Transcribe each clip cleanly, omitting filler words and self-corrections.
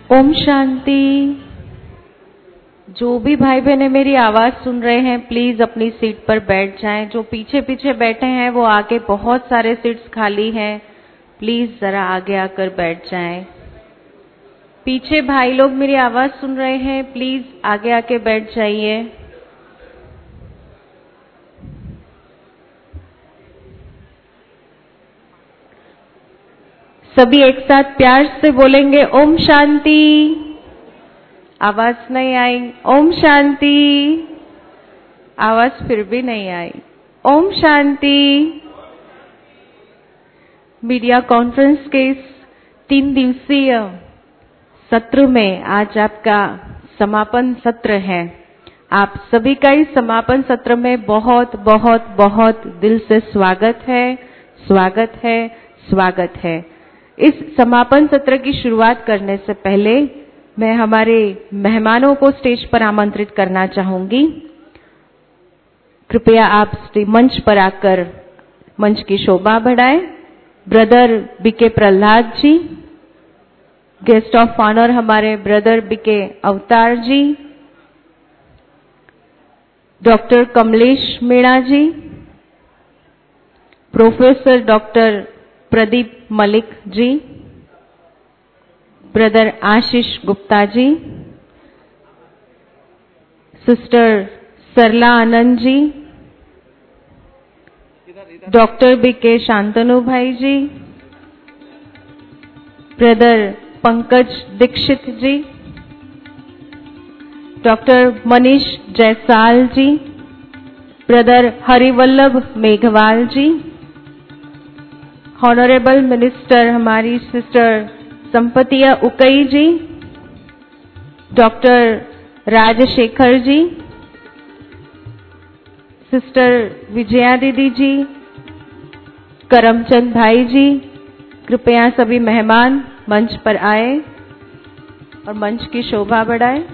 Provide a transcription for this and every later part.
ओम शांति। जो भी भाई बहने मेरी आवाज सुन रहे हैं प्लीज अपनी सीट पर बैठ जाएं। जो पीछे पीछे बैठे हैं वो आगे बहुत सारे सीट्स खाली हैं, प्लीज जरा आगे आकर बैठ जाएं। पीछे भाई लोग मेरी आवाज सुन रहे हैं, प्लीज आगे आके बैठ जाइए। सभी एक साथ प्यार से बोलेंगे ओम शांति। आवाज नहीं आई। ओम शांति। आवाज फिर भी नहीं आई। ओम शांति। मीडिया कॉन्फ्रेंस के इस 3 दिवसीय सत्र में आज आपका समापन सत्र है। आप सभी का इस समापन सत्र में बहुत बहुत बहुत दिल से स्वागत है, स्वागत है, स्वागत है। इस समापन सत्र की शुरुआत करने से पहले मैं हमारे मेहमानों को स्टेज पर आमंत्रित करना चाहूंगी। कृपया आप मंच पर आकर मंच की शोभा बढ़ाएं। Brother BK Prahlad ji, guest of honour हमारे ब्रदर बीके अवतार ji, doctor Kamlesh Meena ji, professor doctor Pradeep Malik ji, brother Ashish Gupta ji, sister Sarla Anand ji, doctor BK Shantanu भाई ji, brother Pankaj Dixit ji, doctor Manish जयसाल ji, brother Harivallabh Meghwal ji, honourable minister हमारी sister Sampatiya Uikey ji, doctor Rajshekhar ji, sister Vijaya दीदी जी, करमचंद भाई जी, कृपया सभी मेहमान मंच पर आए और मंच की शोभा बढ़ाएं।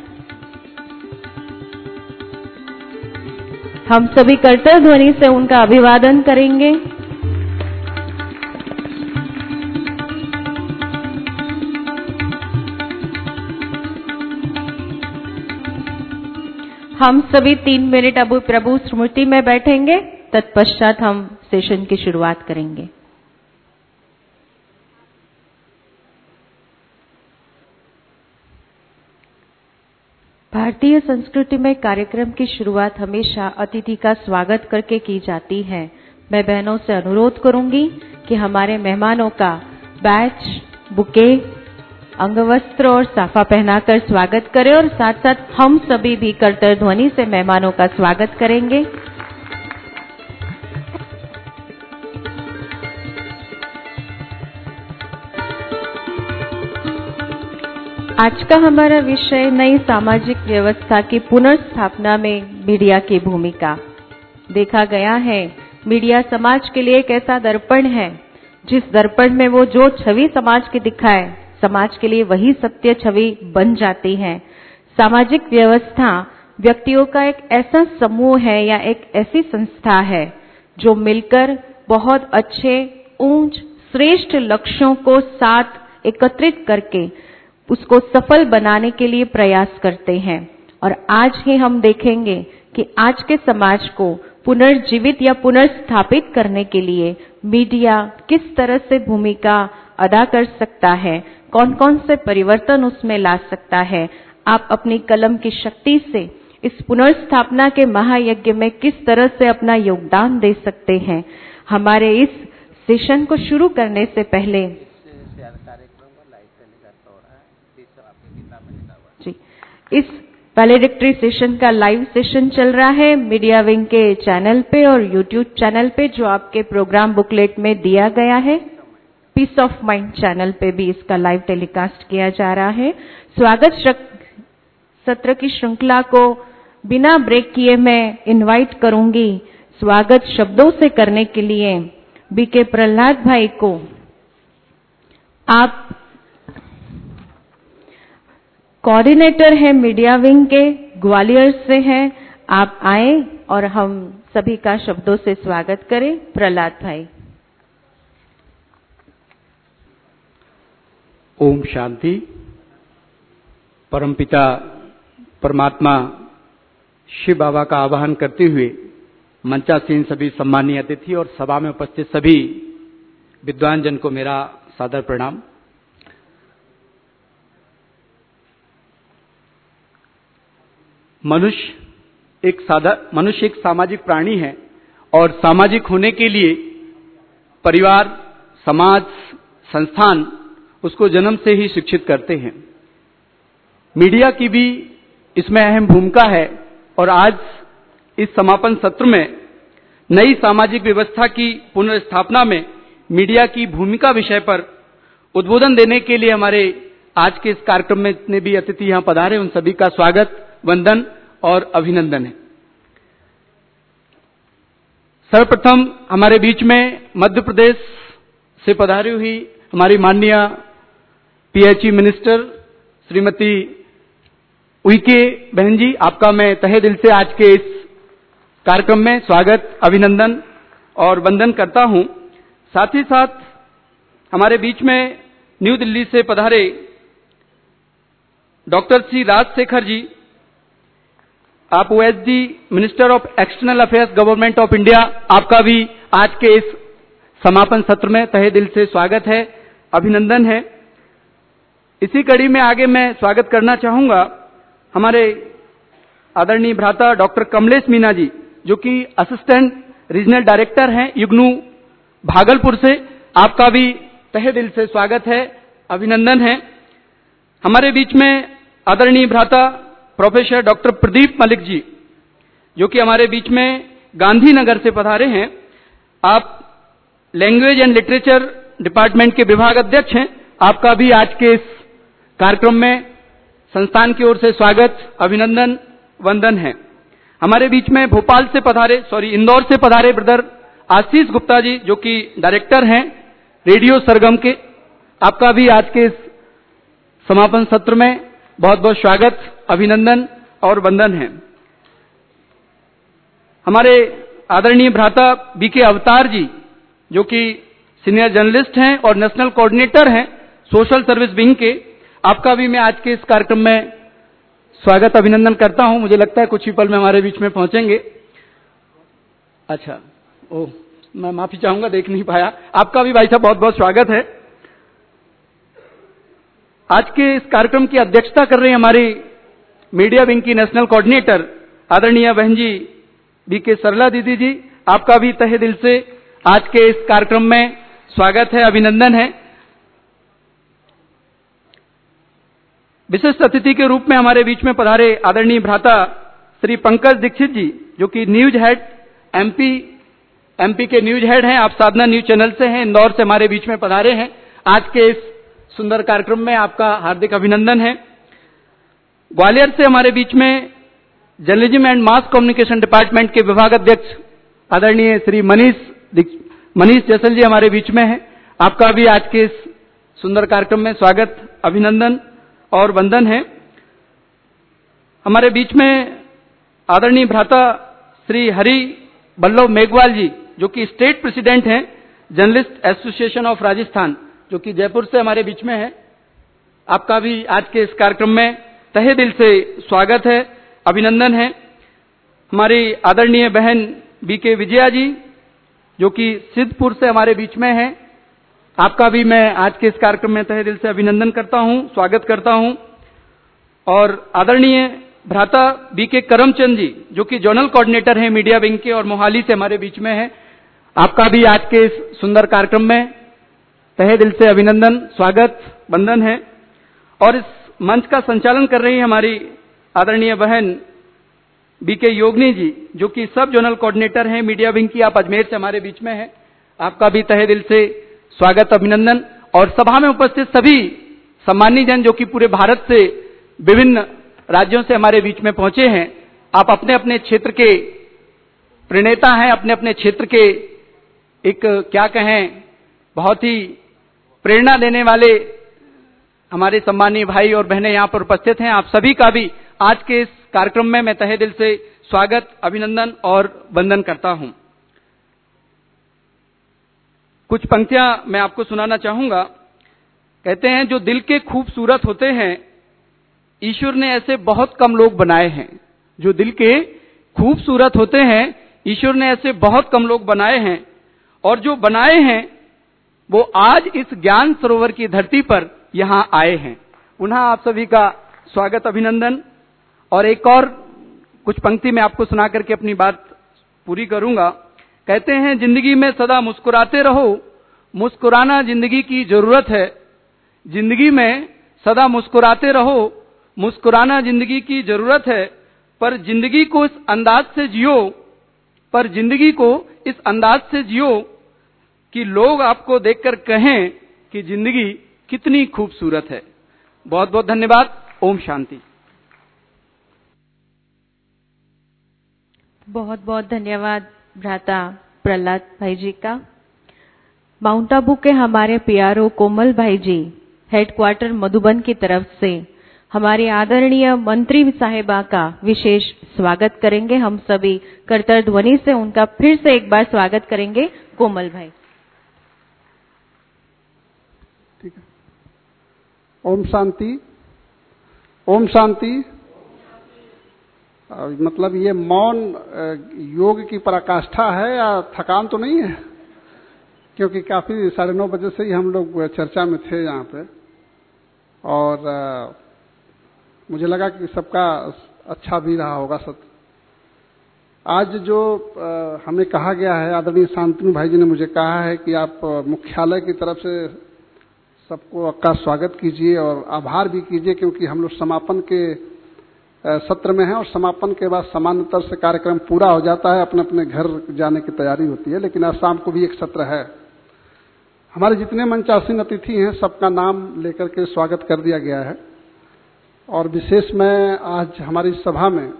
हम सभी करतल ध्वनि से उनका अभिवादन करेंगे। हम सभी 3 मिनट अब प्रभु स्मृति में बैठेंगे, तत्पश्चात हम सेशन की शुरुआत करेंगे। भारतीय संस्कृति में कार्यक्रम की शुरुआत हमेशा अतिथि का स्वागत करके की जाती है। मैं बहनों से अनुरोध करूंगी कि हमारे मेहमानों का बैच, बुके, अंगवस्त्र और साफा पहनाकर स्वागत करें और साथ साथ हम सभी भी करताल ध्वनि से मेहमानों का स्वागत करेंगे। आज का हमारा विषय नई सामाजिक व्यवस्था की पुनर्स्थापना में मीडिया की भूमिका। देखा गया है मीडिया समाज के लिए एक ऐसा दर्पण है जिस दर्पण में वो जो छवि समाज की दिखाए, समाज के लिए वही सत्य छवि बन जाती है। सामाजिक व्यवस्था व्यक्तियों का एक ऐसा समूह है या एक ऐसी संस्था है जो मिलकर बहुत अच्छे, ऊंच, श्रेष्ठ लक्ष्यों को साथ एकत्रित करके उसको सफल बनाने के लिए प्रयास करते हैं। और आज ही हम देखेंगे कि आज के समाज को पुनर्जीवित या पुनर्स्थापित करने के लिए मीडिया किस तरह से भूमिका अदा कर सकता है, कौन कौन से परिवर्तन उसमें ला सकता है। आप अपनी कलम की शक्ति से इस पुनर्स्थापना के महायज्ञ में किस तरह से अपना योगदान दे सकते हैं। हमारे इस सेशन को शुरू करने से पहले जी, इस वैलेडिक्टरी सेशन का लाइव सेशन चल रहा है मीडिया विंग के चैनल पे और यूट्यूब चैनल पे, जो आपके प्रोग्राम बुकलेट में दिया गया है। पीस ऑफ माइंड चैनल पे भी इसका लाइव टेलीकास्ट किया जा रहा है। स्वागत सत्र की श्रृंखला को बिना ब्रेक किए मैं इनवाइट करूंगी स्वागत शब्दों से करने के लिए बीके प्रहलाद भाई को। आप कोऑर्डिनेटर हैं मीडिया विंग के, ग्वालियर से हैं। आप आए और हम सभी का शब्दों से स्वागत करें। प्रहलाद भाई। ओम शांति। परमपिता परमात्मा शिव बाबा का आवाहन करते हुए मंचासीन सभी सम्मानीय अतिथि और सभा में उपस्थित सभी विद्वान जन को मेरा सादर प्रणाम। मनुष्य एक सामाजिक प्राणी है और सामाजिक होने के लिए परिवार, समाज, संस्थान उसको जन्म से ही शिक्षित करते हैं। मीडिया की भी इसमें अहम भूमिका है और आज इस समापन सत्र में नई सामाजिक व्यवस्था की पुनर्स्थापना में मीडिया की भूमिका विषय पर उद्बोधन देने के लिए हमारे आज के इस कार्यक्रम में जितने भी अतिथि यहां पधारे उन सभी का स्वागत, वंदन और अभिनंदन है। सर्वप्रथम हमारे बीच में मध्य प्रदेश से पधारी हुई हमारी माननीय पीएचई मिनिस्टर श्रीमती उइके बहन जी, आपका मैं तहे दिल से आज के इस कार्यक्रम में स्वागत, अभिनंदन और वंदन करता हूं। साथ ही साथ हमारे बीच में न्यू दिल्ली से पधारे डॉक्टर श्री राजशेखर जी, आप OSD minister of external affairs government of India, आपका भी आज के इस समापन सत्र में तहे दिल से स्वागत है, अभिनंदन है। इसी कड़ी में आगे मैं स्वागत करना चाहूंगा हमारे आदरणीय भ्राता डॉक्टर कमलेश मीना जी, जो कि असिस्टेंट रीजनल डायरेक्टर हैं युग्नू भागलपुर से, आपका भी तहे दिल से स्वागत है, अभिनंदन है। हमारे बीच में आदरणीय भ्राता प्रोफेसर डॉक्टर प्रदीप मलिक जी, जो कि हमारे बीच में गांधीनगर से पधारे हैं, आप लैंग्वेज एंड लिटरेचर डिपार्टमेंट के विभाग अध्यक्ष हैं, आपका भी आज के इस कार्यक्रम में संस्थान की ओर से स्वागत, अभिनंदन, वंदन है। हमारे बीच में इंदौर से पधारे ब्रदर आशीष गुप्ता जी, जो कि डायरेक्टर हैं रेडियो सरगम के, आपका भी आज के इस समापन सत्र में बहुत बहुत स्वागत, अभिनंदन और वंदन है। हमारे आदरणीय भ्राता बीके अवतार जी, जो कि सीनियर जर्नलिस्ट हैं और नेशनल कोऑर्डिनेटर हैं सोशल सर्विस विंग के, आपका भी मैं आज के इस कार्यक्रम में स्वागत, अभिनंदन करता हूं। मुझे लगता है कुछ ही पल में हमारे बीच में पहुंचेंगे। अच्छा, मैं माफी चाहूंगा, देख नहीं पाया। आपका भी भाई साहब बहुत बहुत स्वागत है। आज के इस कार्यक्रम की अध्यक्षता कर रही हमारी मीडिया विंग की नेशनल कोऑर्डिनेटर आदरणीय बहन जी बीके सरला दीदी जी, आपका भी तहे दिल से आज के इस कार्यक्रम में स्वागत है, अभिनंदन है। विशिष्ट अतिथि के रूप में हमारे बीच में पधारे आदरणीय भ्राता श्री पंकज दीक्षित जी, जो कि न्यूज हेड एमपी के न्यूज हेड हैं, आप साधना न्यूज चैनल से हैं, इंदौर से हमारे बीच में पधारे हैं। आज के इस सुंदर कार्यक्रम में आपका हार्दिक अभिनंदन है। ग्वालियर से हमारे बीच में journalism and mass communication department के विभाग अध्यक्ष आदरणीय श्री मनीष जैसल जी हमारे बीच में हैं, आपका भी आज के इस सुंदर कार्यक्रम में स्वागत, अभिनंदन और वंदन है। हमारे बीच में आदरणीय भ्राता श्री हरि बल्लभ मेघवाल जी, जो कि स्टेट प्रेसिडेंट हैं जर्नलिस्ट एसोसिएशन ऑफ राजस्थान, जो कि जयपुर से हमारे बीच में है, आपका भी आज के इस कार्यक्रम में तहे दिल से स्वागत है, अभिनंदन है। हमारी आदरणीय बहन बीके विजया जी, जो कि सिद्धपुर से हमारे बीच में है, आपका भी मैं आज के इस कार्यक्रम में तहे दिल से अभिनंदन करता हूं, स्वागत करता हूं। और आदरणीय भ्राता बीके करमचंद जी, जो कि जोनल कोऑर्डिनेटर हैं मीडिया विंग के और मोहाली से हमारे बीच में है, आपका भी आज के इस सुंदर कार्यक्रम में तहे दिल से अभिनंदन, स्वागत, वंदन है। और इस मंच का संचालन कर रही हमारी आदरणीय बहन बीके योगिनी जी, जो कि सब जोनल कोऑर्डिनेटर हैं मीडिया विंग की, आप अजमेर से हमारे बीच में है, आपका भी तहे दिल से स्वागत, अभिनंदन। और सभा में उपस्थित सभी सम्मानीय जन, जो कि पूरे भारत से विभिन्न राज्यों से हमारे बीच में पहुंचे हैं, आप अपने अपने क्षेत्र के प्रणेता हैं, अपने अपने क्षेत्र के एक क्या कहें बहुत ही प्रेरणा देने वाले हमारे सम्मानीय भाई और बहनें यहां पर उपस्थित हैं। आप सभी का भी आज के इस कार्यक्रम में मैं तहे दिल से स्वागत, अभिनंदन और वंदन करता हूं। कुछ पंक्तियां मैं आपको सुनाना चाहूंगा। कहते हैं, जो दिल के खूबसूरत होते हैं ईश्वर ने ऐसे बहुत कम लोग बनाए हैं जो दिल के खूबसूरत होते हैं। ईश्वर ने ऐसे बहुत कम लोग बनाए हैं, और जो बनाए हैं वो आज इस ज्ञान सरोवर की धरती पर यहां आए हैं। पुनः आप सभी का स्वागत, अभिनंदन। और एक और कुछ पंक्ति मैं आपको सुना करके अपनी बात पूरी करूंगा। कहते हैं, जिंदगी में सदा मुस्कुराते रहो, मुस्कुराना जिंदगी की जरूरत है। जिंदगी में सदा मुस्कुराते रहो, मुस्कुराना जिंदगी की जरूरत है। पर जिंदगी को इस अंदाज से जियो, पर जिंदगी को इस अंदाज से जियो कि लोग आपको देखकर कहें कि जिंदगी कितनी खूबसूरत है। बहुत बहुत धन्यवाद। ओम शांति। बहुत बहुत धन्यवाद भ्राता प्रहलाद भाई जी का। माउंट आबू के हमारे प्यारो कोमल भाई जी हेडक्वार्टर मधुबन की तरफ से हमारी आदरणीय मंत्री साहिबा का विशेष स्वागत करेंगे। हम सभी करतार ध्वनि से उनका फिर से एक बार स्वागत करेंगे। कोमल भाई। ठीक है। ओम शांति। ओम शांति। मतलब ये मौन योग की पराकाष्ठा है या थकान तो नहीं है? क्योंकि काफी 9:30 बजे से ही हम लोग चर्चा में थे यहाँ पे, और मुझे लगा कि सबका अच्छा भी रहा होगा सत्य। आज जो हमें कहा गया है, आदरणीय शांतनु भाई जी ने मुझे कहा है कि आप मुख्यालय की तरफ से सबको का स्वागत कीजिए और आभार भी कीजिए, क्योंकि हम लोग समापन के सत्र में हैं और समापन के बाद सामान्यतः से कार्यक्रम पूरा हो जाता है, अपने अपने घर जाने की तैयारी होती है। लेकिन आज शाम को भी एक सत्र है। हमारे जितने मंचासीन अतिथि हैं सबका नाम लेकर के स्वागत कर दिया गया है। और विशेष मैं आज हमारी सभा में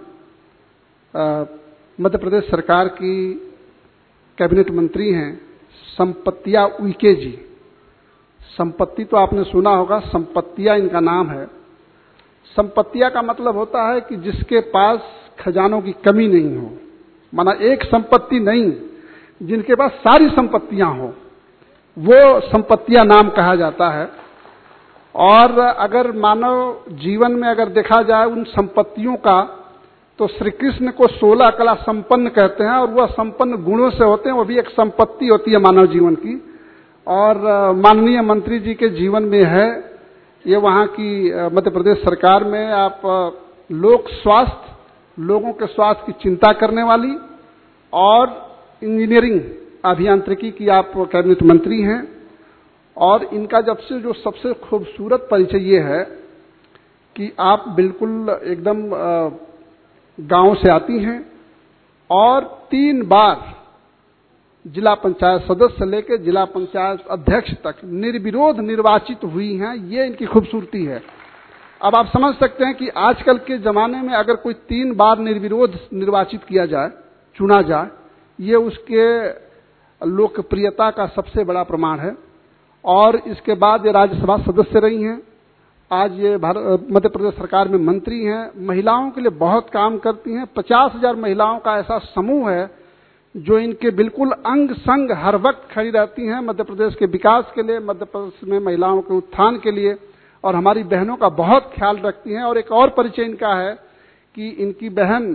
मध्य प्रदेश सरकार की कैबिनेट मंत्री हैं संपत्तिया उइके जी। संपत्ति तो आपने सुना होगा, संपत्तिया इनका नाम है। संपत्तिया का मतलब होता है कि जिसके पास खजानों की कमी नहीं हो, माना एक संपत्ति नहीं, जिनके पास सारी संपत्तियां हो, वो संपत्तिया नाम कहा जाता है। और अगर मानव जीवन में अगर देखा जाए उन संपत्तियों का, तो श्री कृष्ण को 16 कला संपन्न कहते हैं, और वह संपन्न गुणों से होते हैं, वो भी एक संपत्ति होती है मानव जीवन की। और माननीय मंत्री जी के जीवन में है ये, वहाँ की मध्य प्रदेश सरकार में आप लोक स्वास्थ्य, लोगों के स्वास्थ्य की चिंता करने वाली, और इंजीनियरिंग अभियांत्रिकी की आप कैबिनेट मंत्री हैं। और इनका जब से जो सबसे खूबसूरत परिचय ये है कि आप बिल्कुल एकदम गांव से आती हैं और 3 बार जिला पंचायत सदस्य लेकर जिला पंचायत अध्यक्ष तक निर्विरोध निर्वाचित हुई हैं। ये इनकी खूबसूरती है। अब आप समझ सकते हैं कि आजकल के जमाने में अगर कोई 3 बार निर्विरोध निर्वाचित किया जाए, चुना जाए, ये उसके लोकप्रियता का सबसे बड़ा प्रमाण है। और इसके बाद ये राज्यसभा सदस्य रही हैं, आज ये मध्य प्रदेश सरकार में मंत्री हैं, महिलाओं के लिए बहुत काम करती हैं। 50,000 महिलाओं का ऐसा समूह है जो इनके बिल्कुल अंग संग हर वक्त खड़ी रहती हैं मध्य प्रदेश के विकास के लिए, मध्य प्रदेश में महिलाओं के उत्थान के लिए, और हमारी बहनों का बहुत ख्याल रखती हैं। और एक और परिचय इनका है कि इनकी बहन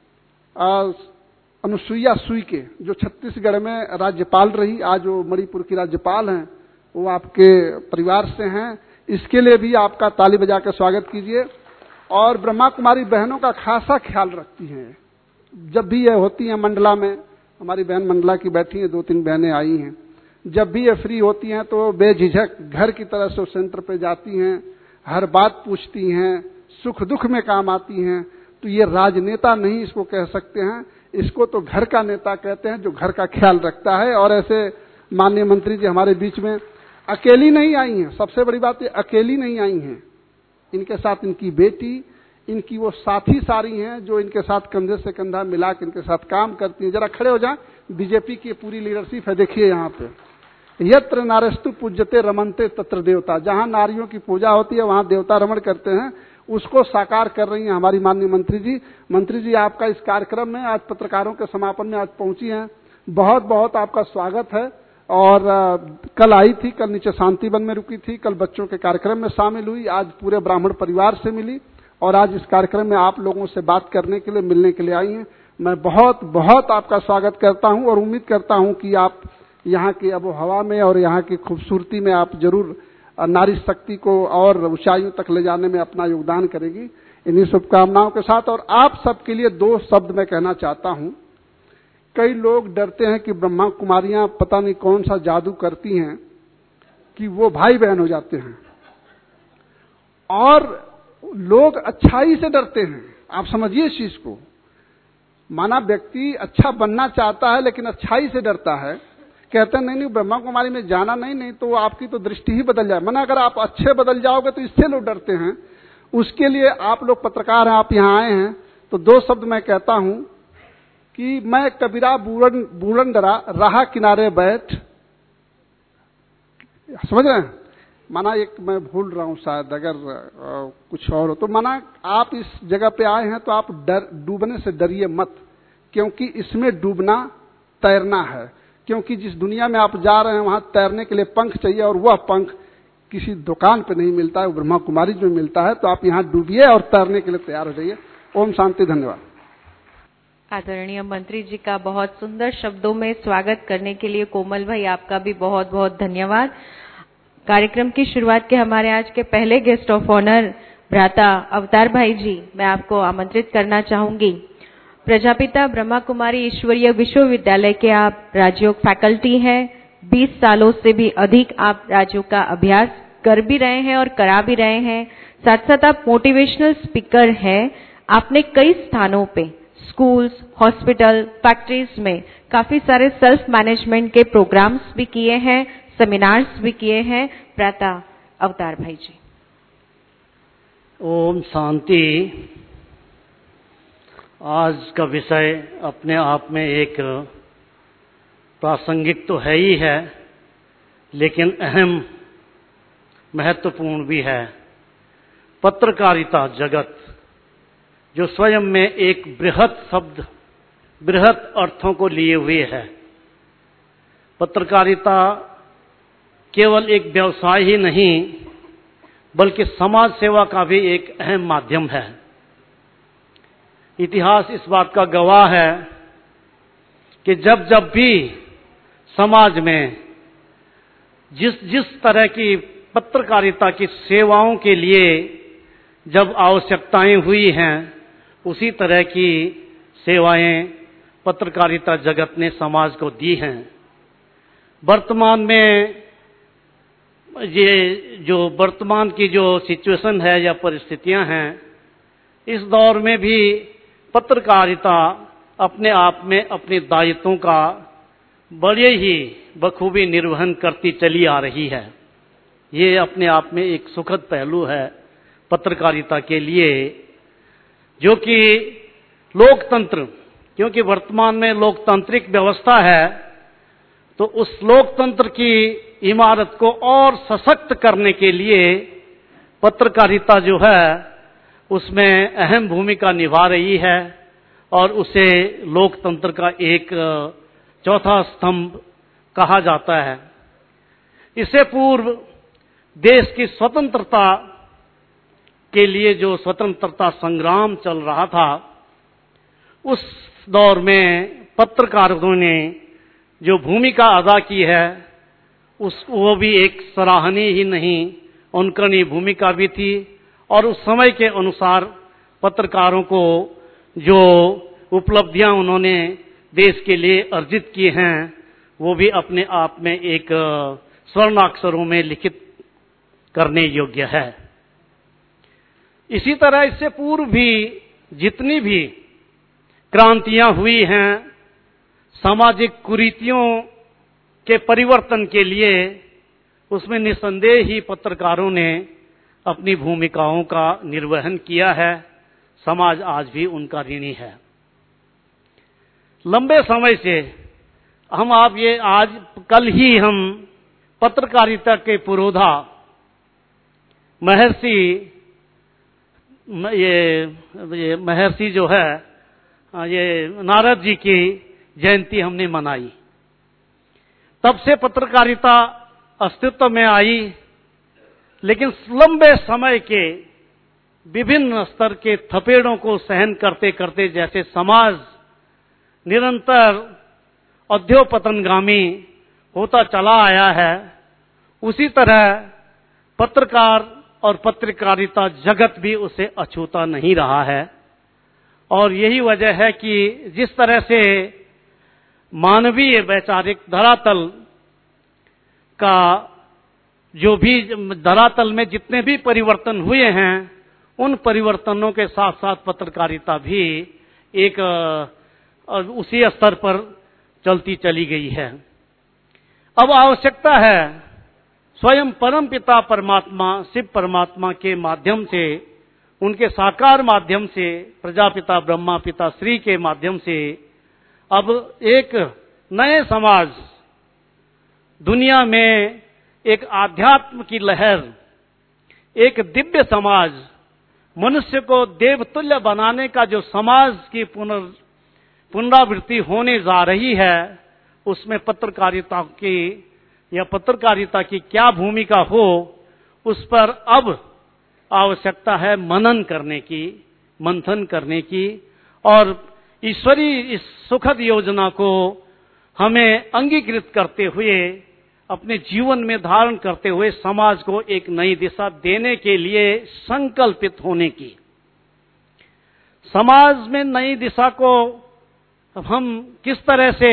अनुसुईया सुईके, जो छत्तीसगढ़ में राज्यपाल रही, आज वो मणिपुर की राज्यपाल हैं, वो आपके परिवार से हैं। इसके लिए भी आपका ताली बजा कर स्वागत कीजिए। और ब्रह्मा कुमारी बहनों का खासा ख्याल रखती हैं। जब भी ये होती हैं मंडला में, हमारी बहन मंडला की बैठी हैं, 2-3 बहनें आई हैं, जब भी ये फ्री होती हैं तो बेझिझक घर की तरह से सेंटर पे जाती हैं, हर बात पूछती हैं, सुख दुख में काम आती हैं। तो ये राजनेता नहीं इसको कह सकते हैं, इसको तो घर का नेता कहते हैं, जो घर का ख्याल रखता है। और ऐसे माननीय मंत्री जी हमारे बीच में अकेली नहीं आई हैं। सबसे बड़ी बात ये अकेली नहीं आई हैं, इनके साथ इनकी बेटी, इनकी वो साथी सारी हैं जो इनके साथ कंधे से कंधा मिला के इनके साथ काम करती हैं। जरा खड़े हो जाएं, बीजेपी की पूरी लीडरशिप है, देखिए यहाँ पे। यत्र नारेस्तु पूज्यते रमनते तत्र देवता, जहां नारियों की पूजा होती है वहां देवता रमण करते हैं, उसको साकार कर रही हैं हमारी माननीय मंत्री जी। मंत्री जी आपका इस कार्यक्रम में आज पत्रकारों के समापन में आज पहुंची हैं, बहुत बहुत आपका स्वागत है। और कल आई थी, कल नीचे शांतिवन में रुकी थी, कल बच्चों के कार्यक्रम में शामिल हुई, आज पूरे ब्राह्मण परिवार से मिली और आज इस कार्यक्रम में आप लोगों से बात करने के लिए, मिलने के लिए आई हैं। मैं बहुत बहुत आपका स्वागत करता हूं और उम्मीद करता हूं कि आप यहाँ की आबो हवा में और यहाँ की खूबसूरती में आप जरूर नारी शक्ति को और ऊंचाइयों तक ले जाने में अपना योगदान करेगी। इन्हीं शुभकामनाओं के साथ और आप सबके लिए 2 शब्द मैं कहना चाहता हूं। कई लोग डरते हैं कि ब्रह्मा कुमारियां पता नहीं कौन सा जादू करती हैं कि वो भाई बहन हो जाते हैं, और लोग अच्छाई से डरते हैं। आप समझिए इस चीज को। माना व्यक्ति अच्छा बनना चाहता है लेकिन अच्छाई से डरता है, कहते हैं नहीं ब्रह्मा कुमारी में जाना नहीं तो आपकी तो दृष्टि ही बदल जाए। माना अगर आप अच्छे बदल जाओगे तो इससे लोग डरते हैं। उसके लिए आप लोग पत्रकार हैं, आप यहाँ आए हैं, तो 2 शब्द मैं कहता हूं कि मैं कबीरा बूढ़न डरा राह किनारे बैठ। समझ रहे हैं? माना एक मैं भूल रहा हूं शायद, अगर कुछ और हो तो माना आप इस जगह पे आए हैं तो आप डूबने से डरिए मत, क्योंकि इसमें डूबना तैरना है। क्योंकि जिस दुनिया में आप जा रहे हैं वहां तैरने के लिए पंख चाहिए, और वह पंख किसी दुकान पे नहीं मिलता है, वो ब्रह्मा कुमारी में मिलता है। तो आप यहाँ डूबिए और तैरने के लिए तैयार हो जाइए। ओम शांति, धन्यवाद। आदरणीय मंत्री जी का बहुत सुंदर शब्दों में स्वागत करने के लिए कोमल भाई आपका भी बहुत बहुत धन्यवाद। कार्यक्रम की शुरुआत के हमारे आज के पहले गेस्ट ऑफ ऑनर भ्राता अवतार भाई जी, मैं आपको आमंत्रित करना चाहूंगी। प्रजापिता ब्रह्मा कुमारी ईश्वरीय विश्वविद्यालय के आप राजयोग फैकल्टी हैं। 20 सालों से भी अधिक आप राजयोग का अभ्यास कर भी रहे हैं और करा भी रहे हैं। साथ साथ आप मोटिवेशनल स्पीकर हैं। आपने कई स्थानों पे स्कूल्स, हॉस्पिटल, फैक्ट्रीज में काफी सारे सेल्फ मैनेजमेंट के प्रोग्राम्स भी किए हैं, सेमिनार्स भी किए हैं। प्राता अवतार भाई जी। ओम शांति। आज का विषय अपने आप में एक प्रासंगिक तो है ही है, लेकिन अहम महत्वपूर्ण भी है। पत्रकारिता जगत, जो स्वयं में एक बृहत शब्द, बृहत अर्थों को लिए हुए है। पत्रकारिता केवल एक व्यवसाय ही नहीं, बल्कि समाज सेवा का भी एक अहम माध्यम है। इतिहास इस बात का गवाह है कि जब जब भी समाज में जिस जिस तरह की पत्रकारिता की सेवाओं के लिए जब आवश्यकताएं हुई हैं, उसी तरह की सेवाएं पत्रकारिता जगत ने समाज को दी हैं। वर्तमान में ये जो वर्तमान की जो सिचुएशन है या परिस्थितियां हैं, इस दौर में भी पत्रकारिता अपने आप में अपने दायित्वों का बड़े ही बखूबी निर्वहन करती चली आ रही है। ये अपने आप में एक सुखद पहलू है पत्रकारिता के लिए, जो कि लोकतंत्र, क्योंकि वर्तमान में लोकतांत्रिक व्यवस्था है, तो उस लोकतंत्र की इमारत को और सशक्त करने के लिए पत्रकारिता जो है उसमें अहम भूमिका निभा रही है और उसे लोकतंत्र का एक चौथा स्तंभ कहा जाता है। इससे पूर्व देश की स्वतंत्रता के लिए जो स्वतंत्रता संग्राम चल रहा था, उस दौर में पत्रकारों ने जो भूमिका अदा की है वो भी एक सराहनीय ही नहीं, उनकी भूमिका भी थी। और उस समय के अनुसार पत्रकारों को जो उपलब्धियां उन्होंने देश के लिए अर्जित की हैं, वो भी अपने आप में एक स्वर्णाक्षरों में लिखित करने योग्य है। इसी तरह इससे पूर्व भी जितनी भी क्रांतियां हुई हैं, सामाजिक कुरीतियों के परिवर्तन के लिए, उसमें निसंदेह ही पत्रकारों ने अपनी भूमिकाओं का निर्वहन किया है। समाज आज भी उनका ऋणी है। लंबे समय से हम आप ये आज कल ही हम पत्रकारिता के पुरोधा महर्षि ये महर्षि जो है ये नारद जी की जयंती हमने मनाई। तब से पत्रकारिता अस्तित्व में आई, लेकिन लंबे समय के विभिन्न स्तर के थपेड़ों को सहन करते करते जैसे समाज निरंतर अध्योपतनगामी होता चला आया है, उसी तरह पत्रकार और पत्रकारिता जगत भी उसे अछूता नहीं रहा है। और यही वजह है कि जिस तरह से मानवीय वैचारिक धरातल का जो भी धरातल में जितने भी परिवर्तन हुए हैं, उन परिवर्तनों के साथ साथ पत्रकारिता भी एक उसी स्तर पर चलती चली गई है। अब आवश्यकता है स्वयं परम पिता परमात्मा शिव परमात्मा के माध्यम से, उनके साकार माध्यम से, प्रजापिता ब्रह्मा पिता श्री के माध्यम से अब एक नए समाज, दुनिया में एक आध्यात्म की लहर, एक दिव्य समाज, मनुष्य को देवतुल्य बनाने का जो समाज की पुनरावृत्ति होने जा रही है, उसमें पत्रकारिता की या पत्रकारिता की क्या भूमिका हो, उस पर अब आवश्यकता है मनन करने की, मंथन करने की, और ईश्वरी इस सुखद योजना को हमें अंगीकृत करते हुए, अपने जीवन में धारण करते हुए समाज को एक नई दिशा देने के लिए संकल्पित होने की। समाज में नई दिशा को हम किस तरह से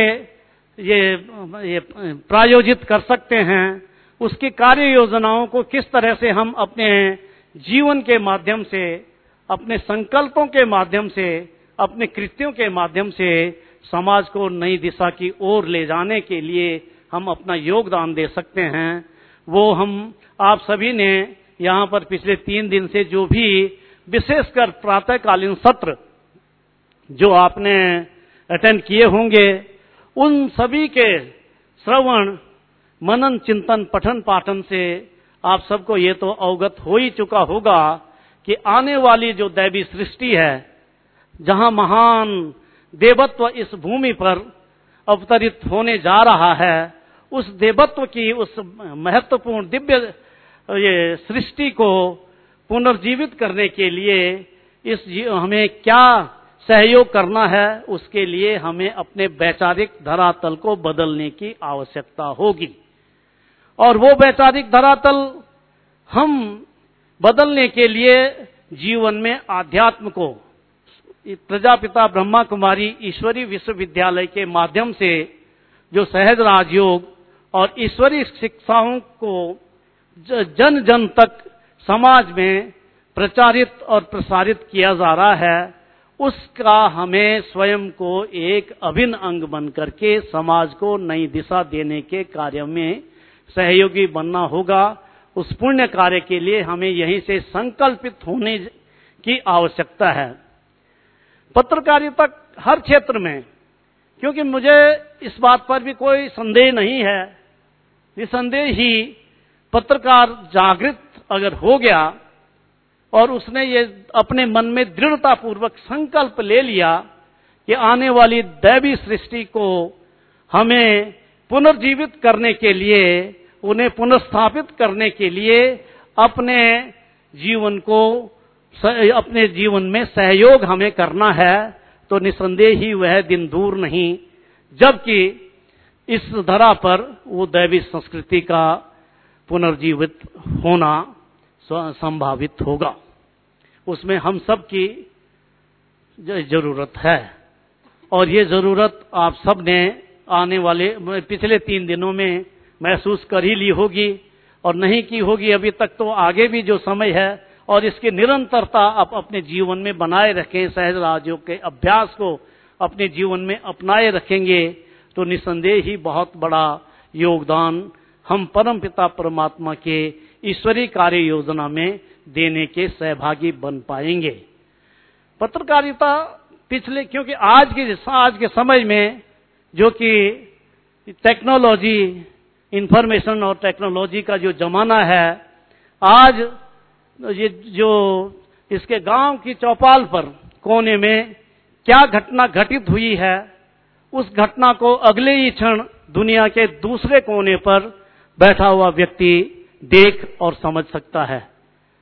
ये प्रायोजित कर सकते हैं, उसकी कार्य योजनाओं को किस तरह से हम अपने जीवन के माध्यम से, अपने संकल्पों के माध्यम से, अपने कृत्यों के माध्यम से समाज को नई दिशा की ओर ले जाने के लिए हम अपना योगदान दे सकते हैं, वो हम आप सभी ने यहाँ पर पिछले 3 दिन से जो भी विशेषकर प्रातःकालीन सत्र जो आपने अटेंड किए होंगे, उन सभी के श्रवण, मनन, चिंतन, पठन पाठन से आप सबको ये तो अवगत हो ही चुका होगा कि आने वाली जो दैवी सृष्टि है, जहां महान देवत्व इस भूमि पर अवतरित होने जा रहा है, उस देवत्व की उस महत्वपूर्ण दिव्य ये सृष्टि को पुनर्जीवित करने के लिए हमें क्या सहयोग करना है, उसके लिए हमें अपने वैचारिक धरातल को बदलने की आवश्यकता होगी। और वो वैचारिक धरातल हम बदलने के लिए जीवन में आध्यात्म को प्रजापिता ब्रह्मा कुमारी ईश्वरी विश्वविद्यालय के माध्यम से जो सहज राजयोग और ईश्वरी शिक्षाओं को जन जन तक समाज में प्रचारित और प्रसारित किया जा रहा है, उसका हमें स्वयं को एक अभिन्न अंग बन करके समाज को नई दिशा देने के कार्य में सहयोगी बनना होगा। उस पुण्य कार्य के लिए हमें यहीं से संकल्पित होने की आवश्यकता है। पत्रकारिता हर क्षेत्र में, क्योंकि मुझे इस बात पर भी कोई संदेह नहीं है, निसंदेह ही पत्रकार जागृत अगर हो गया और उसने ये अपने मन में दृढ़ता पूर्वक संकल्प ले लिया कि आने वाली दैवी सृष्टि को हमें पुनर्जीवित करने के लिए, उन्हें पुनर्स्थापित करने के लिए अपने जीवन में सहयोग हमें करना है, तो निसंदेह ही वह दिन दूर नहीं जबकि इस धरा पर वो दैवी संस्कृति का पुनर्जीवित होना संभावित होगा। उसमें हम सब की जरूरत है, और ये जरूरत आप सब ने आने वाले पिछले 3 दिनों में महसूस कर ही ली होगी, और नहीं की होगी अभी तक तो आगे भी जो समय है, और इसकी निरंतरता आप अपने जीवन में बनाए रखें, सहज राजयोग के अभ्यास को अपने जीवन में अपनाए रखेंगे, तो निसंदेह ही बहुत बड़ा योगदान हम परम पिता परमात्मा के ईश्वरी कार्य योजना में देने के सहभागी बन पाएंगे। पत्रकारिता पिछले, क्योंकि आज के समय में जो कि टेक्नोलॉजी, इंफॉर्मेशन और टेक्नोलॉजी का जो जमाना है, आज ये जो इसके गांव की चौपाल पर कोने में क्या घटना घटित हुई है, उस घटना को अगले ही क्षण दुनिया के दूसरे कोने पर बैठा हुआ व्यक्ति देख और समझ सकता है।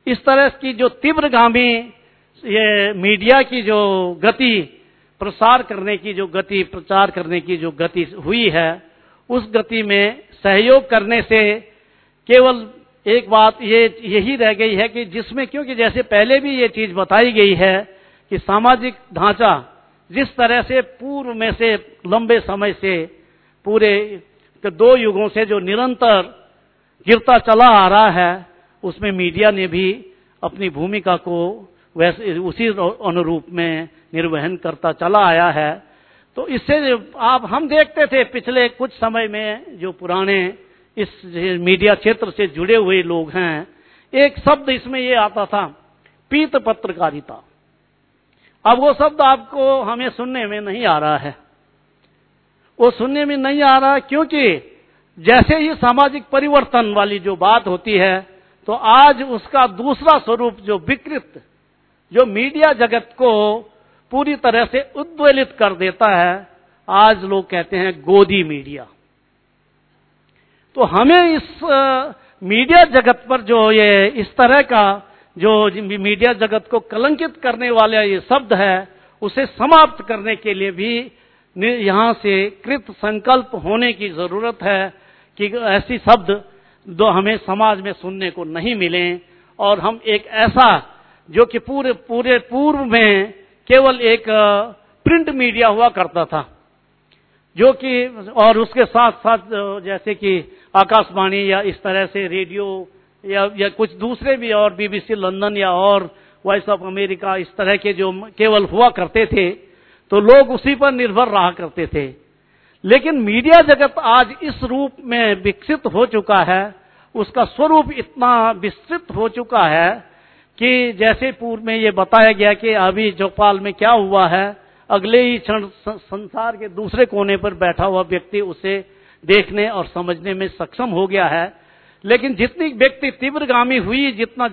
इस तरह की जो तीव्रगामी ये मीडिया की जो गति, प्रसार करने की जो गति, प्रचार करने की जो गति हुई है, उस गति में सहयोग करने से केवल एक बात यही रह गई है कि जिसमें, क्योंकि जैसे पहले भी ये चीज बताई गई है कि सामाजिक ढांचा जिस तरह से पूर्व में से लंबे समय से पूरे 2 युगों से जो निरंतर गिरता चला आ रहा है, उसमें मीडिया ने भी अपनी भूमिका को वैसे उसी अनुरूप में निर्वहन करता चला आया है। तो इससे हम देखते थे पिछले कुछ समय में जो पुराने इस मीडिया क्षेत्र से जुड़े हुए लोग हैं, एक शब्द इसमें ये आता था, पीत पत्रकारिता। अब वो शब्द आपको हमें सुनने में नहीं आ रहा है, वो सुनने में नहीं आ रहा क्योंकि जैसे ही सामाजिक परिवर्तन वाली जो बात होती है, तो आज उसका दूसरा स्वरूप जो विकृत, जो मीडिया जगत को पूरी तरह से उद्वेलित कर देता है, आज लोग कहते हैं गोदी मीडिया। तो हमें इस मीडिया जगत पर जो ये इस तरह का जो मीडिया जगत को कलंकित करने वाला ये शब्द है, उसे समाप्त करने के लिए भी यहाँ से कृत संकल्प होने की जरूरत है कि ऐसी शब्द जो हमें समाज में सुनने को नहीं मिले, और हम एक ऐसा जो कि पूरे पूर्व में केवल एक प्रिंट मीडिया हुआ करता था, जो कि और उसके साथ साथ जैसे कि आकाशवाणी या इस तरह से रेडियो या कुछ दूसरे भी और बीबीसी लंदन या और वॉइस ऑफ अमेरिका, इस तरह के जो केवल हुआ करते थे, तो लोग उसी पर निर्भर रहा करते थे। लेकिन मीडिया जगत आज इस रूप में विकसित हो चुका है, उसका स्वरूप इतना विस्तृत हो चुका है कि जैसे पूर्व में ये बताया गया कि अभी चौपाल में क्या हुआ है, अगले ही क्षण संसार के दूसरे कोने पर बैठा हुआ व्यक्ति उसे देखने और समझने में सक्षम हो गया है। लेकिन जितनी व्यक्ति तीव्रगामी हुई, जितना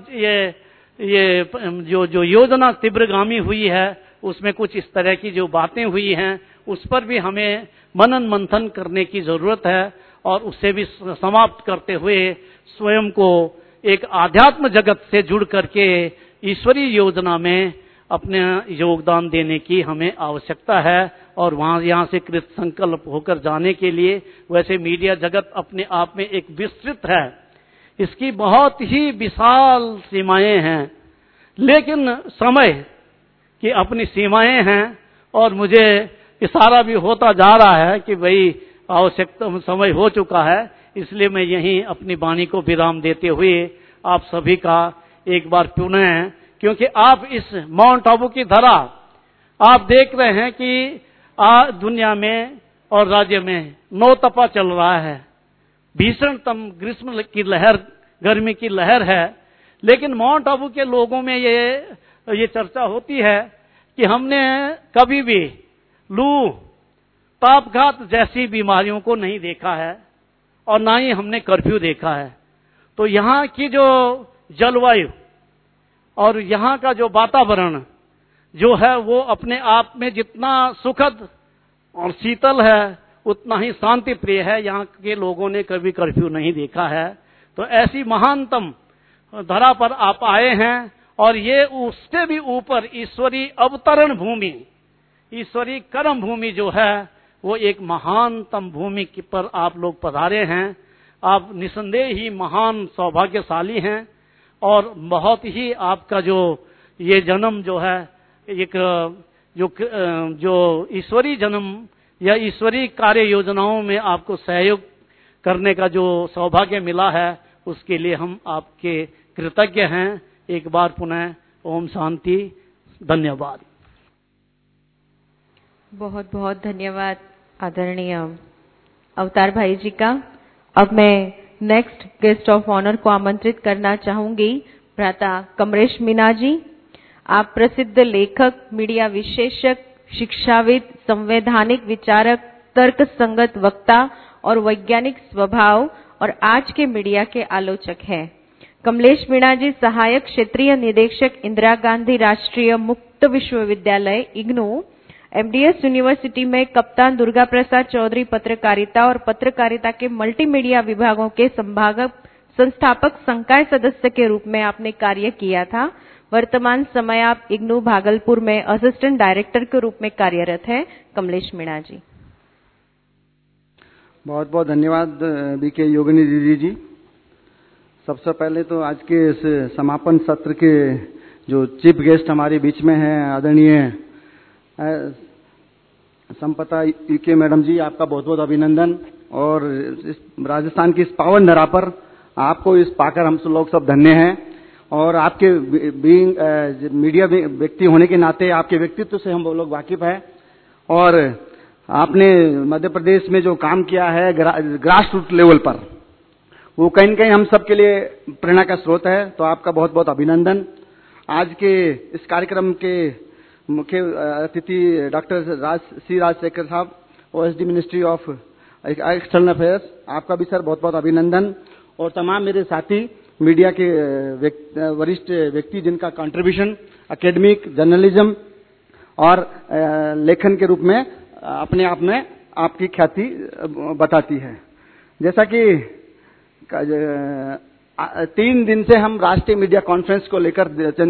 ये जो योजना तीव्रगामी हुई है, उसमें कुछ इस तरह की जो बातें हुई हैं, उस पर भी हमें मनन मंथन करने की जरूरत है, और उससे भी समाप्त करते हुए स्वयं को एक आध्यात्म जगत से जुड़ करके ईश्वरीय योजना में अपने योगदान देने की हमें आवश्यकता है। और यहाँ से कृत संकल्प होकर जाने के लिए, वैसे मीडिया जगत अपने आप में एक विस्तृत है, इसकी बहुत ही विशाल सीमाएं हैं, लेकिन समय की अपनी सीमाएं हैं, और मुझे इशारा भी होता जा रहा है कि भाई आवश्यकता समय हो चुका है। इसलिए मैं यहीं अपनी वाणी को विराम देते हुए आप सभी का एक बार पुनः, क्योंकि आप इस माउंट आबू की धरा आप देख रहे हैं कि दुनिया में और राज्य में नौतपा चल रहा है, भीषणतम ग्रीष्म की लहर, गर्मी की लहर है, लेकिन माउंट आबू के लोगों में ये चर्चा होती है कि हमने कभी भी लू, तापघात जैसी बीमारियों को नहीं देखा है, और ना ही हमने कर्फ्यू देखा है। तो यहाँ की जो जलवायु और यहाँ का जो वातावरण जो है, वो अपने आप में जितना सुखद और शीतल है, उतना ही शांति प्रिय है। यहाँ के लोगों ने कभी कर्फ्यू नहीं देखा है। तो ऐसी महानतम धरा पर आप आए हैं, और ये उससे भी ऊपर ईश्वरीय अवतरण भूमि, ईश्वरीय कर्म भूमि जो है, वो एक महानतम भूमि पर आप लोग पधारे हैं। आप निसंदेह ही महान सौभाग्यशाली हैं, और बहुत ही आपका जो ये जन्म जो है, एक जो ईश्वरीय जन्म या ईश्वरीय कार्य योजनाओं में आपको सहयोग करने का जो सौभाग्य मिला है, उसके लिए हम आपके कृतज्ञ हैं। एक बार पुनः ओम शांति, धन्यवाद। बहुत बहुत धन्यवाद आदरणीय अवतार भाई जी का। अब मैं नेक्स्ट गेस्ट ऑफ ऑनर को आमंत्रित करना चाहूंगी, भ्राता कमलेश मीना जी। आप प्रसिद्ध लेखक, मीडिया विशेषज्ञ, शिक्षाविद, संवैधानिक विचारक, तर्क संगत वक्ता और वैज्ञानिक स्वभाव और आज के मीडिया के आलोचक हैं। कमलेश मीणा जी सहायक क्षेत्रीय निदेशक, इंदिरा गांधी राष्ट्रीय मुक्त विश्वविद्यालय इग्नू, एमडीएस यूनिवर्सिटी में कप्तान, दुर्गा प्रसाद चौधरी पत्रकारिता और पत्रकारिता के मल्टीमीडिया विभागों के संस्थापक संकाय सदस्य के रूप में आपने कार्य किया था। वर्तमान समय आप इग्नू भागलपुर में असिस्टेंट डायरेक्टर के रूप में कार्यरत हैं। कमलेश मीणा जी। बहुत बहुत धन्यवाद बीके योगिनी दीदी जी। सबसे पहले तो आज के इस समापन सत्र के जो चीफ गेस्ट हमारे बीच में हैं, आदरणीय संपदा यूके मैडम जी, आपका बहुत बहुत अभिनंदन। और इस राजस्थान की इस पावन धरा पर आपको इस पाकर हम लोग सब धन्य हैं। और आपके बीइंग मीडिया व्यक्ति होने के नाते आपके व्यक्तित्व से हम लोग वाकिफ हैं। और आपने मध्य प्रदेश में जो काम किया है ग्रास रूट लेवल पर, वो कहीं न कहीं हम सब के लिए प्रेरणा का स्रोत है। तो आपका बहुत बहुत अभिनंदन। आज के इस कार्यक्रम के मुख्य अतिथि डॉक्टर सी राजशेखर साहब, OSD ministry of external affairs, आपका भी सर बहुत बहुत अभिनंदन। और तमाम मेरे साथी मीडिया के वरिष्ठ व्यक्ति जिनका कंट्रीब्यूशन एकेडमिक, जर्नलिज्म और लेखन के रूप में अपने आप में आपकी ख्याति बताती है। जैसा कि 3 दिन से हम राष्ट्रीय मीडिया कॉन्फ्रेंस को लेकर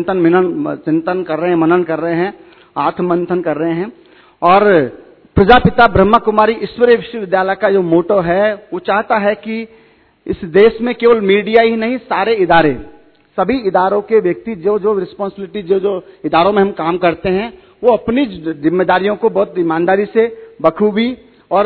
चिंतन कर रहे हैं, मनन कर रहे हैं, आत्ममंथन कर रहे हैं। और प्रजापिता ब्रह्मा कुमारी ईश्वरीय विश्वविद्यालय का जो मोटो है, वो चाहता है कि इस देश में केवल मीडिया ही नहीं, सारे इदारे, सभी इदारों के व्यक्ति जो जो रिस्पॉन्सिबिलिटी जो इदारों में हम काम करते हैं, वो अपनी जिम्मेदारियों को बहुत ईमानदारी से, बखूबी और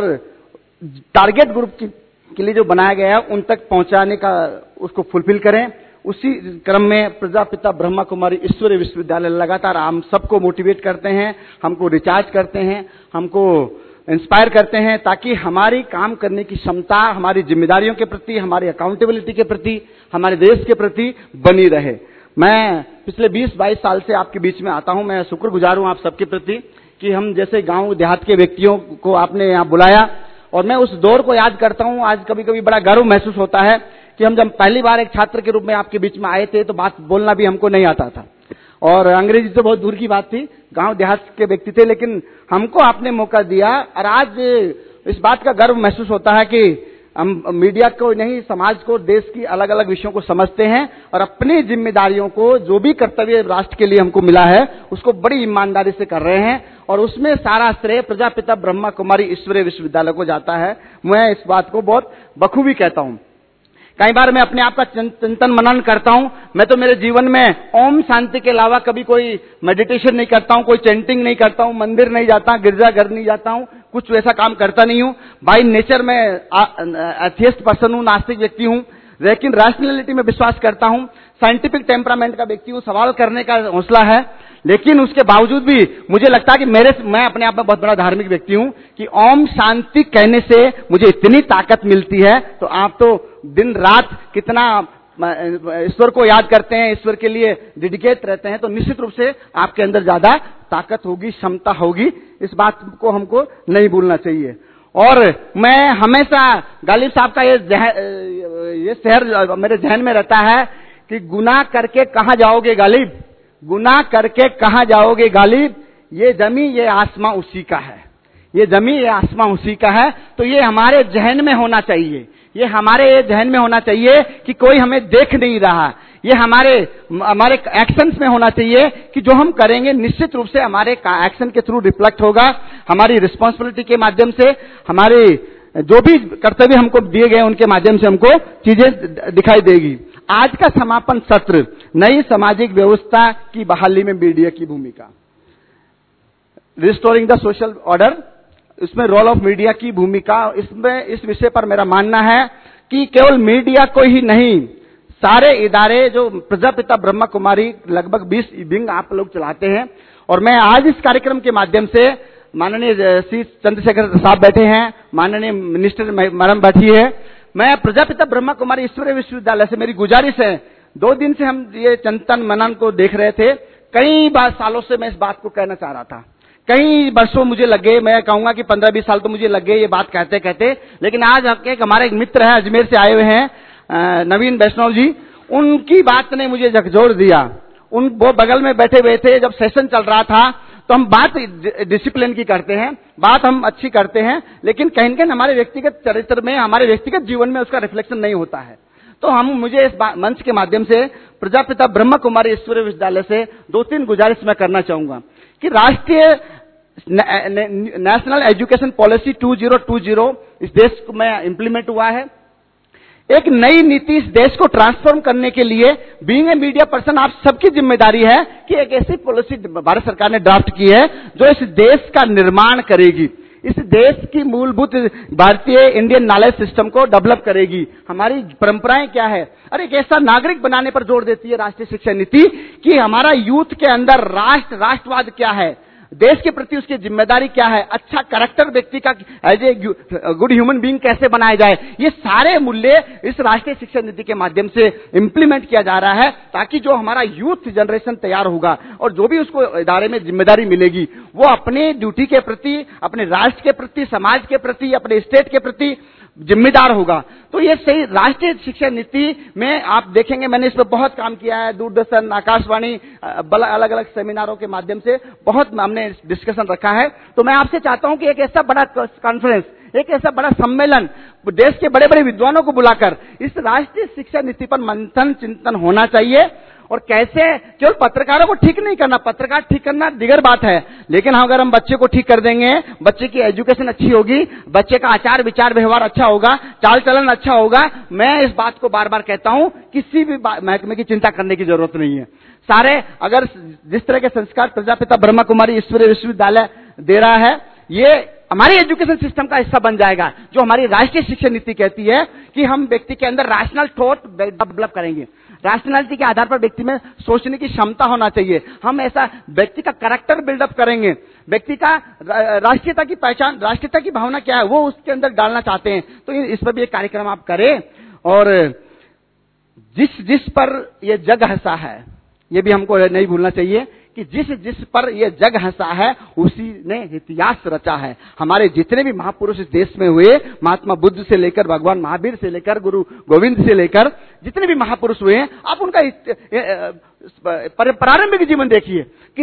टारगेट ग्रुप के लिए जो बनाया गया है उन तक पहुंचाने का उसको फुलफिल करें। उसी क्रम में प्रजापिता ब्रह्मा कुमारी ईश्वरीय विश्वविद्यालय लगातार हम सबको मोटिवेट करते हैं, हमको रिचार्ज करते हैं, हमको इंस्पायर करते हैं, ताकि हमारी काम करने की क्षमता हमारी जिम्मेदारियों के प्रति, हमारी अकाउंटेबिलिटी के प्रति, हमारे देश के प्रति बनी रहे। मैं पिछले 20-22 साल से आपके बीच में आता हूं। मैं शुक्रगुजार हूं आप सबके प्रति कि हम जैसे गांव देहात के व्यक्तियों को आपने यहाँ बुलाया। और मैं उस दौर को याद करता हूं। आज कभी कभी बड़ा गर्व महसूस होता है कि हम जब पहली बार एक छात्र के रूप में आपके बीच में आए थे तो बात बोलना भी हमको नहीं आता था, और अंग्रेजी तो बहुत दूर की बात थी, गांव देहात के व्यक्ति थे, लेकिन हमको आपने मौका दिया। और आज इस बात का गर्व महसूस होता है कि हम मीडिया को नहीं, समाज को, देश की अलग अलग विषयों को समझते हैं और अपनी जिम्मेदारियों को, जो भी कर्तव्य राष्ट्र के लिए हमको मिला है, उसको बड़ी ईमानदारी से कर रहे हैं। और उसमें सारा श्रेय प्रजापिता ब्रह्मा कुमारी ईश्वरीय विश्वविद्यालय को जाता है। मैं इस बात को बहुत बखूबी कहता हूं। कई बार मैं अपने आप का चिंतन मनन करता हूं। मैं तो मेरे जीवन में ओम शांति के अलावा कभी कोई मेडिटेशन नहीं करता हूं, कोई चैंटिंग नहीं करता हूं, मंदिर नहीं जाता, गिरजाघर नहीं जाता हूं, कुछ वैसा काम करता नहीं हूं। बाय नेचर मैं एथियस्ट पर्सन हूं, नास्तिक व्यक्ति हूं, लेकिन रैशनैलिटी में विश्वास करता हूं, साइंटिफिक टेम्परामेंट का व्यक्ति हूं, सवाल करने का हौसला है। लेकिन उसके बावजूद भी मुझे लगता है कि मैं अपने आप में बहुत बड़ा धार्मिक व्यक्ति हूं कि ओम शांति कहने से मुझे इतनी ताकत मिलती है। तो आप तो दिन रात कितना ईश्वर को याद करते हैं, ईश्वर के लिए डेडिकेट रहते हैं, तो निश्चित रूप से आपके अंदर ज्यादा ताकत होगी, क्षमता होगी। इस बात को हमको नहीं भूलना चाहिए। और मैं हमेशा गालिब साहब का ये शहर मेरे जहन में रहता है कि गुनाह करके कहां जाओगे गालिब, गुनाह करके कहां जाओगे गालिब, ये जमी ये आसमां उसी का है, ये जमी ये आसमां उसी का है। तो ये हमारे जहन में होना चाहिए, ये हमारे जहन में होना चाहिए कि कोई हमें देख नहीं रहा। ये हमारे एक्शंस में होना चाहिए कि जो हम करेंगे निश्चित रूप से हमारे एक्शन के थ्रू रिफ्लेक्ट होगा, हमारी रिस्पॉन्सिबिलिटी के माध्यम से, हमारे जो भी कर्तव्य हमको दिए गए उनके माध्यम से हमको चीजें दिखाई देगी। आज का समापन सत्र, नई सामाजिक व्यवस्था की बहाली में मीडिया की भूमिका, रिस्टोरिंग द सोशल ऑर्डर, इसमें रोल ऑफ मीडिया की भूमिका। इसमें इस विषय पर मेरा मानना है कि केवल मीडिया को ही नहीं, सारे इदारे जो प्रजापिता ब्रह्मा कुमारी लगभग 20 विंग आप लोग चलाते हैं। और मैं आज इस कार्यक्रम के माध्यम से, माननीय श्री चंद्रशेखर साहब बैठे हैं, माननीय मिनिस्टर मैडम बैठी है, मैं प्रजापिता ब्रह्मा कुमारी ईश्वरीय विश्वविद्यालय से मेरी गुजारिश है, 2 दिन से हम ये चिंतन मनन को देख रहे थे, कई बार सालों से मैं इस बात को कहना चाह रहा था, कई वर्षों मुझे लगे, मैं कहूंगा कि 15-20 साल तो मुझे लगे ये बात कहते कहते। लेकिन आज एक हमारे एक मित्र है, अजमेर से आए हुए हैं नवीन वैष्णव जी, उनकी बात ने मुझे झकझोर दिया। वो बगल में बैठे हुए थे, जब सेशन चल रहा था तो हम बात डिसिप्लिन की करते हैं, बात हम अच्छी करते हैं, लेकिन कहीं न कहीं हमारे व्यक्तिगत चरित्र में, हमारे व्यक्तिगत जीवन में उसका रिफ्लेक्शन नहीं होता है। तो मुझे इस मंच के माध्यम से प्रजापिता ब्रह्मा कुमारी ईश्वरीय विश्वविद्यालय से 2-3 गुजारिश मैं करना चाहूंगा कि राष्ट्रीय नेशनल एजुकेशन पॉलिसी 2020 इस देश में इंप्लीमेंट हुआ है। एक नई नीति इस देश को ट्रांसफॉर्म करने के लिए बीइंग ए मीडिया पर्सन आप सबकी जिम्मेदारी है कि एक ऐसी पॉलिसी भारत सरकार ने ड्राफ्ट की है जो इस देश का निर्माण करेगी, इस देश की मूलभूत भारतीय इंडियन नॉलेज सिस्टम को डेवलप करेगी। हमारी परंपराएं क्या है, अरे एक ऐसा नागरिक बनाने पर जोर देती है राष्ट्रीय शिक्षा नीति कि हमारा यूथ के अंदर राष्ट्रवाद क्या है, देश के प्रति उसकी जिम्मेदारी क्या है, अच्छा कैरेक्टर व्यक्ति का as a good human being कैसे बनाया जाए, ये सारे मूल्य इस राष्ट्रीय शिक्षा नीति के माध्यम से इंप्लीमेंट किया जा रहा है ताकि जो हमारा यूथ जनरेशन तैयार होगा और जो भी उसको इदारे में जिम्मेदारी मिलेगी वो अपने ड्यूटी के प्रति, अपने राष्ट्र के प्रति, समाज के प्रति, अपने स्टेट के प्रति जिम्मेदार होगा। तो ये सही राष्ट्रीय शिक्षा नीति में आप देखेंगे, मैंने इस पर बहुत काम किया है, दूरदर्शन, आकाशवाणी, अलग अलग सेमिनारों के माध्यम से बहुत हमने डिस्कशन रखा है। तो मैं आपसे चाहता हूं कि एक ऐसा बड़ा कॉन्फ्रेंस, एक ऐसा बड़ा सम्मेलन देश के बड़े बड़े विद्वानों को बुलाकर इस राष्ट्रीय शिक्षा नीति पर मंथन चिंतन होना चाहिए। और कैसे केवल पत्रकारों को ठीक नहीं करना, पत्रकार ठीक करना दिगर बात है, लेकिन अगर हम बच्चे को ठीक कर देंगे, बच्चे की एजुकेशन अच्छी होगी, बच्चे का आचार विचार व्यवहार अच्छा होगा, चाल चलन अच्छा होगा, मैं इस बात को बार बार कहता हूं, किसी भी महकमे की चिंता करने की जरूरत नहीं है। सारे अगर जिस तरह के संस्कार प्रजापिता ब्रह्मा कुमारी ईश्वरीय विश्वविद्यालय दे रहा है, ये हमारी एजुकेशन सिस्टम का हिस्सा बन जाएगा। जो हमारी राष्ट्रीय शिक्षा नीति कहती है कि हम व्यक्ति के अंदर रैशनल थॉट डेवलप करेंगे, रैशनैलिटी के आधार पर व्यक्ति में सोचने की क्षमता होना चाहिए, हम ऐसा व्यक्ति का कैरेक्टर बिल्डअप करेंगे, व्यक्ति का राष्ट्रीयता की पहचान, राष्ट्रीयता की भावना क्या है वो उसके अंदर डालना चाहते हैं। तो इस पर भी एक कार्यक्रम आप करें। और जिस पर यह जग हंसा है, ये भी हमको नहीं भूलना चाहिए कि जिस पर यह जग हंसा है उसी ने इतिहास रचा है। हमारे जितने भी महापुरुष इस देश में हुए, महात्मा बुद्ध से लेकर भगवान महावीर से लेकर गुरु गोविंद से लेकर जितने भी महापुरुष हुए हैं, आप उनका प्रारंभिक जीवन देखिए।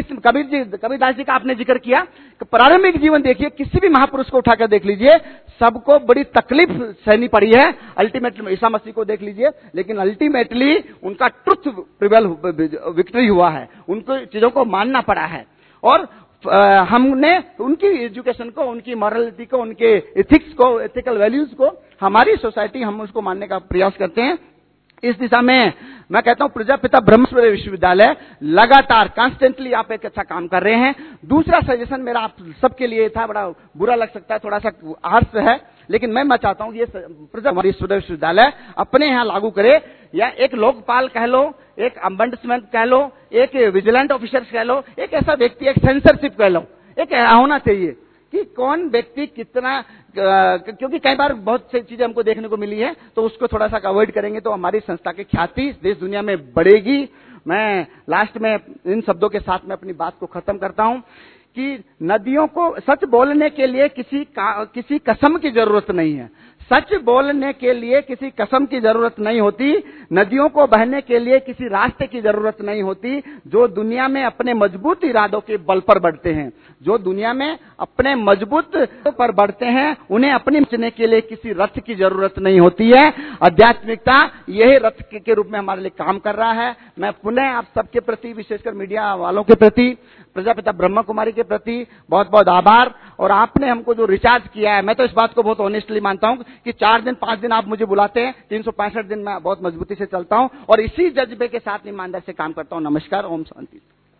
कबीरदास जी का आपने जिक्र किया, प्रारंभिक जीवन देखिए, किसी भी महापुरुष को उठाकर देख लीजिए, सबको बड़ी तकलीफ सहनी पड़ी है। अल्टीमेटली ईसा मसीह को देख लीजिए, लेकिन अल्टीमेटली उनका ट्रुथ प्रिवेल विक्ट्री हुआ है, उनको चीजों को मानना पड़ा है। और हमने उनकी एजुकेशन को, उनकी मॉरलिटी को, उनके एथिक्स को, एथिकल वैल्यूज को, हमारी सोसाइटी हम उसको मानने का प्रयास करते हैं। इस दिशा में मैं कहता हूं प्रजापिता ब्रह्मेश्वरी विश्वविद्यालय लगातार कॉन्स्टेंटली आप एक अच्छा काम कर रहे हैं। दूसरा सजेशन मेरा आप सबके लिए था, बड़ा बुरा लग सकता है, थोड़ा सा हास्य है, लेकिन मैं चाहता हूं कि ये प्रजापिता विश्वविद्यालय अपने यहां लागू करे, या एक लोकपाल कह लो, एक अम्बंडसमैन कह लो, एक विजिलेंट ऑफिसर कह लो, एक ऐसा व्यक्ति, एक सेंसरशिप कह लो, एक होना चाहिए कि कौन व्यक्ति कितना, क्योंकि कई बार बहुत सी चीजें हमको देखने को मिली है, तो उसको थोड़ा सा अवॉइड करेंगे तो हमारी संस्था की ख्याति देश दुनिया में बढ़ेगी। मैं लास्ट में इन शब्दों के साथ में अपनी बात को खत्म करता हूं कि नदियों को सच बोलने के लिए किसी कसम की जरूरत नहीं है, सच बोलने के लिए किसी कसम की जरूरत नहीं होती, नदियों को बहने के लिए किसी रास्ते की जरूरत नहीं होती। जो दुनिया में अपने मजबूत इरादों के बल पर बढ़ते हैं, जो दुनिया में अपने मजबूत पर बढ़ते हैं, उन्हें अपने बचने के लिए किसी रथ की जरूरत नहीं होती है। आध्यात्मिकता यही रथ के रूप में हमारे लिए काम कर रहा है। मैं पुनः आप सबके प्रति, विशेषकर मीडिया वालों के प्रति, प्रजापिता ब्रह्मा कुमारी के प्रति बहुत बहुत आभार। और आपने हमको जो रिचार्ज किया है, मैं तो इस बात को बहुत ऑनेस्टली मानता हूं कि 4 दिन 5 दिन आप मुझे बुलाते हैं, 365 दिन मैं बहुत मजबूती से चलता हूं और इसी जज्बे के साथ ईमानदारी से काम करता हूं। नमस्कार, ओम शांति।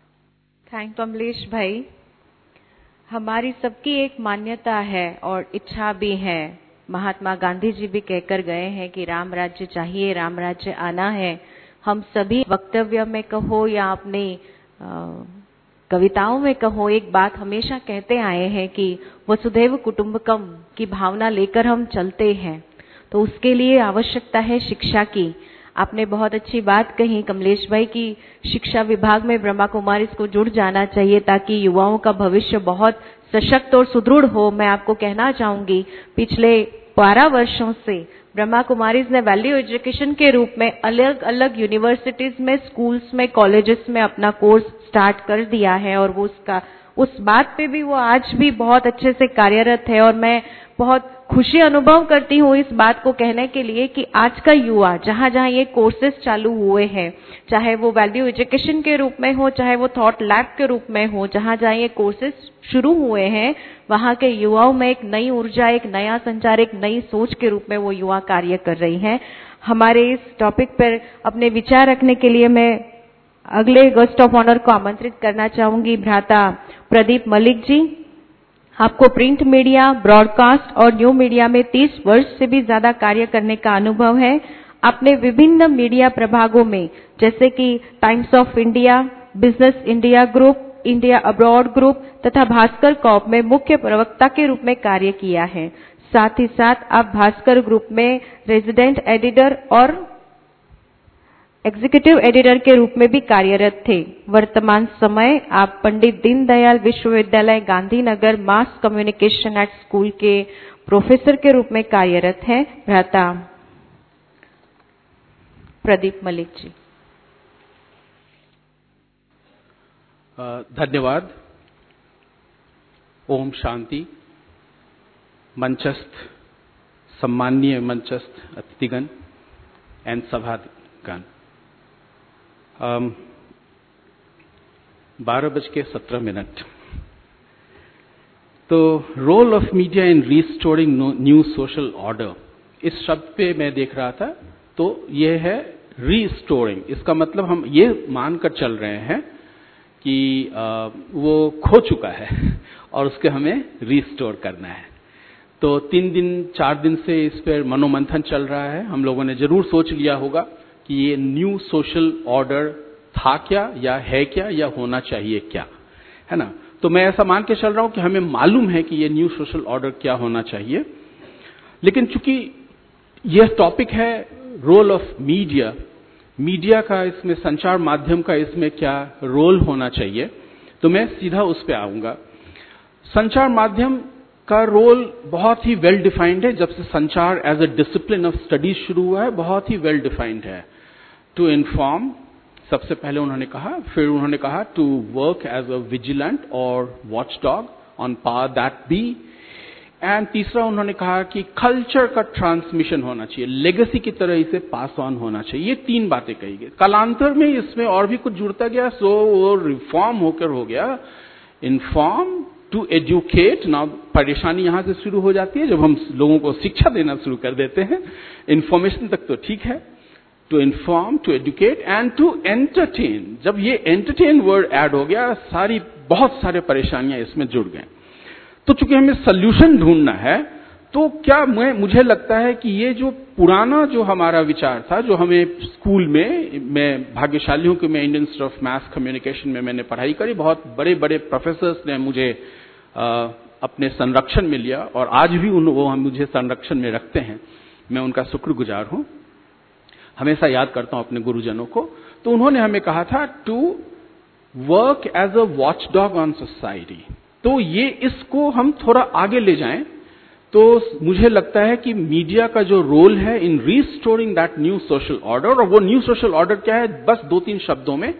थैंक कमलेश भाई। हमारी सबकी एक मान्यता है और इच्छा भी है, महात्मा गांधी जी भी कहकर गए हैं कि राम राज्य चाहिए, राम राज्य आना है। हम सभी वक्तव्य में कहो या अपनी कविताओं में कहो, एक बात हमेशा कहते आए हैं कि वसुधैव कुटुंबकम की भावना लेकर हम चलते हैं, तो उसके लिए आवश्यकता है शिक्षा की। आपने बहुत अच्छी बात कही कमलेश भाई की शिक्षा विभाग में ब्रह्मा कुमारी को जुड़ जाना चाहिए ताकि युवाओं का भविष्य बहुत सशक्त और सुदृढ़ हो। मैं आपको कहना चाहूंगी, पिछले 12 वर्षों से ब्रह्मा कुमारीज ने वैल्यू एजुकेशन के रूप में अलग अलग यूनिवर्सिटीज में, स्कूल्स में, कॉलेजेस में अपना कोर्स स्टार्ट कर दिया है और वो उस बात पे भी वो आज भी बहुत अच्छे से कार्यरत है। और मैं बहुत खुशी अनुभव करती हूँ इस बात को कहने के लिए कि आज का युवा जहाँ जहाँ ये कोर्सेज चालू हुए हैं, चाहे वो वैल्यू एजुकेशन के रूप में हो, चाहे वो थॉट लैब के रूप में हो, जहाँ जहाँ ये कोर्सेज शुरू हुए हैं, वहाँ के युवाओं में एक नई ऊर्जा, एक नया संचार, एक नई सोच के रूप में वो युवा कार्य कर रही हैं। हमारे इस टॉपिक पर अपने विचार रखने के लिए मैं अगले गेस्ट ऑफ ऑनर को आमंत्रित करना चाहूंगी, भ्राता प्रदीप मलिक जी। आपको प्रिंट मीडिया, ब्रॉडकास्ट और न्यू मीडिया में 30 वर्ष से भी ज्यादा कार्य करने का अनुभव है। आपने विभिन्न मीडिया प्रभागों में जैसे कि Times of India, business India group, India abroad group तथा भास्कर कॉर्प में मुख्य प्रवक्ता के रूप में कार्य किया है। साथ ही साथ आप भास्कर ग्रुप में रेजिडेंट एडिटर और एग्जीक्यूटिव एडिटर के रूप में भी कार्यरत थे। वर्तमान समय आप पंडित दीनदयाल विश्वविद्यालय Gandhinagar mass communication at school के प्रोफेसर के रूप में कार्यरत हैं। भ्राता प्रदीप मलिक जी। धन्यवाद। ओम शांति। मंचस्थ सम्माननीय मंचस्थ अतिथिगण एंड सभागण, 12:17। तो role of media in restoring new social order, इस शब्द पे मैं देख रहा था, तो ये है रिस्टोरिंग। इसका मतलब हम ये मानकर चल रहे हैं कि वो खो चुका है और उसके हमें रिस्टोर करना है। तो 3 दिन 4 दिन से इस पर मनोमंथन चल रहा है। हम लोगों ने जरूर सोच लिया होगा कि ये न्यू सोशल ऑर्डर था क्या, या है क्या, या होना चाहिए क्या, है ना। तो मैं ऐसा मान के चल रहा हूं कि हमें मालूम है कि ये न्यू सोशल ऑर्डर क्या होना चाहिए। लेकिन चूंकि यह टॉपिक है रोल ऑफ मीडिया, मीडिया का इसमें, संचार माध्यम का इसमें क्या रोल होना चाहिए, तो मैं सीधा उस पर आऊंगा। संचार माध्यम का रोल बहुत ही वेल डिफाइंड है। जब से संचार as a discipline of studies शुरू हुआ है, बहुत ही वेल डिफाइंड है। टू इन्फॉर्म, सबसे पहले उन्होंने कहा, फिर उन्होंने कहा to work as a vigilant और watch dog on power that be, and तीसरा उन्होंने कहा कि कल्चर का ट्रांसमिशन होना चाहिए, लेगेसी की तरह इसे पास ऑन होना चाहिए। ये 3 बातें कही गई। कालांतर में इसमें और भी कुछ जुड़ता गया, सो वो रिफॉर्म होकर हो गया इन्फॉर्म टू एजुकेट। ना परेशानी यहां से शुरू हो जाती है जब हम लोगों को शिक्षा देना शुरू कर देते हैं। इन्फॉर्मेशन तक तो ठीक है, to inform, to educate and to entertain. जब ये एंटरटेन वर्ड ऐड हो गया, बहुत सारे परेशानियां इसमें जुड़ गए। तो चूंकि हमें सोल्यूशन ढूंढना है, तो क्या मुझे लगता है कि ये जो पुराना जो हमारा विचार था, जो हमें स्कूल में, मैं भाग्यशाली हूं कि मैं Indian institute of mass communication में मैंने पढ़ाई करी। बहुत बड़े बड़े प्रोफेसर्स ने मुझे अपने संरक्षण में लिया और आज भी वो मुझे संरक्षण में रखते हैं। मैं उनका शुक्रगुजार हूं, हमेशा याद करता हूं अपने गुरुजनों को। तो उन्होंने हमें कहा था to work as a watch dog on society. तो ये इसको हम थोड़ा आगे ले जाएं तो मुझे लगता है कि मीडिया का जो रोल है in restoring that new social order, और वो न्यू सोशल ऑर्डर क्या है, बस 2-3 शब्दों में,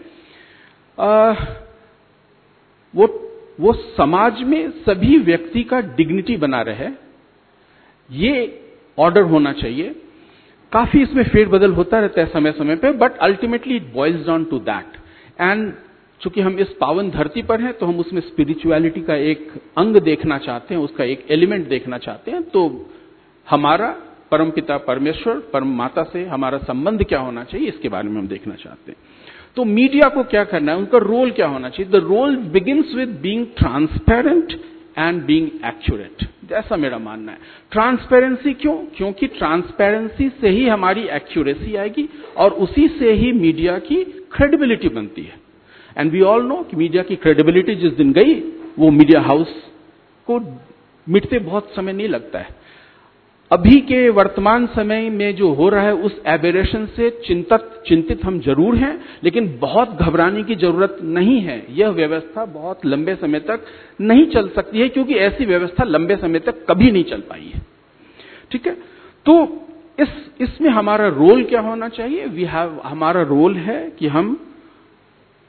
वो समाज में सभी व्यक्ति का डिग्निटी बना रहे, ये ऑर्डर होना चाहिए। काफी इसमें फेरबदल होता रहता है समय समय पे, but ultimately it boils down to that. And चूंकि हम इस पावन धरती पर हैं, तो हम उसमें स्पिरिचुअलिटी का एक अंग देखना चाहते हैं, उसका एक एलिमेंट देखना चाहते हैं। तो हमारा परमपिता परमेश्वर, परम माता से हमारा संबंध क्या होना चाहिए, इसके बारे में हम देखना चाहते हैं। तो मीडिया को क्या करना है, उनका रोल क्या होना चाहिए। The role begins with being transparent and being accurate, ऐसा मेरा मानना है। ट्रांसपेरेंसी क्यों? क्योंकि ट्रांसपेरेंसी से ही हमारी एक्यूरेसी आएगी और उसी से ही मीडिया की क्रेडिबिलिटी बनती है। एंड वी ऑल नो कि मीडिया की क्रेडिबिलिटी जिस दिन गई, वो मीडिया हाउस को मिटते बहुत समय नहीं लगता है। अभी के वर्तमान समय में जो हो रहा है, उस एबेरेशन से चिंतित हम जरूर हैं, लेकिन बहुत घबराने की जरूरत नहीं है। यह व्यवस्था बहुत लंबे समय तक नहीं चल सकती है, क्योंकि ऐसी व्यवस्था लंबे समय तक कभी नहीं चल पाई है। ठीक है, तो इसमें हमारा रोल क्या होना चाहिए? हमारा रोल है कि हम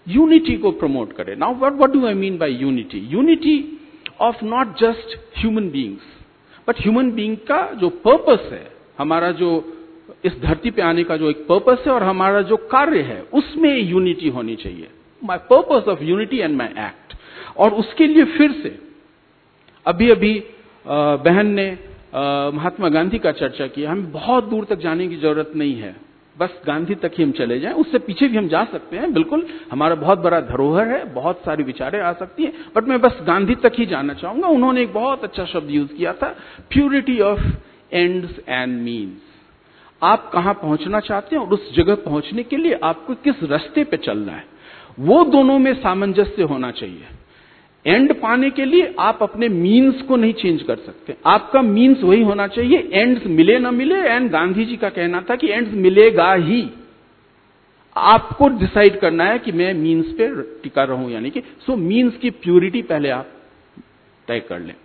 यूनिटी को प्रमोट करें। Now what do I mean by unity? Unity of not just human beings, but human being का जो पर्पस है, हमारा जो इस धरती पे आने का जो एक पर्पस है और हमारा जो कार्य है, उसमें यूनिटी होनी चाहिए। My purpose of unity and my act. और उसके लिए फिर से अभी अभी बहन ने महात्मा गांधी का चर्चा किया। हमें बहुत दूर तक जाने की जरूरत नहीं है, बस गांधी तक ही हम चले जाएं, उससे पीछे भी हम जा सकते हैं। बिल्कुल हमारा बहुत बड़ा धरोहर है, बहुत सारी विचारें आ सकती हैं, बट मैं बस गांधी तक ही जाना चाहूंगा। उन्होंने एक बहुत अच्छा शब्द यूज किया था, purity of ends and means. आप कहां पहुंचना चाहते हैं और उस जगह पहुंचने के लिए आपको किस रास्ते पे चलना है, वो दोनों में सामंजस्य होना चाहिए। एंड पाने के लिए आप अपने मीन्स को नहीं चेंज कर सकते, आपका मीन्स वही होना चाहिए, एंड्स मिले ना मिले। एंड गांधी जी का कहना था कि एंड्स मिलेगा ही, आपको डिसाइड करना है कि मैं मीन्स पे टिका रहूं यानी कि सो मीन्स की प्यूरिटी पहले आप तय कर लें।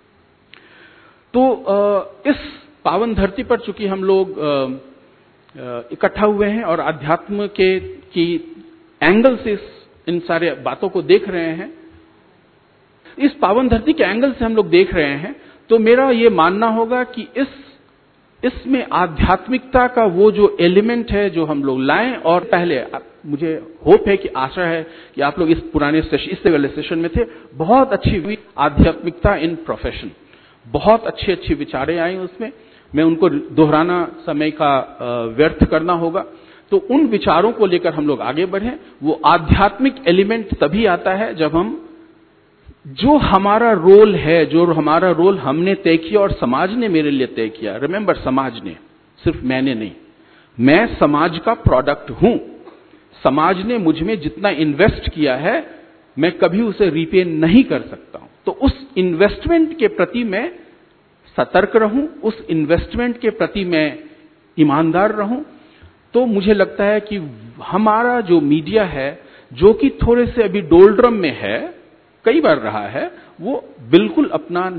तो इस पावन धरती पर चूंकि हम लोग इकट्ठा हुए हैं और अध्यात्म की एंगल से इन सारे बातों को देख रहे हैं, इस पावन धरती के एंगल से हम लोग देख रहे हैं, तो मेरा ये मानना होगा कि इसमें आध्यात्मिकता का वो जो एलिमेंट है जो हम लोग लाएं। और पहले मुझे होप है कि आशा है कि आप लोग इस पुराने सेशन, इससे वाले सेशन में थे, बहुत अच्छी हुई आध्यात्मिकता इन प्रोफेशन, बहुत अच्छी अच्छी विचारें आई उसमें। मैं उनको दोहराना समय का व्यर्थ करना होगा। तो उन विचारों को लेकर हम लोग आगे बढ़ें। वो आध्यात्मिक एलिमेंट तभी आता है जब हम जो हमारा रोल है, जो हमारा रोल हमने तय किया और समाज ने मेरे लिए तय किया। रिमेंबर, समाज ने, सिर्फ मैंने नहीं, मैं समाज का प्रोडक्ट हूं। समाज ने मुझ में जितना इन्वेस्ट किया है मैं कभी उसे रीपे नहीं कर सकता हूं। तो उस इन्वेस्टमेंट के प्रति मैं सतर्क रहूं, उस इन्वेस्टमेंट के प्रति मैं ईमानदार रहूं। तो मुझे लगता है कि हमारा जो मीडिया है, जो कि थोड़े से अभी डोलड्रम में है, कई बार रहा है, वो बिल्कुल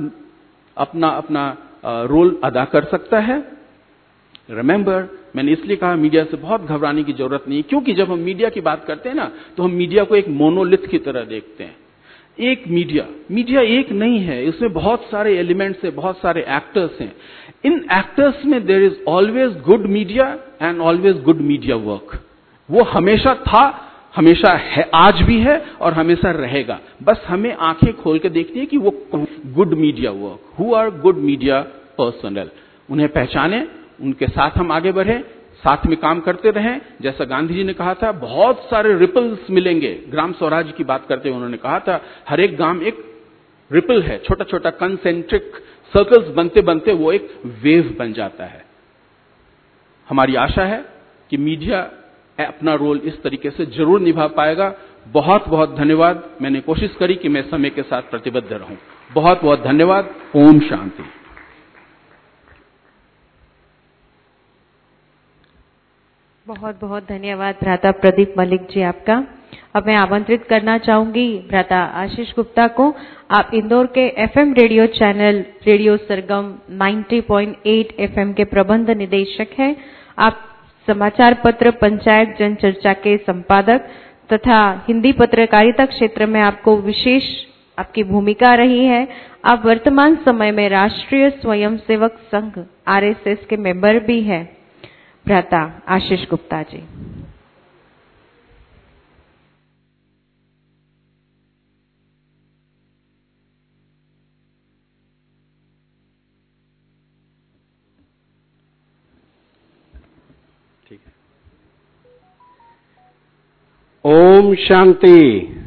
अपना रोल अदा कर सकता है। रिमेंबर, मैंने इसलिए कहा मीडिया से बहुत घबराने की जरूरत नहीं, क्योंकि जब हम मीडिया की बात करते हैं ना, तो हम मीडिया को एक मोनोलिथ की तरह देखते हैं। एक मीडिया एक नहीं है, इसमें बहुत सारे एलिमेंट्स हैं, बहुत सारे एक्टर्स हैं। इन एक्टर्स में there is always good media and always good media work. वो हमेशा था, हमेशा है, आज भी है और हमेशा रहेगा। बस हमें आंखें खोल के देखनी है कि वो good media work, who are good media personal, उन्हें पहचाने, उनके साथ हम आगे बढ़े, साथ में काम करते रहें। जैसा गांधी जी ने कहा था, बहुत सारे रिपल्स मिलेंगे। ग्राम स्वराज की बात करते हुए उन्होंने कहा था, हर एक गांव एक रिपल है, छोटा छोटा कंसेंट्रिक सर्कल्स बनते बनते वो एक वेव बन जाता है। हमारी आशा है कि मीडिया अपना रोल इस तरीके से जरूर निभा पाएगा। बहुत बहुत धन्यवाद। मैंने कोशिश करी कि मैं समय के साथ प्रतिबद्ध रहूं। बहुत बहुत धन्यवाद। ओम शांति। बहुत बहुत धन्यवाद भ्राता प्रदीप मलिक जी आपका। अब मैं आमंत्रित करना चाहूंगी भ्राता आशीष गुप्ता को। आप इंदौर के FM radio channel radio Sargam 90.8 FM के प्रबंध निदेशक हैं। आप समाचार पत्र पंचायत जनचर्चा के संपादक तथा हिंदी पत्रकारिता क्षेत्र में आपको विशेष आपकी भूमिका रही है। आप वर्तमान समय में राष्ट्रीय स्वयंसेवक संघ आरएसएस के मेंबर भी हैं। भ्राता आशीष गुप्ता जी। ठीक है। ओम शांति।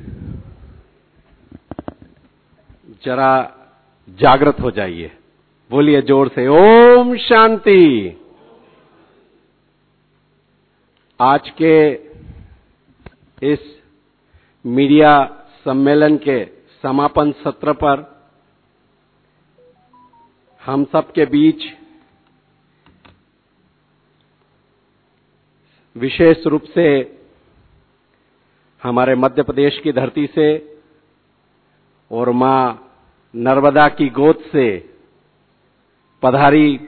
जरा जागृत हो जाइए, बोलिए जोर से, ओम शांति। आज के इस मीडिया सम्मेलन के समापन सत्र पर हम सब के बीच विशेष रूप से हमारे मध्य प्रदेश की धरती से और मां नर्मदा की गोद से पधारी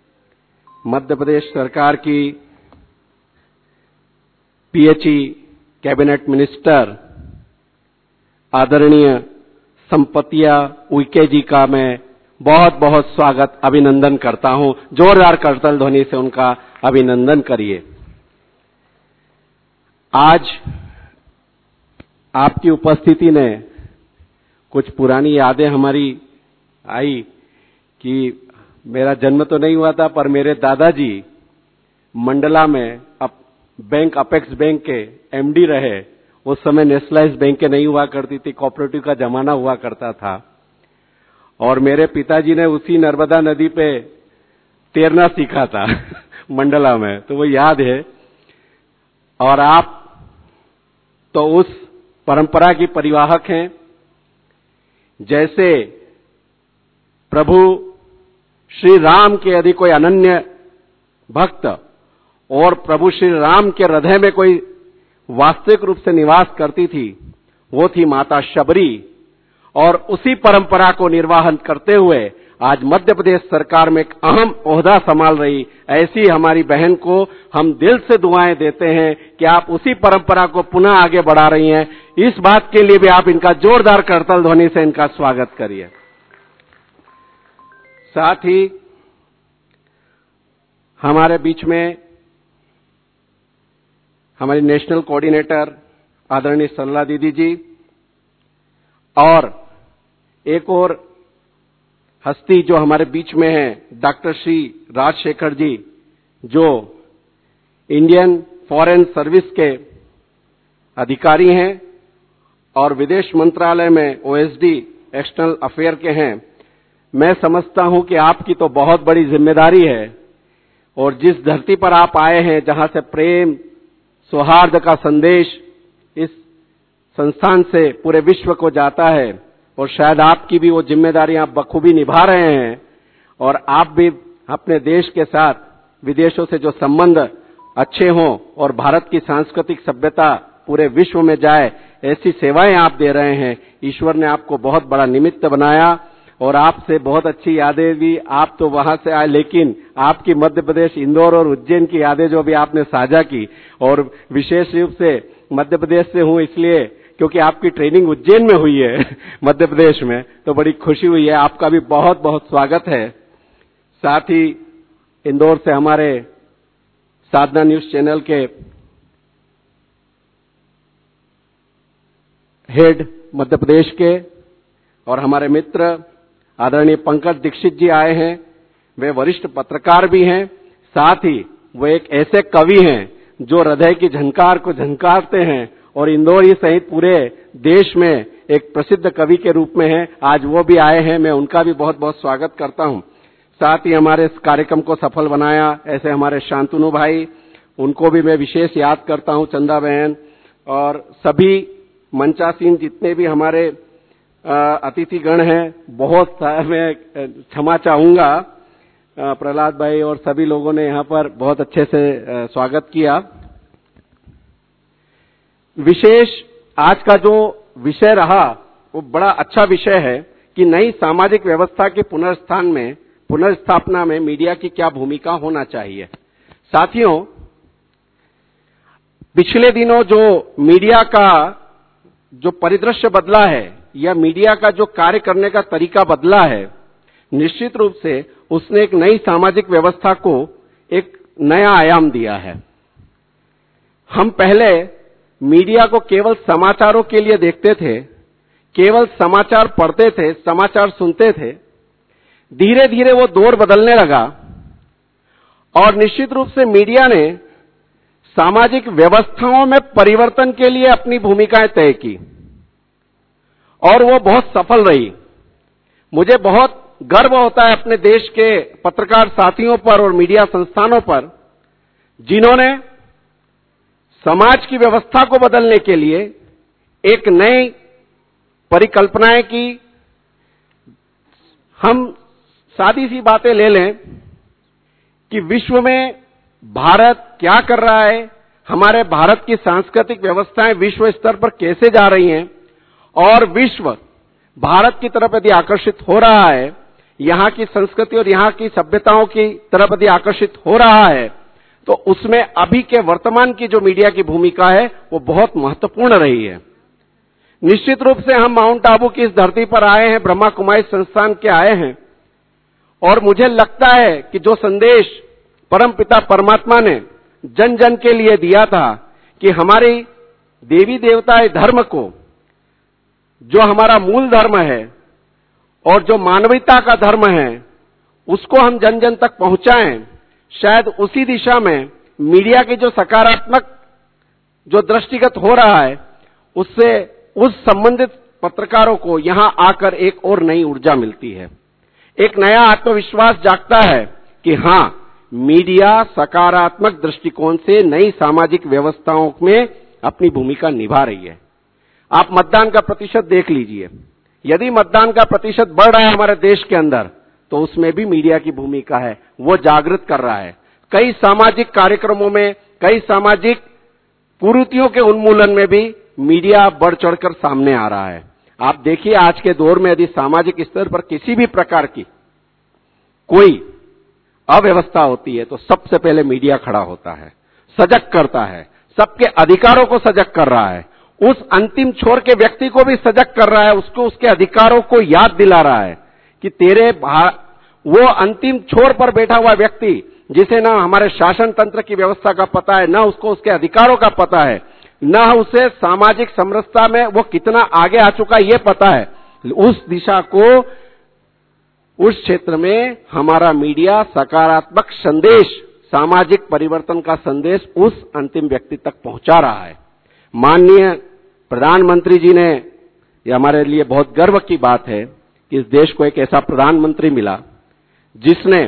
मध्य प्रदेश सरकार की पीएचई कैबिनेट मिनिस्टर आदरणीय संपतिया उइके जी का मैं बहुत बहुत स्वागत अभिनंदन करता हूं। जोरदार करताल ध्वनि से उनका अभिनंदन करिए। आज आपकी उपस्थिति ने कुछ पुरानी यादें हमारी आई कि मेरा जन्म तो नहीं हुआ था, पर मेरे दादाजी मंडला में बैंक अपेक्स बैंक के एमडी रहे। उस समय नेशनलाइज बैंकें नहीं हुआ करती थी, कोऑपरेटिव का जमाना हुआ करता था, और मेरे पिताजी ने उसी नर्मदा नदी पे तैरना सीखा था मंडला में, तो वो याद है। और आप तो उस परंपरा की परिवाहक हैं। जैसे प्रभु श्री राम के यदि कोई अनन्य भक्त और प्रभु श्री राम के हृदय में कोई वास्तविक रूप से निवास करती थी, वो थी माता शबरी। और उसी परंपरा को निर्वाहन करते हुए आज मध्य प्रदेश सरकार में एक अहम ओहदा संभाल रही ऐसी हमारी बहन को हम दिल से दुआएं देते हैं कि आप उसी परंपरा को पुनः आगे बढ़ा रही हैं। इस बात के लिए भी आप इनका जोरदार करताल ध्वनि से इनका स्वागत करिए। साथ ही हमारे बीच में हमारी नेशनल कोऑर्डिनेटर आदरणीय सरला दीदी जी और एक और हस्ती जो हमारे बीच में है डॉक्टर श्री राजशेखर जी, जो इंडियन फॉरेन सर्विस के अधिकारी हैं और विदेश मंत्रालय में ओएसडी एक्सटर्नल अफेयर के हैं। मैं समझता हूं कि आपकी तो बहुत बड़ी जिम्मेदारी है और जिस धरती पर आप आए हैं, जहां से प्रेम सौहार्द का संदेश इस संस्थान से पूरे विश्व को जाता है, और शायद आपकी भी वो जिम्मेदारी आप बखूबी निभा रहे हैं। और आप भी अपने देश के साथ विदेशों से जो संबंध अच्छे हों और भारत की सांस्कृतिक सभ्यता पूरे विश्व में जाए, ऐसी सेवाएं आप दे रहे हैं। ईश्वर ने आपको बहुत बड़ा निमित्त बनाया और आपसे बहुत अच्छी यादें भी, आप तो वहां से आए, लेकिन आपकी मध्य प्रदेश इंदौर और उज्जैन की यादें जो भी आपने साझा की, और विशेष रूप से मध्य प्रदेश से हूं इसलिए क्योंकि आपकी ट्रेनिंग उज्जैन में हुई है मध्य प्रदेश में, तो बड़ी खुशी हुई है। आपका भी बहुत बहुत स्वागत है। साथ ही इंदौर से हमारे साधना न्यूज चैनल के हेड मध्य प्रदेश के और हमारे मित्र आदरणीय पंकज दीक्षित जी आए हैं। वे वरिष्ठ पत्रकार भी हैं, साथ ही वे एक ऐसे कवि हैं जो हृदय की झंकार को झंकारते हैं और इंदौर ही सहित पूरे देश में एक प्रसिद्ध कवि के रूप में हैं। आज वो भी आए हैं, मैं उनका भी बहुत बहुत स्वागत करता हूं। साथ ही हमारे इस कार्यक्रम को सफल बनाया ऐसे हमारे शांतनु भाई, उनको भी मैं विशेष याद करता हूं, चंदा बहन और सभी मंचासीन जितने भी हमारे अतिथिगण हैं, बहुत मैं क्षमा चाहूंगा। प्रहलाद भाई और सभी लोगों ने यहाँ पर बहुत अच्छे से स्वागत किया। विशेष आज का जो विषय रहा वो बड़ा अच्छा विषय है कि नई सामाजिक व्यवस्था के पुनर्स्थापना में मीडिया की क्या भूमिका होना चाहिए। साथियों, पिछले दिनों जो मीडिया का जो परिदृश्य बदला है या मीडिया का जो कार्य करने का तरीका बदला है, निश्चित रूप से उसने एक नई सामाजिक व्यवस्था को एक नया आयाम दिया है। हम पहले मीडिया को केवल समाचारों के लिए देखते थे, केवल समाचार पढ़ते थे, समाचार सुनते थे। धीरे धीरे वो दौर बदलने लगा और निश्चित रूप से मीडिया ने सामाजिक व्यवस्थाओं में परिवर्तन के लिए अपनी भूमिकाएं तय की और वो बहुत सफल रही। मुझे बहुत गर्व होता है अपने देश के पत्रकार साथियों पर और मीडिया संस्थानों पर, जिन्होंने समाज की व्यवस्था को बदलने के लिए एक नई परिकल्पनाएं की। हम सादी सी बातें ले लें कि विश्व में भारत क्या कर रहा है, हमारे भारत की सांस्कृतिक व्यवस्थाएं विश्व स्तर पर कैसे जा रही हैं और विश्व भारत की तरफ यदि आकर्षित हो रहा है, यहाँ की संस्कृति और यहाँ की सभ्यताओं की तरफ यदि आकर्षित हो रहा है, तो उसमें अभी के वर्तमान की जो मीडिया की भूमिका है वो बहुत महत्वपूर्ण रही है। निश्चित रूप से हम माउंट आबू की इस धरती पर आए हैं, ब्रह्मा कुमारी संस्थान के आए हैं, और मुझे लगता है कि जो संदेश परमपिता परमात्मा ने जन जन के लिए दिया था कि हमारी देवी देवता धर्म को, जो हमारा मूल धर्म है और जो मानवीयता का धर्म है, उसको हम जन जन तक पहुंचाएं, शायद उसी दिशा में मीडिया की जो सकारात्मक जो दृष्टिगत हो रहा है, उससे उस संबंधित पत्रकारों को यहां आकर एक और नई ऊर्जा मिलती है, एक नया आत्मविश्वास जागता है कि हां, मीडिया सकारात्मक दृष्टिकोण से नई सामाजिक व्यवस्थाओं में अपनी भूमिका निभा रही है। आप मतदान का प्रतिशत देख लीजिए, यदि मतदान का प्रतिशत बढ़ रहा है हमारे देश के अंदर, तो उसमें भी मीडिया की भूमिका है, वो जागृत कर रहा है। कई सामाजिक कार्यक्रमों में, कई सामाजिक कुरीतियों के उन्मूलन में भी मीडिया बढ़ चढ़कर सामने आ रहा है। आप देखिए, आज के दौर में यदि सामाजिक स्तर पर किसी भी प्रकार की कोई अव्यवस्था होती है तो सबसे पहले मीडिया खड़ा होता है, सजग करता है, सबके अधिकारों को सजग कर रहा है, उस अंतिम छोर के व्यक्ति को भी सजग कर रहा है, उसको उसके अधिकारों को याद दिला रहा है कि वो अंतिम छोर पर बैठा हुआ व्यक्ति, जिसे ना हमारे शासन तंत्र की व्यवस्था का पता है, ना उसको उसके अधिकारों का पता है, ना उसे सामाजिक समरसता में वो कितना आगे आ चुका ये पता है, उस दिशा को, उस क्षेत्र में हमारा मीडिया सकारात्मक संदेश, सामाजिक परिवर्तन का संदेश उस अंतिम व्यक्ति तक पहुंचा रहा है। माननीय प्रधानमंत्री जी ने, ये हमारे लिए बहुत गर्व की बात है कि इस देश को एक ऐसा प्रधानमंत्री मिला जिसने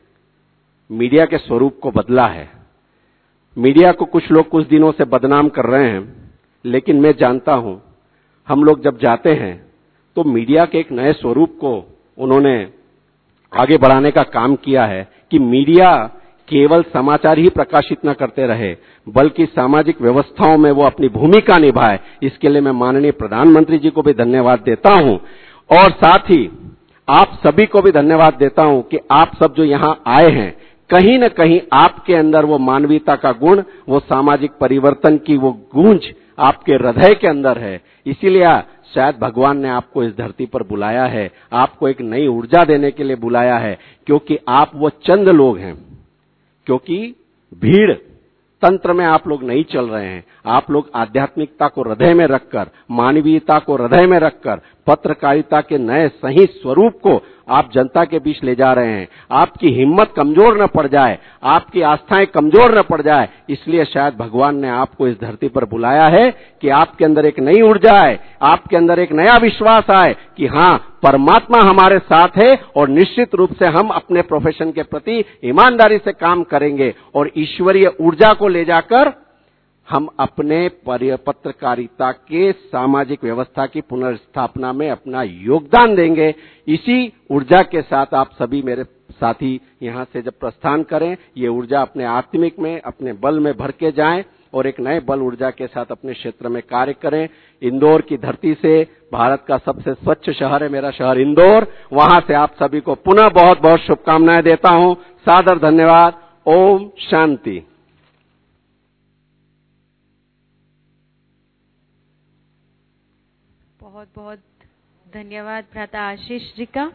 मीडिया के स्वरूप को बदला है। मीडिया को कुछ लोग कुछ दिनों से बदनाम कर रहे हैं, लेकिन मैं जानता हूं, हम लोग जब जाते हैं तो मीडिया के एक नए स्वरूप को उन्होंने आगे बढ़ाने का काम किया है कि मीडिया केवल समाचार ही प्रकाशित न करते रहे, बल्कि सामाजिक व्यवस्थाओं में वो अपनी भूमिका निभाए। इसके लिए मैं माननीय प्रधानमंत्री जी को भी धन्यवाद देता हूं, और साथ ही आप सभी को भी धन्यवाद देता हूं कि आप सब जो यहां आए हैं, कहीं न कहीं आपके अंदर वो मानवीयता का गुण, वो सामाजिक परिवर्तन की वो गूंज आपके हृदय के अंदर है। इसीलिए शायद भगवान ने आपको इस धरती पर बुलाया है, आपको एक नई ऊर्जा देने के लिए बुलाया है, क्योंकि आप वो चंद लोग हैं, क्योंकि भीड़ तंत्र में आप लोग नहीं चल रहे हैं। आप लोग आध्यात्मिकता को हृदय में रखकर, मानवीयता को हृदय में रखकर, पत्रकारिता के नए सही स्वरूप को आप जनता के बीच ले जा रहे हैं। आपकी हिम्मत कमजोर न पड़ जाए, आपकी आस्थाएं कमजोर न पड़ जाए, इसलिए शायद भगवान ने आपको इस धरती पर बुलाया है कि आपके अंदर एक नई ऊर्जा आए, आपके अंदर एक नया विश्वास आए कि हां, परमात्मा हमारे साथ है, और निश्चित रूप से हम अपने प्रोफेशन के प्रति ईमानदारी से काम करेंगे और ईश्वरीय ऊर्जा को ले जाकर हम अपने पत्रकारिता के सामाजिक व्यवस्था की पुनर्स्थापना में अपना योगदान देंगे। इसी ऊर्जा के साथ आप सभी मेरे साथी यहां से जब प्रस्थान करें, ये ऊर्जा अपने आत्मिक में, अपने बल में भर के जाएं और एक नए बल ऊर्जा के साथ अपने क्षेत्र में कार्य करें। इंदौर की धरती से, भारत का सबसे स्वच्छ शहर है मेरा शहर इंदौर, वहां से आप सभी को पुनः बहुत बहुत शुभकामनाएं देता हूं। सादर धन्यवाद। ओम शांति। बहुत बहुत धन्यवाद भ्राता आशीष जी का।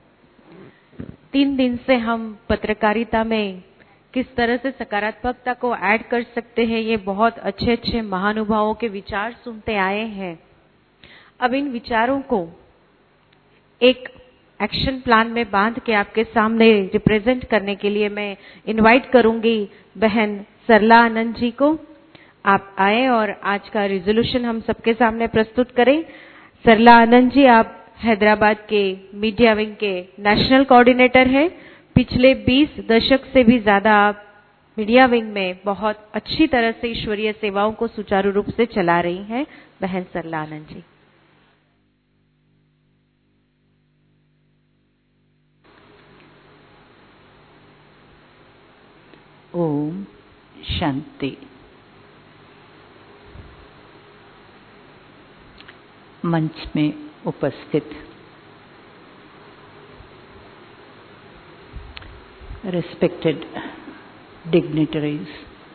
3 दिन से हम पत्रकारिता में किस तरह से सकारात्मकता को ऐड कर सकते हैं, ये बहुत अच्छे अच्छे महानुभावों के विचार सुनते आए हैं। अब इन विचारों को एक एक्शन प्लान में बांध के आपके सामने रिप्रेजेंट करने के लिए मैं इनवाइट करूंगी बहन सरला आनंद जी को। आप आए और आज का रिजोल्यूशन हम सबके सामने प्रस्तुत करें। सरला आनंद जी, आप हैदराबाद के मीडिया विंग के नेशनल कोऑर्डिनेटर हैं। पिछले 20 दशक से भी ज्यादा आप मीडिया विंग में बहुत अच्छी तरह से ईश्वरीय सेवाओं को सुचारू रूप से चला रही हैं। बहन सरला आनंद जी। ओम शांति। मंच में उपस्थित respected dignitaries,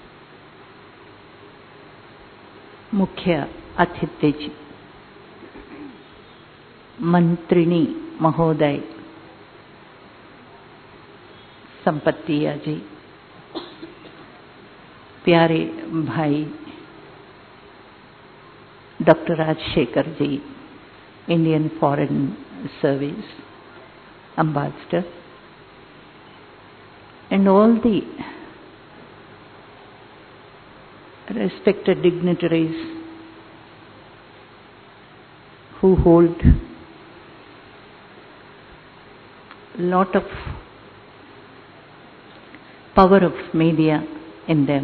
मुख्य अतिथि जी, मंत्रिणी महोदय, संपत्तिया जी, प्यारे भाई doctor Rajshekhar ji, Indian foreign service ambassador, and all the respected dignitaries who hold lot of power of media in them.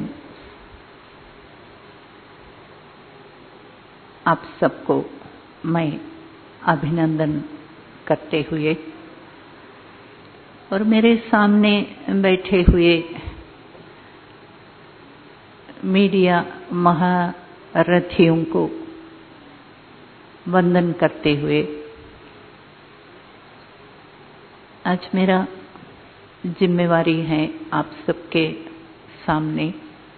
आप सबको मैं अभिनंदन करते हुए और मेरे सामने बैठे हुए मीडिया महारथियों को वंदन करते हुए आज मेरा जिम्मेवारी है आप सबके सामने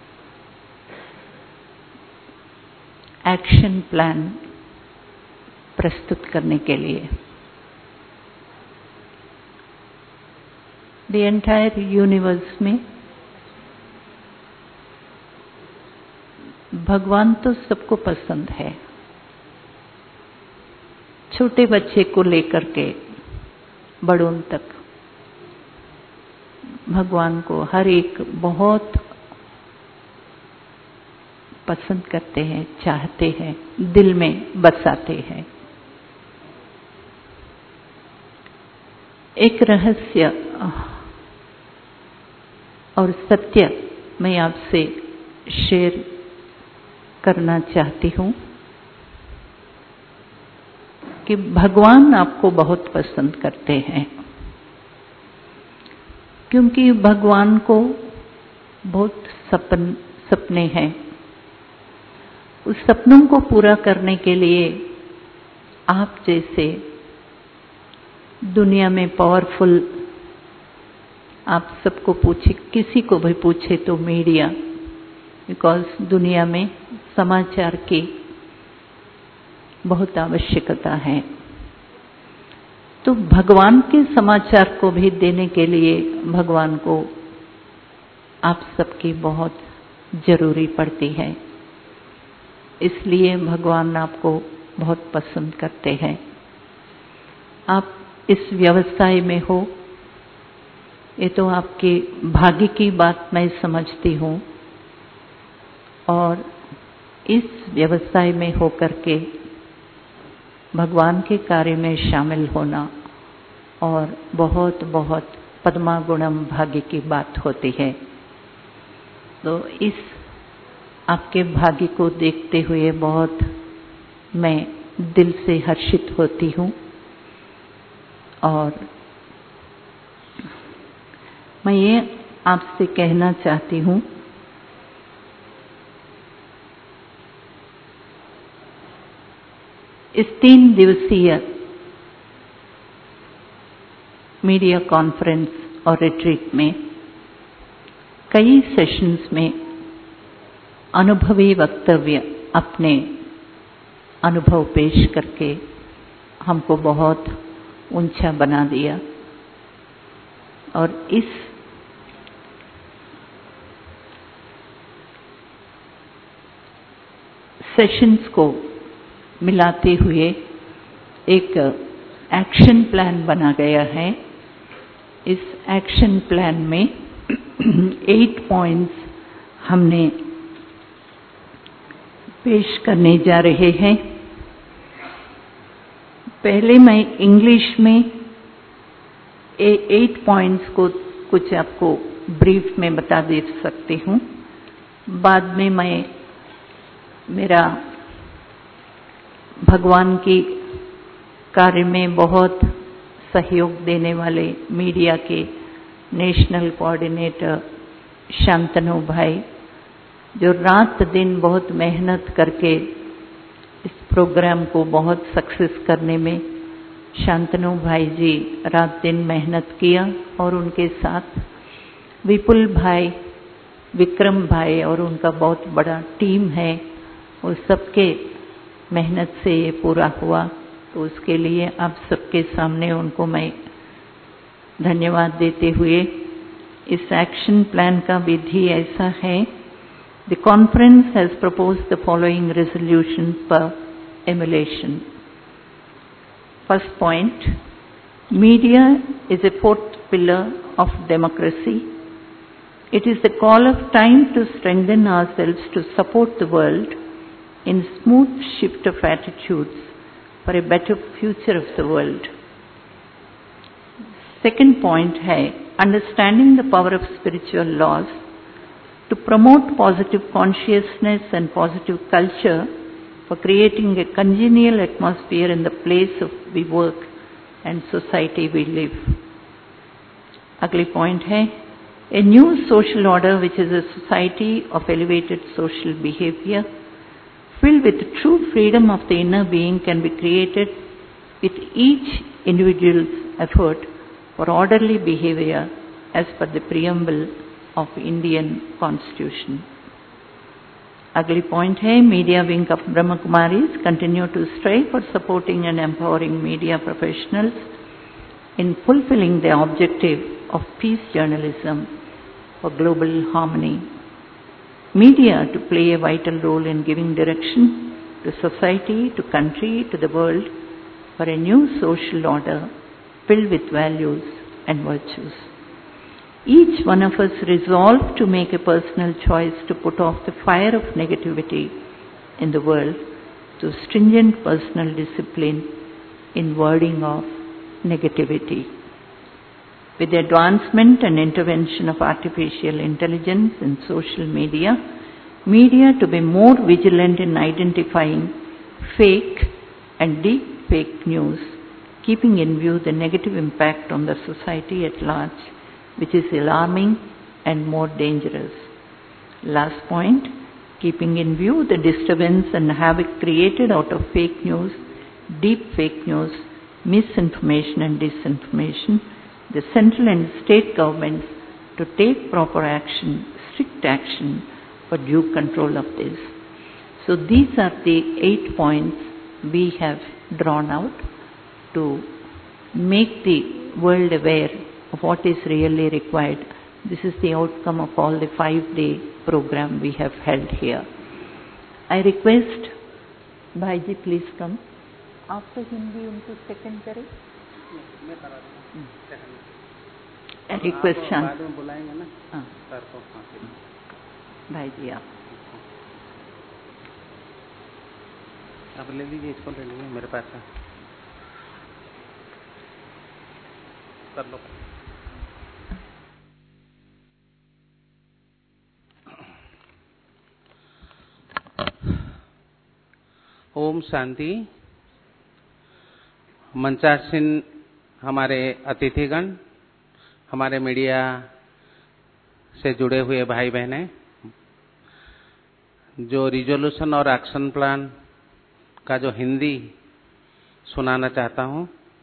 एक्शन प्लान प्रस्तुत करने के लिए। द एंटायर यूनिवर्स में भगवान तो सबको पसंद है, छोटे बच्चे को लेकर के बड़ों तक भगवान को हर एक बहुत पसंद करते हैं, चाहते हैं, दिल में बसाते हैं। एक रहस्य और सत्य मैं आपसे शेयर करना चाहती हूँ कि भगवान आपको बहुत पसंद करते हैं, क्योंकि भगवान को बहुत सपने हैं। उस सपनों को पूरा करने के लिए आप जैसे दुनिया में पावरफुल, आप सबको पूछे, किसी को भी पूछे तो मीडिया, बिकॉज दुनिया में समाचार की बहुत आवश्यकता है। तो भगवान के समाचार को भी देने के लिए भगवान को आप सबकी बहुत जरूरी पड़ती है, इसलिए भगवान आपको बहुत पसंद करते हैं। आप इस व्यवसाय में हो, ये तो आपके भाग्य की बात मैं समझती हूँ, और इस व्यवसाय में होकर के भगवान के कार्य में शामिल होना और बहुत बहुत पद्मा गुणम भाग्य की बात होती है। तो इस आपके भाग्य को देखते हुए बहुत मैं दिल से हर्षित होती हूँ, और मैं ये आपसे कहना चाहती हूँ इस 3 दिवसीय मीडिया कॉन्फ्रेंस और रिट्रीट में कई सेशंस में अनुभवी वक्तव्य अपने अनुभव पेश करके हमको बहुत ऊंचा बना दिया, और इस सेशंस को मिलाते हुए एक एक्शन प्लान बना गया है। इस एक्शन प्लान में 8 पॉइंट्स हमने पेश करने जा रहे हैं। पहले मैं इंग्लिश में 8 पॉइंट्स को कुछ आपको ब्रीफ में बता दे सकती हूँ, बाद में मैं मेरा भगवान की कार्य में बहुत सहयोग देने वाले मीडिया के नेशनल कोऑर्डिनेटर शांतनु भाई, जो रात दिन बहुत मेहनत करके इस प्रोग्राम को बहुत सक्सेस करने में शांतनु भाई जी रात दिन मेहनत किया, और उनके साथ विपुल भाई विक्रम भाई और उनका बहुत बड़ा टीम है, वो सबके मेहनत से ये पूरा हुआ, तो उसके लिए आप सबके सामने उनको मैं धन्यवाद देते हुए इस एक्शन प्लान का विधि ऐसा है। The conference has proposed the following resolutions for emulation. First point, media is a fourth pillar of democracy. It is the call of time to strengthen ourselves to support the world in smooth shift of attitudes for a better future of the world. Second point है understanding the power of spiritual laws to promote positive consciousness and positive culture for creating a congenial atmosphere in the place of we work and society we live. अगली point है a new social order which is a society of elevated social behavior filled with true freedom of the inner being can be created with each individual's effort for orderly behavior as per the preamble of Indian Constitution. अगली point है media wing of Brahma Kumaris continue to strive for supporting and empowering media professionals in fulfilling the objective of peace journalism for global harmony. Media to play a vital role in giving direction to society, to country, to the world for a new social order filled with values and virtues. Each one of us resolved to make a personal choice to put off the fire of negativity in the world through stringent personal discipline in warding off negativity. With the advancement and intervention of artificial intelligence and social media, media to be more vigilant in identifying fake and deep fake news, keeping in view the negative impact on the society at large, which is alarming and more dangerous. Last point, keeping in view the disturbance and havoc created out of fake news, deep fake news, misinformation and disinformation, the central and state governments to take proper action, strict action for due control of this. So these are the 8 points we have drawn out to make the world aware of what is really required. This is the outcome of all the 5-day program we have held here. I request Bhaiji please come. After Hindi उनको second करें. I request Shant. बाद में बुलाएंगे ना हाँ. Sir को. भाईजी आप. आप ले लीजिए, इसको ले लीजिए, मेरे पास है. कर लो. ओम शांति. मंचासीन हमारे अतिथिगण, हमारे मीडिया से जुड़े हुए भाई बहनें, जो रिजोल्यूशन और एक्शन प्लान का जो हिंदी सुनाना चाहता हूं,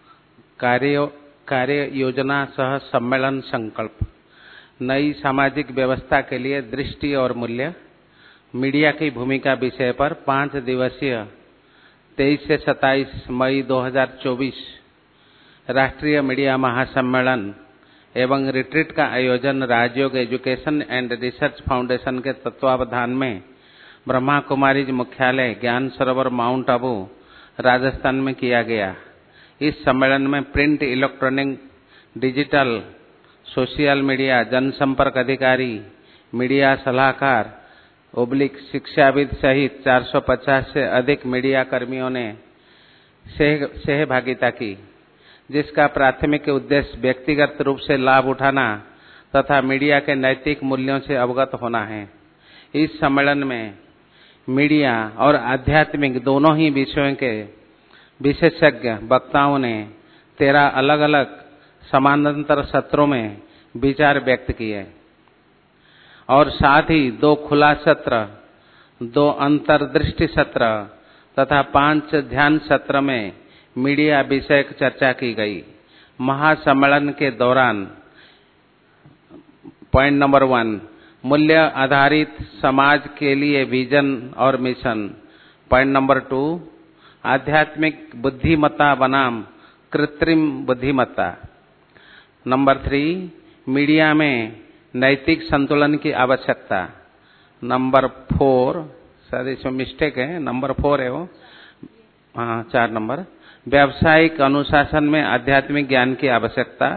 कार्य योजना सह सम्मेलन संकल्प, नई सामाजिक व्यवस्था के लिए दृष्टि और मूल्य, मीडिया की भूमिका विषय पर 5 दिवसीय 23 से 27 मई 2024 राष्ट्रीय मीडिया महासम्मेलन एवं रिट्रीट का आयोजन Rajyoga education and research foundation के तत्वावधान में ब्रह्मा कुमारीज मुख्यालय ज्ञान सरोवर माउंट आबू राजस्थान में किया गया। इस सम्मेलन में print, electronic, digital, social media, जनसंपर्क अधिकारी, मीडिया सलाहकार / शिक्षाविद सहित 450 से अधिक मीडिया कर्मियों ने सहभागिता की, जिसका प्राथमिक उद्देश्य व्यक्तिगत रूप से लाभ उठाना तथा मीडिया के नैतिक मूल्यों से अवगत होना है। इस सम्मेलन में मीडिया और आध्यात्मिक दोनों ही विषयों के विशेषज्ञ वक्ताओं ने 13 अलग अलग समानांतर सत्रों में विचार व्यक्त किए और साथ ही 2 खुला सत्र, 2 अंतर्दृष्टि सत्र तथा 5 ध्यान सत्र में मीडिया विषयक चर्चा की गई। महासम्मेलन के दौरान पॉइंट नंबर 1, मूल्य आधारित समाज के लिए विजन और मिशन। पॉइंट नंबर 2, आध्यात्मिक बुद्धिमत्ता बनाम कृत्रिम बुद्धिमत्ता। नंबर 3, मीडिया में नैतिक संतुलन की आवश्यकता। नंबर 4, सर इसमें मिस्टेक है, नंबर 4 है वो, हाँ 4 नंबर, व्यावसायिक अनुशासन में आध्यात्मिक ज्ञान की आवश्यकता।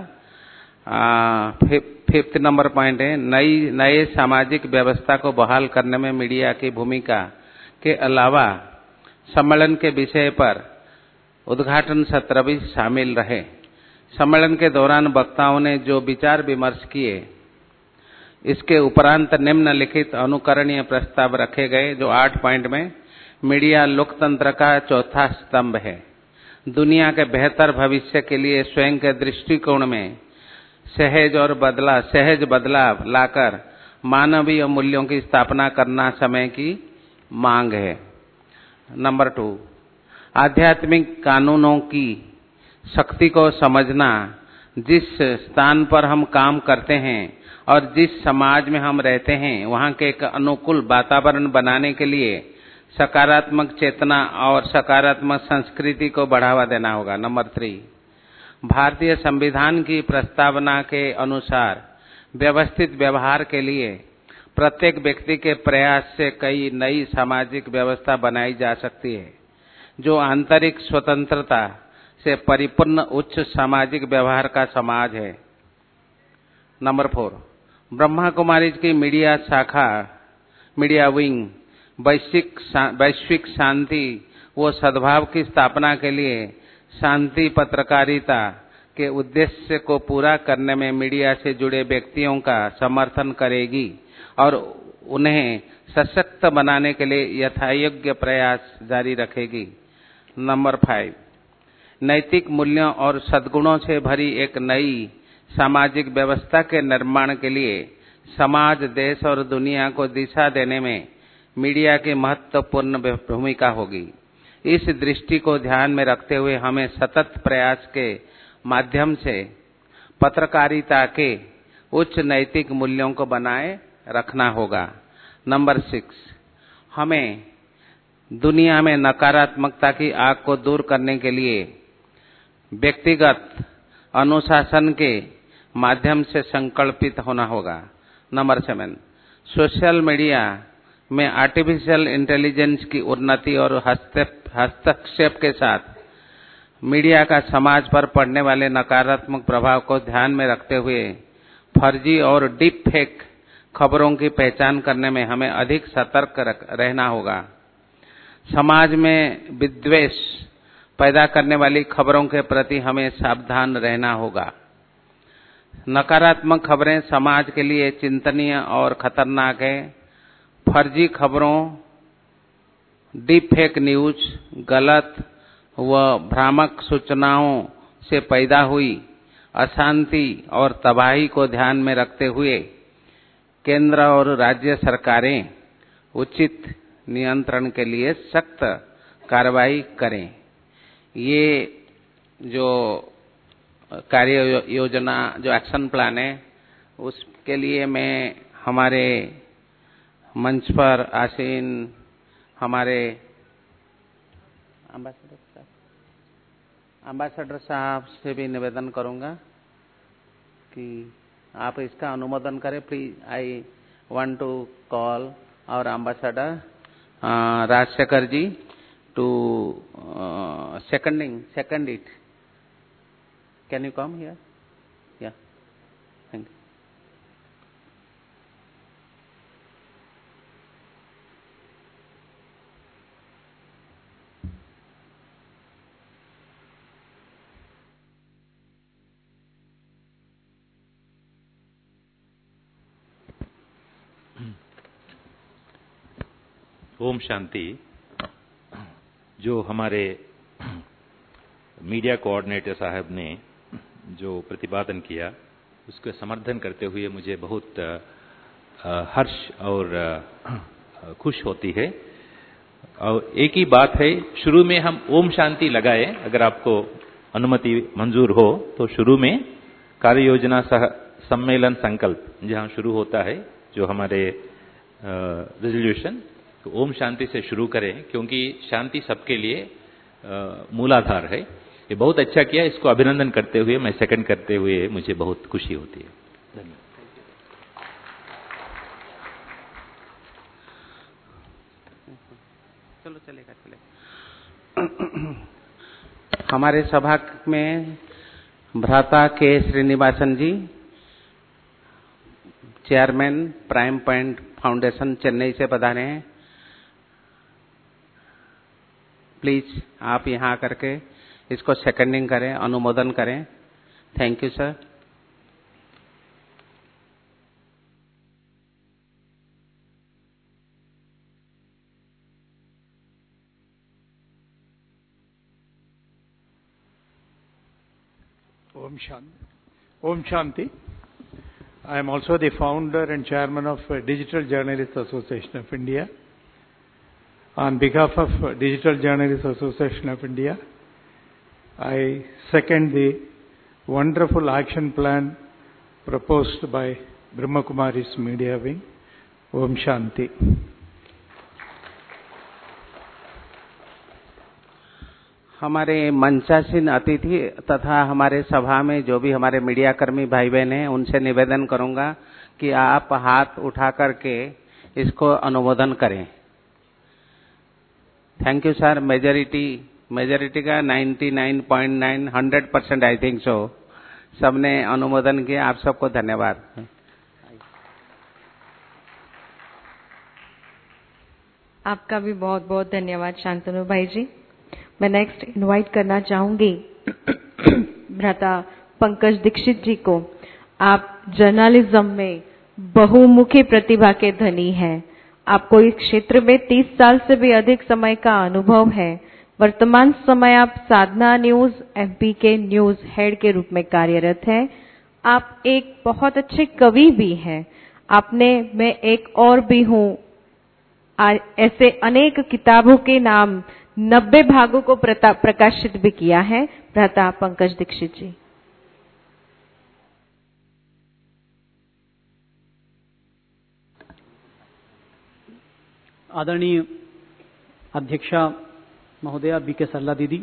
5th नंबर पॉइंट है नए सामाजिक व्यवस्था को बहाल करने में मीडिया की भूमिका के अलावा सम्मेलन के विषय पर उद्घाटन सत्र भी शामिल रहे। सम्मेलन के दौरान वक्ताओं ने जो विचार विमर्श किए, इसके उपरांत निम्नलिखित अनुकरणीय प्रस्ताव रखे गए, जो 8 पॉइंट में मीडिया लोकतंत्र का चौथा स्तंभ है। दुनिया के बेहतर भविष्य के लिए स्वयं के दृष्टिकोण में सहज बदलाव लाकर मानवीय मूल्यों की स्थापना करना समय की मांग है। नंबर 2, आध्यात्मिक कानूनों की शक्ति को समझना। जिस स्थान पर हम काम करते हैं और जिस समाज में हम रहते हैं, वहां के एक अनुकूल वातावरण बनाने के लिए सकारात्मक चेतना और सकारात्मक संस्कृति को बढ़ावा देना होगा। नंबर 3, भारतीय संविधान की प्रस्तावना के अनुसार व्यवस्थित व्यवहार के लिए प्रत्येक व्यक्ति के प्रयास से कई नई सामाजिक व्यवस्था बनाई जा सकती है, जो आंतरिक स्वतंत्रता से परिपूर्ण उच्च सामाजिक व्यवहार का समाज है। नंबर 4, ब्रह्मा कुमारी की मीडिया शाखा, मीडिया विंग, वैश्विक शांति व सद्भाव की स्थापना के लिए शांति पत्रकारिता के उद्देश्य को पूरा करने में मीडिया से जुड़े व्यक्तियों का समर्थन करेगी और उन्हें सशक्त बनाने के लिए यथायोग्य प्रयास जारी रखेगी। नंबर 5, नैतिक मूल्यों और सद्गुणों से भरी एक नई सामाजिक व्यवस्था के निर्माण के लिए समाज, देश और दुनिया को दिशा देने में मीडिया की महत्वपूर्ण भूमिका होगी। इस दृष्टि को ध्यान में रखते हुए हमें सतत प्रयास के माध्यम से पत्रकारिता के उच्च नैतिक मूल्यों को बनाए रखना होगा। नंबर 6, हमें दुनिया में नकारात्मकता की आग को दूर करने के लिए व्यक्तिगत अनुशासन के माध्यम से संकल्पित होना होगा। नंबर 7, सोशल मीडिया में आर्टिफिशियल इंटेलिजेंस की उन्नति और हस्तक्षेप के साथ मीडिया का समाज पर पड़ने वाले नकारात्मक प्रभाव को ध्यान में रखते हुए फर्जी और डीप फेक खबरों की पहचान करने में हमें अधिक सतर्क रहना होगा। समाज में विद्वेष पैदा करने वाली खबरों के प्रति हमें सावधान रहना होगा। नकारात्मक खबरें समाज के लिए चिंतनीय और खतरनाक है। फर्जी खबरों, डीप फेक न्यूज, गलत व भ्रामक सूचनाओं से पैदा हुई अशांति और तबाही को ध्यान में रखते हुए केंद्र और राज्य सरकारें उचित नियंत्रण के लिए सख्त कार्रवाई करें। ये जो कार्य योजना, जो एक्शन प्लान है, उसके लिए मैं हमारे मंच पर आसीन हमारे एम्बेसडर साहब से भी निवेदन करूंगा कि आप इसका अनुमोदन करें। Please, I want to call our ambassador Rajshekhar ji to second it. Can you come here? Yeah. Thank you. Om Shanti. जो हमारे मीडिया कोऑर्डिनेटर साहब ने जो प्रतिपादन किया, उसके समर्थन करते हुए मुझे बहुत हर्ष और खुश होती है। और एक ही बात है, शुरू में हम ओम शांति लगाए, अगर आपको अनुमति मंजूर हो तो शुरू में कार्य योजना सह सम्मेलन संकल्प जहां शुरू होता है जो हमारे रेजोल्यूशन, तो ओम शांति से शुरू करें, क्योंकि शांति सबके लिए मूलाधार है। ये बहुत अच्छा किया, इसको अभिनंदन करते हुए, मैं सेकंड करते हुए मुझे बहुत खुशी होती है। धन्यवाद। चलो चलेगा। हमारे सभा में भ्राता K Srinivasan ji, chairman prime point foundation Chennai से पधारे हैं। प्लीज आप यहाँ आकर के इसको सेकंडिंग करें, अनुमोदन करें। Thank you sir. Om Shanti. I am also the founder and chairman of Digital Journalists Association of India. On behalf of Digital Journalists Association of India, I second the wonderful action plan proposed by Brahma Kumari's Media Wing. Om Shanti. हमारे मंचासीन अतिथि तथा हमारे सभा में जो भी हमारे media कर्मी भाई बहन हैं, उनसे निवेदन करूंगा कि आप हाथ उठा करके इसको अनुमोदन करें। Thank you sir. मेजॉरिटी का 99.9 100% आई थिंक सो सबने अनुमोदन किया। आप सबको धन्यवाद। आपका भी बहुत बहुत धन्यवाद शांतनु भाई जी। मैं नेक्स्ट इनवाइट करना चाहूंगी भ्राता पंकज दीक्षित जी को। आप जर्नलिज्म में बहुमुखी प्रतिभा के धनी हैं। आपको इस क्षेत्र में 30 साल से भी अधिक समय का अनुभव है। वर्तमान समय आप साधना न्यूज एमपी के न्यूज हेड के रूप में कार्यरत हैं। आप एक बहुत अच्छे कवि भी हैं। आपने मैं एक और भी हूं ऐसे अनेक किताबों के नाम 90 भागों को प्रकाशित भी किया है। भ्राता पंकज दीक्षित जी। आदरणीय अध्यक्षा महोदया बीके सरला दीदी,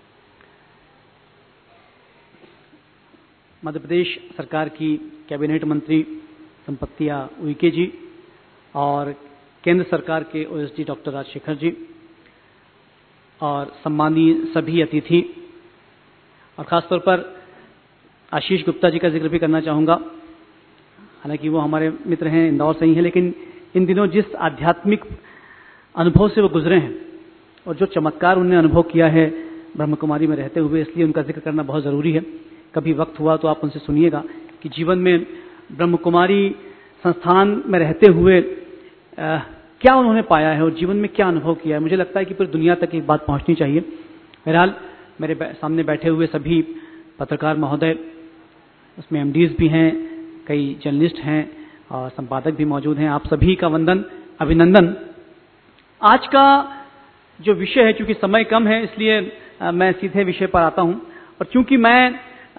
मध्य प्रदेश सरकार की कैबिनेट मंत्री संपत्तिया उइके जी और केंद्र सरकार के ओएसडी डॉक्टर राजशेखर जी और सम्मानीय सभी अतिथि, और खासतौर पर आशीष गुप्ता जी का जिक्र भी करना चाहूँगा। हालांकि वो हमारे मित्र हैं, इंदौर से ही हैं, लेकिन इन दिनों जिस आध्यात्मिक अनुभव से वो गुजरे हैं और जो चमत्कार उन्होंने अनुभव किया है ब्रह्म कुमारी में रहते हुए, इसलिए उनका जिक्र करना बहुत ज़रूरी है। कभी वक्त हुआ तो आप उनसे सुनिएगा कि जीवन में ब्रह्म कुमारी संस्थान में रहते हुए क्या उन्होंने पाया है और जीवन में क्या अनुभव किया है। मुझे लगता है कि पूरी दुनिया तक एक बात पहुंचनी चाहिए। बहरहाल मेरे सामने बैठे हुए सभी पत्रकार महोदय, उसमें एमडीज भी हैं, कई जर्नलिस्ट हैं और संपादक भी मौजूद हैं। आप सभी का वंदन, अभिनंदन। आज का जो विषय है, चूंकि समय कम है इसलिए मैं सीधे विषय पर आता हूं। और चूंकि मैं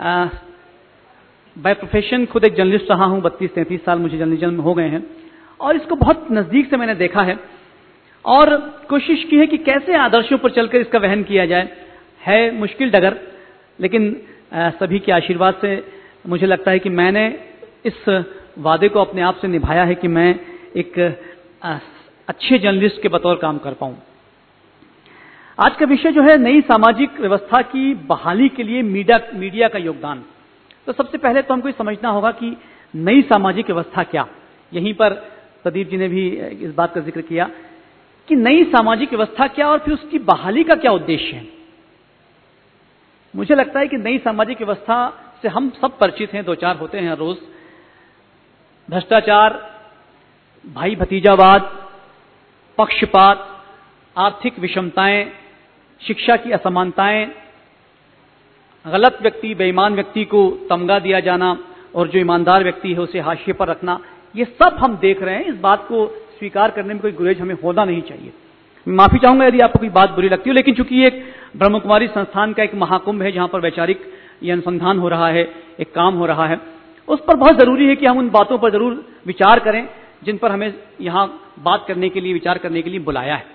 बाय प्रोफेशन खुद एक जर्नलिस्ट रहा हूं, 32-33 साल मुझे जर्नलिज्म हो गए हैं और इसको बहुत नजदीक से मैंने देखा है और कोशिश की है कि कैसे आदर्शों पर चलकर इसका वहन किया जाए। है मुश्किल डगर, लेकिन सभी के आशीर्वाद से मुझे लगता है कि मैंने इस वादे को अपने आप से निभाया है कि मैं एक अच्छे जर्नलिस्ट के बतौर काम कर पाऊं। आज का विषय जो है नई सामाजिक व्यवस्था की बहाली के लिए मीडिया का योगदान। तो सबसे पहले तो हमको ये समझना होगा कि नई सामाजिक व्यवस्था क्या। यहीं पर प्रदीप जी ने भी इस बात का जिक्र किया कि नई सामाजिक व्यवस्था क्या और फिर उसकी बहाली का क्या उद्देश्य है। मुझे लगता है कि नई सामाजिक व्यवस्था से हम सब परिचित हैं, 2-4 होते हैं रोज। भ्रष्टाचार, भाई भतीजावाद, पक्षपात, आर्थिक विषमताएं, शिक्षा की असमानताएं, गलत व्यक्ति, बेईमान व्यक्ति को तमगा दिया जाना और जो ईमानदार व्यक्ति है उसे हाशिए पर रखना, ये सब हम देख रहे हैं। इस बात को स्वीकार करने में कोई गुरेज हमें होना नहीं चाहिए। माफी चाहूंगा यदि आपको कोई बात बुरी लगती हो, लेकिन चूंकि एक ब्रह्म कुमारी संस्थान का एक महाकुंभ है जहां पर वैचारिक ये अनुसंधान हो रहा है, एक काम हो रहा है, उस पर बहुत जरूरी है कि हम उन बातों पर जरूर विचार करें जिन पर हमें यहां बात करने के लिए, विचार करने के लिए बुलाया है।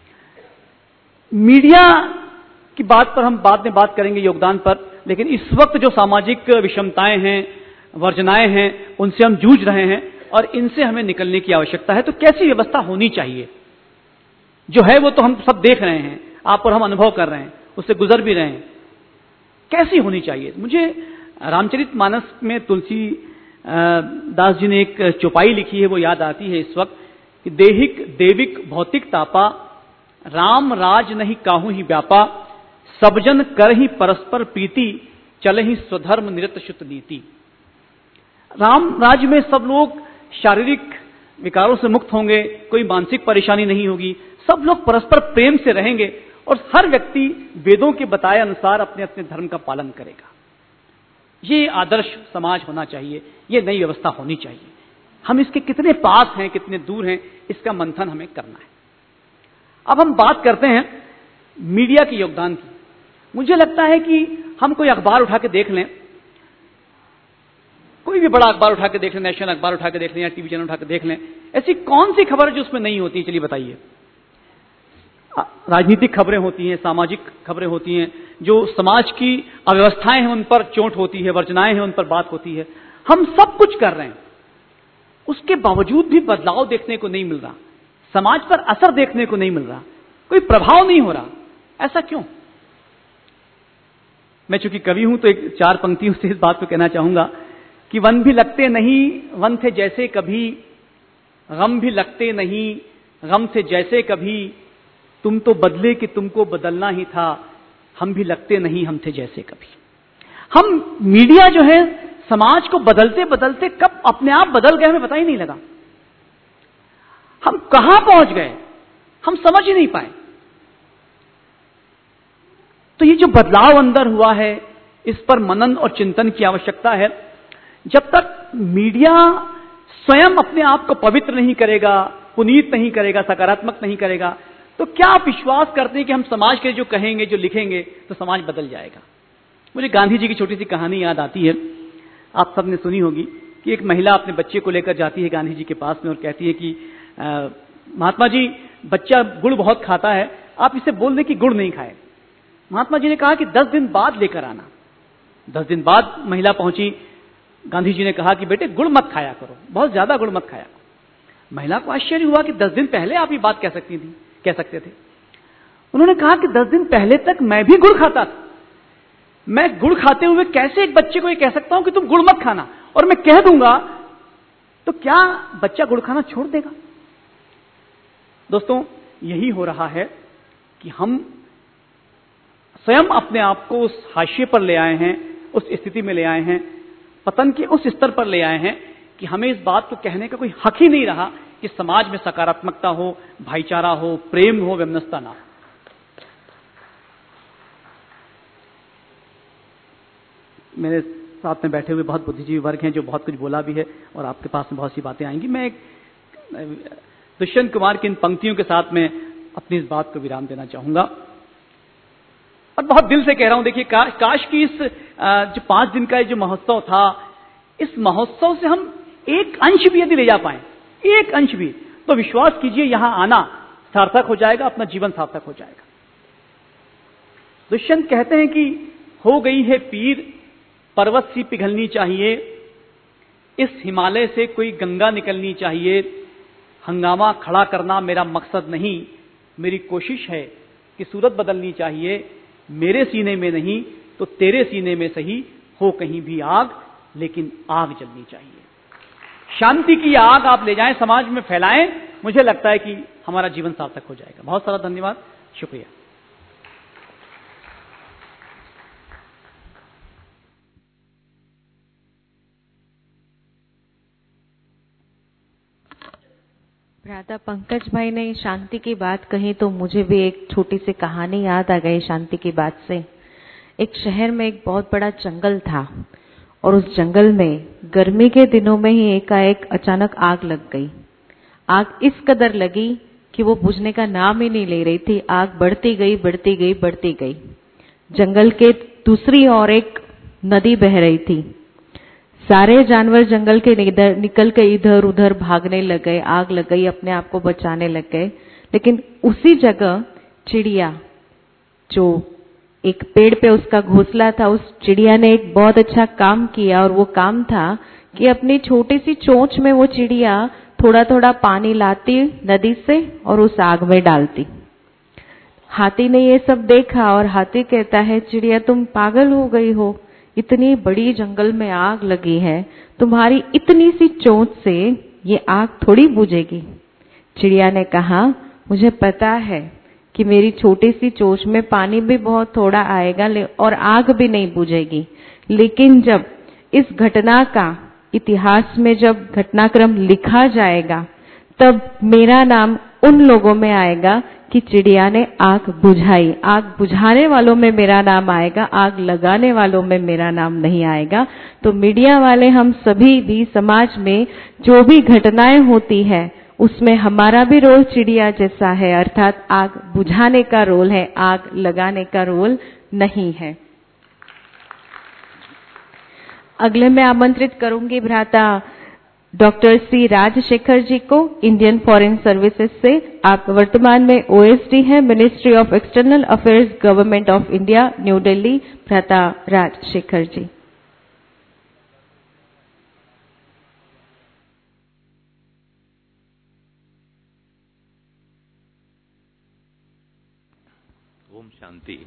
मीडिया की बात पर हम बाद में बात करेंगे, योगदान पर, लेकिन इस वक्त जो सामाजिक विषमताएं हैं, वर्जनाएं हैं, उनसे हम जूझ रहे हैं और इनसे हमें निकलने की आवश्यकता है। तो कैसी व्यवस्था होनी चाहिए? जो है वो तो हम सब देख रहे हैं, आप और हम अनुभव कर रहे हैं, उससे गुजर भी रहे हैं। कैसी होनी चाहिए? मुझे रामचरितमानस में तुलसी दास जी ने एक चौपाई लिखी है, वो याद आती है इस वक्त कि देहिक देविक भौतिक तापा, राम राज नहीं काहू ही व्यापा, सबजन कर ही परस्पर प्रीति, चले ही स्वधर्म निरत शुत नीति। राम राज्य में सब लोग शारीरिक विकारों से मुक्त होंगे, कोई मानसिक परेशानी नहीं होगी, सब लोग परस्पर प्रेम से रहेंगे और हर व्यक्ति वेदों के बताए अनुसार अपने अपने धर्म का पालन करेगा। ये आदर्श समाज होना चाहिए, ये नई व्यवस्था होनी चाहिए। हम इसके कितने पास हैं, कितने दूर हैं, इसका मंथन हमें करना है। अब हम बात करते हैं मीडिया के योगदान की। मुझे लगता है कि हम कोई अखबार उठा के देख लें, कोई भी बड़ा अखबार उठा के देख लें, नेशनल अखबार उठा के देख लें या टीवी चैनल उठा के देख लें, ऐसी कौन सी खबर है जो उसमें नहीं होती? चलिए बताइए। राजनीतिक खबरें होती हैं, सामाजिक खबरें होती हैं, जो समाज की अव्यवस्थाएं हैं उन पर चोट होती है, वर्जनाएं हैं उन पर बात होती है। हम सब कुछ कर रहे हैं, उसके बावजूद भी बदलाव देखने को नहीं मिल रहा, समाज पर असर देखने को नहीं मिल रहा, कोई प्रभाव नहीं हो रहा। ऐसा क्यों? मैं चूंकि कवि हूं तो एक 4 पंक्तियों से इस बात को कहना चाहूंगा कि वन भी लगते नहीं वन थे जैसे कभी, गम भी लगते नहीं गम थे जैसे कभी, तुम तो बदले कि तुमको बदलना ही था, हम भी लगते नहीं हम थे जैसे कभी। हम मीडिया जो है समाज को बदलते बदलते कब अपने आप बदल गए हमें पता ही नहीं लगा। हम कहां पहुंच गए हम समझ ही नहीं पाए। तो ये जो बदलाव अंदर हुआ है, इस पर मनन और चिंतन की आवश्यकता है। जब तक मीडिया स्वयं अपने आप को पवित्र नहीं करेगा, पुनीत नहीं करेगा, सकारात्मक नहीं करेगा, तो क्या आप विश्वास करते हैं कि हम समाज के जो कहेंगे, जो लिखेंगे, तो समाज बदल जाएगा? मुझे गांधी जी की छोटी सी कहानी याद आती है, आप सबने सुनी होगी कि एक महिला अपने बच्चे को लेकर जाती है गांधी जी के पास में और कहती है कि महात्मा जी, बच्चा गुड़ बहुत खाता है, आप इसे बोल दें कि गुड़ नहीं खाए। महात्मा जी ने कहा कि 10 दिन बाद लेकर आना। 10 दिन बाद महिला पहुंची, गांधी जी ने कहा कि बेटे गुड़ मत खाया करो, बहुत ज्यादा गुड़ मत खाया करो। महिला को आश्चर्य हुआ कि 10 दिन पहले आप ये बात कह सकते थे। उन्होंने कहा कि 10 दिन पहले तक मैं भी गुड़ खाता था, मैं गुड़ खाते हुए कैसे एक बच्चे को ये कह सकता हूं कि तुम गुड़ मत खाना, और मैं कह दूंगा तो क्या बच्चा गुड़ खाना छोड़ देगा? दोस्तों, यही हो रहा है कि हम स्वयं अपने आप को उस हाशिए पर ले आए हैं, उस स्थिति में ले आए हैं, पतन के उस स्तर पर ले आए हैं कि हमें इस बात को कहने का कोई हक ही नहीं रहा कि समाज में सकारात्मकता हो, भाईचारा हो, प्रेम हो, वैमनस्यता ना हो। मेरे साथ में बैठे हुए बहुत बुद्धिजीवी वर्ग हैं जो बहुत कुछ बोला भी है और आपके पास में बहुत सी बातें आएंगी। मैं दुष्यंत कुमार की इन पंक्तियों के साथ में अपनी इस बात को विराम देना चाहूंगा और बहुत दिल से कह रहा हूं। देखिए, काश की इस जो 5 दिन का जो महोत्सव था, इस महोत्सव से हम एक अंश भी यदि ले जा पाए, एक अंश भी, तो विश्वास कीजिए यहां आना सार्थक हो जाएगा, अपना जीवन सार्थक हो जाएगा। दुष्यंत कहते हैं कि हो गई है पीर, पर्वत सी पिघलनी चाहिए, इस हिमालय से कोई गंगा निकलनी चाहिए, हंगामा खड़ा करना मेरा मकसद नहीं, मेरी कोशिश है कि सूरत बदलनी चाहिए, मेरे सीने में नहीं तो तेरे सीने में सही, हो कहीं भी आग लेकिन आग जलनी चाहिए। शांति की आग आप ले जाएं, समाज में फैलाएं, मुझे लगता है कि हमारा जीवन सार्थक हो जाएगा। बहुत सारा धन्यवाद, शुक्रिया। भ्राता पंकज भाई ने शांति की बात कही तो मुझे भी एक छोटी सी कहानी याद आ गई शांति की बात से। एक शहर में एक बहुत बड़ा जंगल था और उस जंगल में गर्मी के दिनों में ही एकाएक अचानक आग लग गई। आग इस कदर लगी कि वो बुझने का नाम ही नहीं ले रही थी। आग बढ़ती गई, बढ़ती गई, बढ़ती गई। जंगल के दूसरी ओर एक नदी बह रही थी। सारे जानवर जंगल के निकल के इधर उधर भागने लग गए, आग लग गई, अपने आप को बचाने लग गए। लेकिन उसी जगह चिड़िया, जो एक पेड़ पे उसका घोंसला था, उस चिड़िया ने एक बहुत अच्छा काम किया, और वो काम था कि अपनी छोटी सी चोंच में वो चिड़िया थोड़ा थोड़ा पानी लाती नदी से और उस आग में डालती। हाथी ने ये सब देखा और हाथी कहता है, चिड़िया तुम पागल हो गई हो, इतनी बड़ी जंगल में आग लगी है, तुम्हारी इतनी सी चोंच से ये आग थोड़ी बुझेगी। चिड़िया ने कहा, मुझे पता है कि मेरी छोटी सी चोंच में पानी भी बहुत थोड़ा आएगा और आग भी नहीं बुझेगी, लेकिन जब इस घटना का इतिहास में जब घटनाक्रम लिखा जाएगा, तब मेरा नाम उन लोगों में आएगा कि चिड़िया ने आग बुझाई। आग बुझाने वालों में मेरा नाम आएगा, आग लगाने वालों में मेरा नाम नहीं आएगा। तो मीडिया वाले, हम सभी भी समाज में जो भी घटनाएं होती है, उसमें हमारा भी रोल चिड़िया जैसा है, अर्थात आग बुझाने का रोल है, आग लगाने का रोल नहीं है। अगले मैं आमंत्रित करूंगी भ्राता डॉक्टर सी राजशेखर जी को, इंडियन फॉरेन सर्विसेज से। आप वर्तमान में ओएसडी हैं, ministry of external affairs, government of India, new Delhi. भ्राता राजशेखर जी। ओम शांति।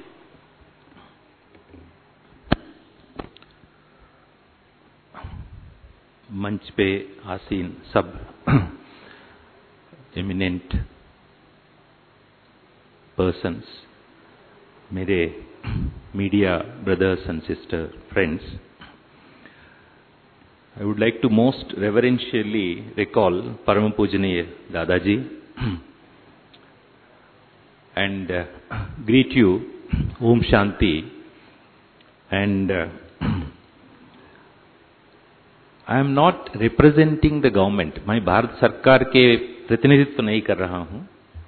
मंच पे आसीन सब एमिनेंट पर्सन्स, मेरे media brothers and sister friends, I would like to most reverentially recall Param Pujaniya Dadaji and greet you Om Shanti, and I am not representing the government. मैं भारत सरकार के प्रतिनिधित्व नहीं कर रहा हूं,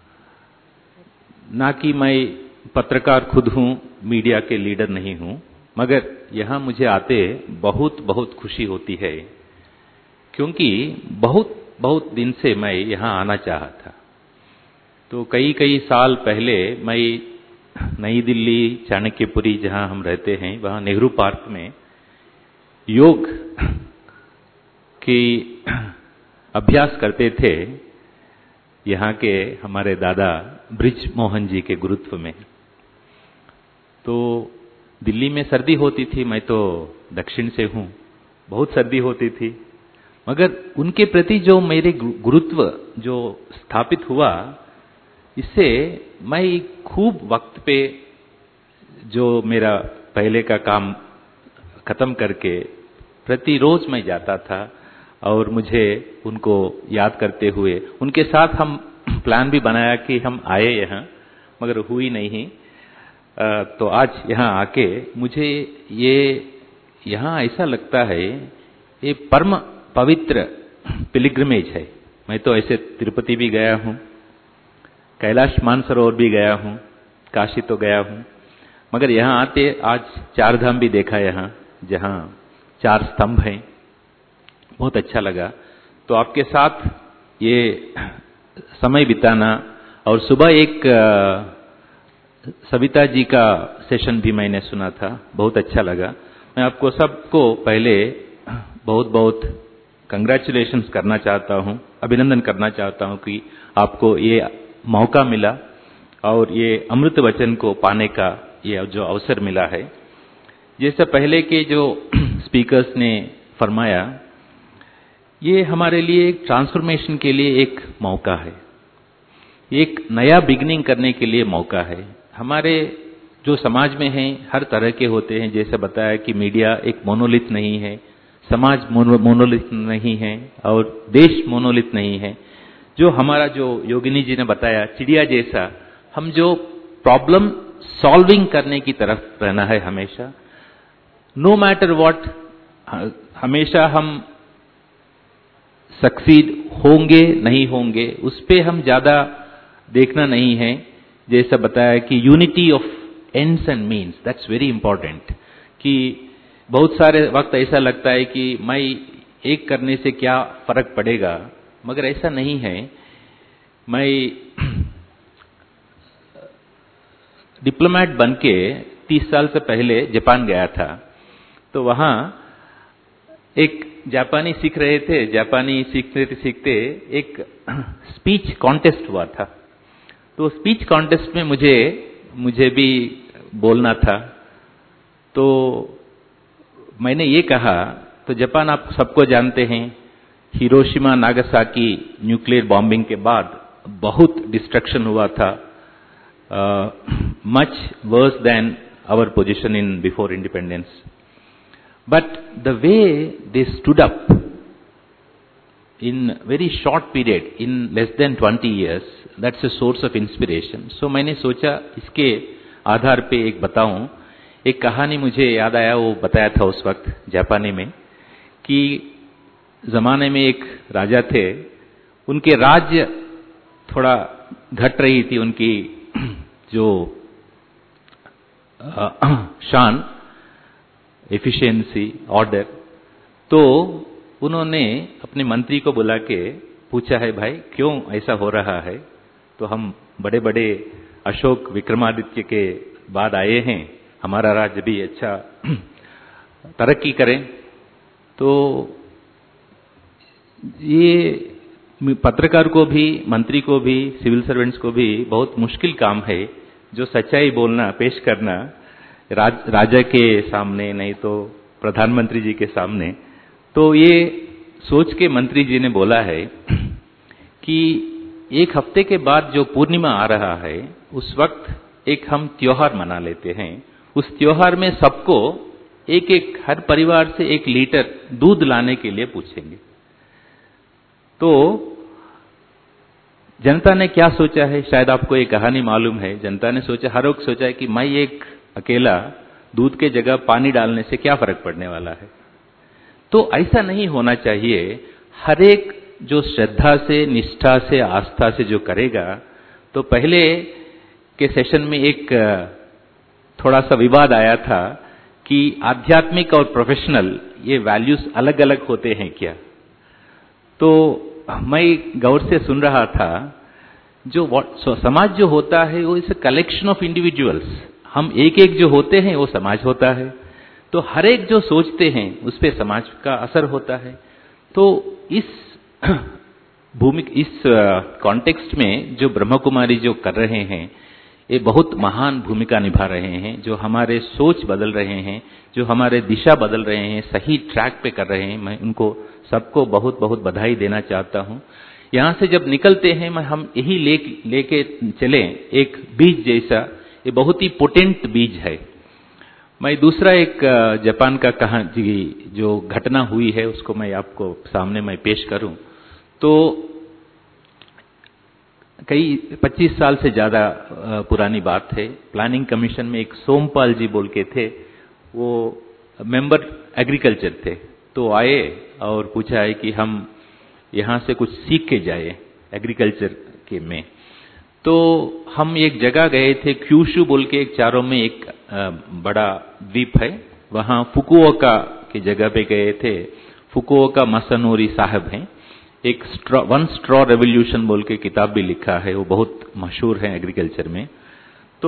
ना कि मैं पत्रकार खुद हूं, मीडिया के लीडर नहीं हूं, मगर यहां मुझे आते बहुत बहुत खुशी होती है, क्योंकि बहुत बहुत दिन से मैं यहां आना चाहा था। तो कई साल पहले मैं नई दिल्ली चाणक्यपुरी जहां हम रहते हैं, वहां नेहरू पार्क में योग की अभ्यास करते थे, यहाँ के हमारे दादा ब्रिज मोहन जी के गुरुत्व में। तो दिल्ली में सर्दी होती थी, मैं तो दक्षिण से हूँ, बहुत सर्दी होती थी, मगर उनके प्रति जो मेरे गुरुत्व जो स्थापित हुआ, इससे मैं खूब वक्त पे जो मेरा पहले का काम खत्म करके प्रतिरोज मैं जाता था, और मुझे उनको याद करते हुए उनके साथ हम प्लान भी बनाया कि हम आए यहाँ, मगर हुई नहीं। तो आज यहाँ आके मुझे ये यहाँ ऐसा लगता है ये परम पवित्र पिलग्रिमेज है। मैं तो ऐसे तिरुपति भी गया हूँ, कैलाश मानसरोवर भी गया हूँ, काशी तो गया हूँ, मगर यहाँ आते आज चार धाम भी देखा यहाँ, जहाँ 4 स्तंभ हैं, बहुत अच्छा लगा। तो आपके साथ ये समय बिताना, और सुबह एक सविता जी का सेशन भी मैंने सुना था, बहुत अच्छा लगा। मैं आपको सबको पहले बहुत बहुत कंग्रेचुलेशंस करना चाहता हूँ, अभिनंदन करना चाहता हूँ कि आपको ये मौका मिला और ये अमृत वचन को पाने का ये जो अवसर मिला है। जैसे पहले के जो स्पीकर्स ने फरमाया, ये हमारे लिए एक ट्रांसफॉर्मेशन के लिए एक मौका है, एक नया बिगनिंग करने के लिए मौका है। हमारे जो समाज में हैं हर तरह के होते हैं, जैसे बताया कि मीडिया एक मोनोलिथ नहीं है, समाज मोनोलिथ नहीं है, और देश मोनोलिथ नहीं है। जो हमारा जो योगिनी जी ने बताया, चिड़िया जैसा हम जो प्रॉब्लम सॉल्विंग करने की तरफ रहना है हमेशा, नो मैटर व्हाट, हमेशा हम सक्सीड होंगे नहीं होंगे उस पे हम ज्यादा देखना नहीं है। जैसा बताया कि unity of ends and means, that's very important, कि बहुत सारे वक्त ऐसा लगता है कि मैं एक करने से क्या फर्क पड़ेगा, मगर ऐसा नहीं है। मैं डिप्लोमेट बनके 30 साल से पहले जापान गया था, तो वहाँ एक जापानी सीख रहे थे, जापानी सीखते सीखते एक स्पीच कॉन्टेस्ट हुआ था। तो स्पीच कॉन्टेस्ट में मुझे भी बोलना था। तो मैंने ये कहा, तो जापान आप सबको जानते हैं, हिरोशिमा नागासाकी न्यूक्लियर बॉम्बिंग के बाद बहुत डिस्ट्रक्शन हुआ था, much worse than our position in before independence. But the way they stood up in very short period, in less than 20 years, that's a source of inspiration. So मैंने सोचा इसके आधार पे एक बताऊं। एक कहानी मुझे याद आया, वो बताया था उस वक्त जापानी में, कि जमाने में एक राजा थे, उनके राज्य थोड़ा घट रही थी, उनकी जो शान, एफिशिएंसी, ऑर्डर। तो उन्होंने अपने मंत्री को बुला के पूछा है, भाई क्यों ऐसा हो रहा है? तो हम बड़े बड़े अशोक विक्रमादित्य के बाद आए हैं, हमारा राज्य भी अच्छा तरक्की करें। तो ये पत्रकार को भी, मंत्री को भी, सिविल सर्वेंट्स को भी बहुत मुश्किल काम है, जो सच्चाई बोलना, पेश करना राजा के सामने, नहीं तो प्रधानमंत्री जी के सामने। तो ये सोच के मंत्री जी ने बोला है कि एक हफ्ते के बाद जो पूर्णिमा आ रहा है, उस वक्त एक हम त्योहार मना लेते हैं। उस त्योहार में सबको एक एक, हर परिवार से 1 लीटर दूध लाने के लिए पूछेंगे। तो जनता ने क्या सोचा है, शायद आपको ये कहानी मालूम है। जनता ने सोचा, हर एक सोचा है कि मैं एक अकेला दूध के जगह पानी डालने से क्या फर्क पड़ने वाला है। तो ऐसा नहीं होना चाहिए। हर एक जो श्रद्धा से, निष्ठा से, आस्था से जो करेगा, तो पहले के सेशन में एक थोड़ा सा विवाद आया था कि आध्यात्मिक और प्रोफेशनल ये वैल्यूज अलग अलग होते हैं क्या। तो मैं गौर से सुन रहा था, जो समाज जो होता है वो इस कलेक्शन ऑफ इंडिविजुअल्स, हम एक एक जो होते हैं वो समाज होता है। तो हर एक जो सोचते हैं उस पे समाज का असर होता है। तो इस इस कॉन्टेक्स्ट में जो ब्रह्म कुमारी जो कर रहे हैं, ये बहुत महान भूमिका निभा रहे हैं, जो हमारे सोच बदल रहे हैं, जो हमारे दिशा बदल रहे हैं, सही ट्रैक पे कर रहे हैं। मैं उनको सबको बहुत बहुत बधाई देना चाहता हूँ। यहाँ से जब निकलते हैं, हम यही लेके चले एक बीज जैसा, ये बहुत ही पोटेंट बीज है। मैं दूसरा एक जापान का कहानी जो घटना हुई है उसको मैं आपको सामने मैं पेश करूं। तो कई 25 साल से ज्यादा पुरानी बात है। प्लानिंग कमीशन में एक सोमपाल जी बोल के थे, वो मेंबर एग्रीकल्चर थे। तो आए और पूछा है कि हम यहाँ से कुछ सीख के जाए एग्रीकल्चर के में। तो हम एक जगह गए थे, क्यूशु बोल के एक चारों में एक बड़ा द्वीप है, वहाँ फुकुओका की जगह पे गए थे। फुकुओका मसानोरी साहब हैं, एक वन स्ट्रॉ रेवोल्यूशन बोल के किताब भी लिखा है, वो बहुत मशहूर है एग्रीकल्चर में। तो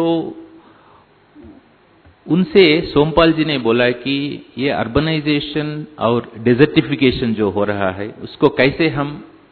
उनसे सोमपाल जी ने बोला कि ये अर्बनाइजेशन और डेजर्टिफिकेशन जो हो रहा है उसको कैसे हम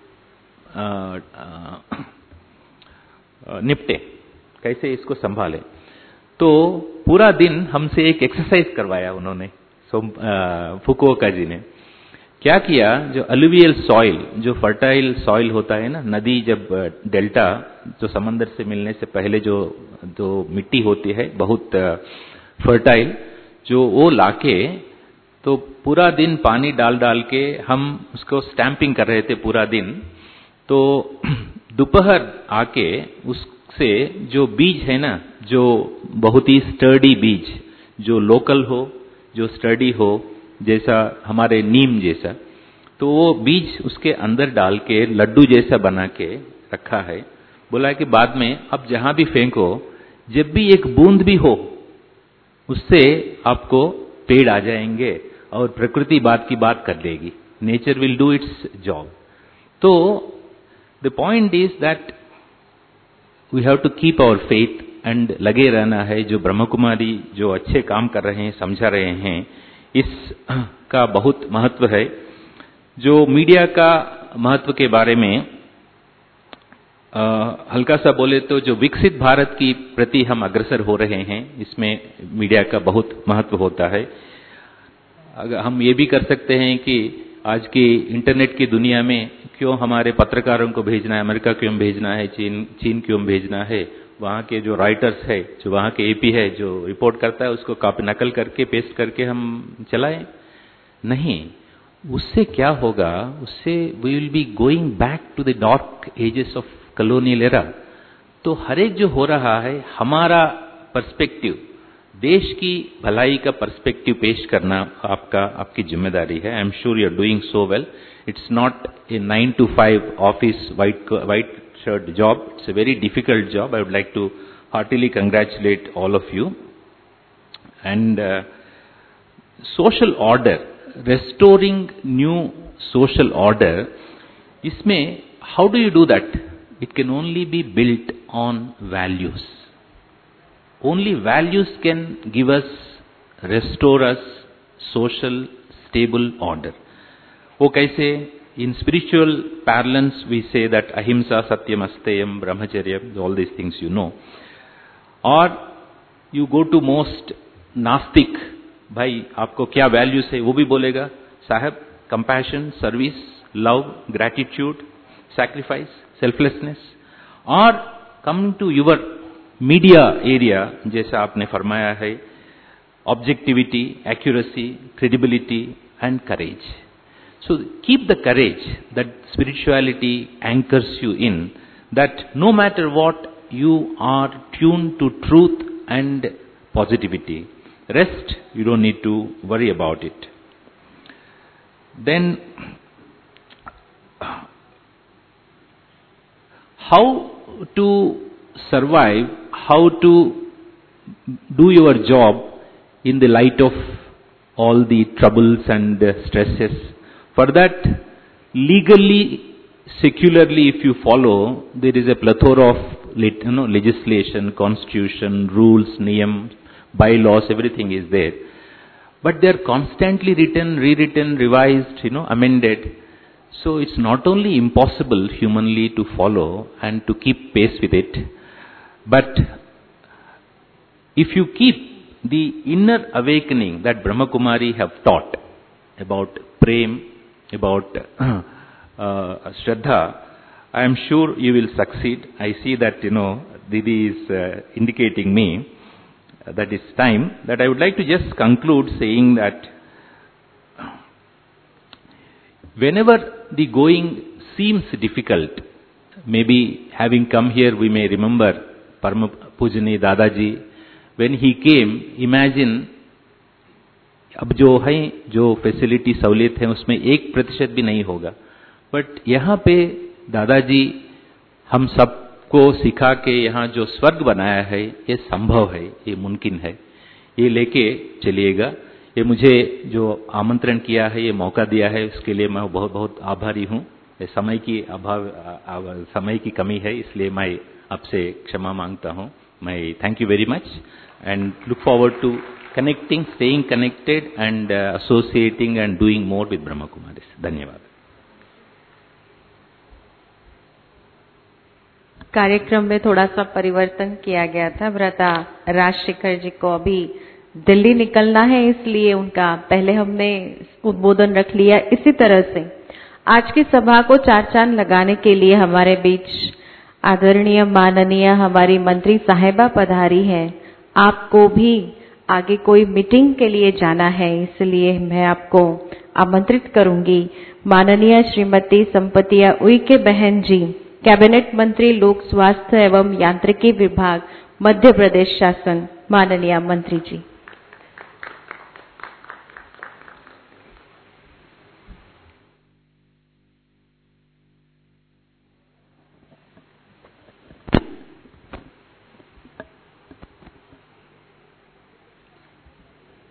निपटे, कैसे इसको संभाले। तो पूरा दिन हमसे एक एक्सरसाइज करवाया उन्होंने, फुकुओका जी ने। क्या किया, जो अलुवियल सॉइल, जो फर्टाइल सॉइल होता है ना, नदी जब डेल्टा जो समंदर से मिलने से पहले जो मिट्टी होती है बहुत फर्टाइल, जो वो लाके तो पूरा दिन पानी डाल डाल के हम उसको स्टैंपिंग कर रहे थे पूरा दिन। तो दोपहर आके उससे जो बीज है ना, जो बहुत ही स्टर्डी बीज, जो लोकल हो, जो स्टर्डी हो, जैसा हमारे नीम जैसा, तो वो बीज उसके अंदर डाल के लड्डू जैसा बना के रखा है। बोला कि बाद में आप जहां भी फेंको, जब भी एक बूंद भी हो उससे आपको पेड़ आ जाएंगे और प्रकृति बात की बात कर लेगी, nature will do its job. तो the point is that we have to keep our faith and लगे रहना है। जो ब्रह्म कुमारी जो अच्छे काम कर रहे हैं, समझा रहे हैं, इसका बहुत महत्व है। जो मीडिया का महत्व के बारे में हल्का सा बोले तो जो विकसित भारत की प्रति हम अग्रसर हो रहे हैं, इसमें मीडिया का बहुत महत्व होता है। अगर हम ये भी कर सकते हैं कि आज की इंटरनेट की दुनिया में क्यों हमारे पत्रकारों को भेजना है, अमेरिका क्यों भेजना है, चीन क्यों भेजना है, वहाँ के जो राइटर्स है, जो वहाँ के एपी है, जो रिपोर्ट करता है, उसको कॉपी नकल करके पेस्ट करके हम चलाएं? नहीं, उससे क्या होगा, उससे we will be going back to the dark ages of colonial era. तो हर एक जो हो रहा है, हमारा पर्सपेक्टिव, देश की भलाई का पर्सपेक्टिव पेश करना आपकी जिम्मेदारी है। I am sure you are doing so well. It's not a 9 to 5 office white shirt job. It's a very difficult job. I would like to heartily congratulate all of you. And social order, restoring new social order, इसमें how do you do that? It can only be built on values. Only values can give us, restore us social stable order. वो कैसे? In spiritual parlance we say that ahimsa, satyam, asteyam, brahmacharyam, all these things you know. Or you go to most नास्तिक, भाई आपको क्या values है, वो भी बोलेगा साहब compassion, service, love, gratitude, sacrifice, selflessness. और come to your media area, जैसा आपने फरमाया है, objectivity, accuracy, credibility and courage. So keep the courage that spirituality anchors you in, that no matter what, you are tuned to truth and positivity. Rest, you don't need to worry about it. Then, how to survive, how to do your job in the light of all the troubles and stresses. For that, legally, secularly, if you follow, there is a plethora of legislation, constitution, rules, niyam, bylaws, everything is there. But they are constantly written, rewritten, revised, amended. So it's not only impossible humanly to follow and to keep pace with it, but if you keep the inner awakening that Brahma Kumari have taught about prem, about Shraddha, I am sure you will succeed. I see that, Didi is indicating me that it's time, that I would like to just conclude saying that whenever the going seems difficult, maybe having come here, we may remember Parama Pujani Dadaji, when he came, imagine, अब जो facility सहूलियत है उसमें 1% भी नहीं होगा, but यहाँ पे दादाजी हम सबको सिखा के यहाँ जो स्वर्ग बनाया है, ये संभव है, ये मुमकिन है, ये लेके चलिएगा। ये मुझे जो आमंत्रण किया है, ये मौका दिया है, उसके लिए मैं बहुत बहुत आभारी हूँ। समय की कमी है, इसलिए मैं आपसे क्षमा मांगता हूँ। मैं thank you very much and look forward to connecting, staying connected and associating and doing more with Brahma Kumaris. धन्यवाद। कार्यक्रम में थोड़ा सा परिवर्तन किया गया था। भ्राता राजशेखर जी को अभी दिल्ली निकलना है, इसलिए उनका पहले हमने उद्बोधन रख लिया। इसी तरह से आज की सभा को चार चांद लगाने के लिए हमारे बीच आदरणीय माननीय हमारी मंत्री साहिबा पधारी है। आपको भी आगे कोई मीटिंग के लिए जाना है, इसलिए मैं आपको आमंत्रित करूंगी। माननीय श्रीमती संपतिया उइके बहन जी, कैबिनेट मंत्री लोक स्वास्थ्य एवं यांत्रिकी विभाग, मध्य प्रदेश शासन। माननीय मंत्री जी।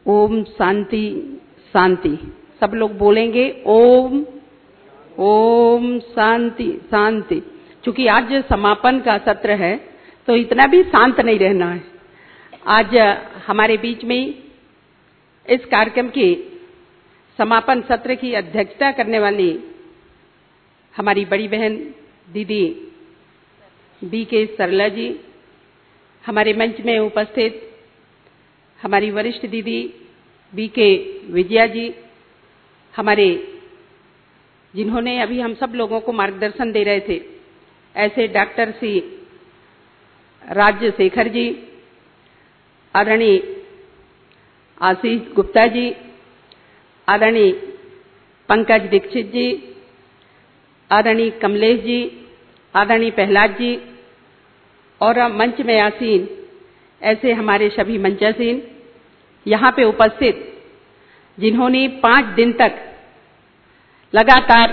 ओम शांति शांति। सब लोग बोलेंगे ओम ओम शांति शांति। क्योंकि आज समापन का सत्र है तो इतना भी शांत नहीं रहना है। आज हमारे बीच में इस कार्यक्रम के समापन सत्र की अध्यक्षता करने वाली हमारी बड़ी बहन दीदी बीके सरला जी, हमारे मंच में उपस्थित हमारी वरिष्ठ दीदी बीके विजया जी, हमारे जिन्होंने अभी हम सब लोगों को मार्गदर्शन दे रहे थे, ऐसे डॉक्टर सी राजशेखर जी, आदरणीय आशीष गुप्ता जी, आदरणीय पंकज दीक्षित जी, आदरणीय कमलेश जी, आदरणीय प्रहलाद जी और मंच में आसीन ऐसे हमारे सभी मंचासीन यहाँ पे उपस्थित जिन्होंने 5 दिन तक लगातार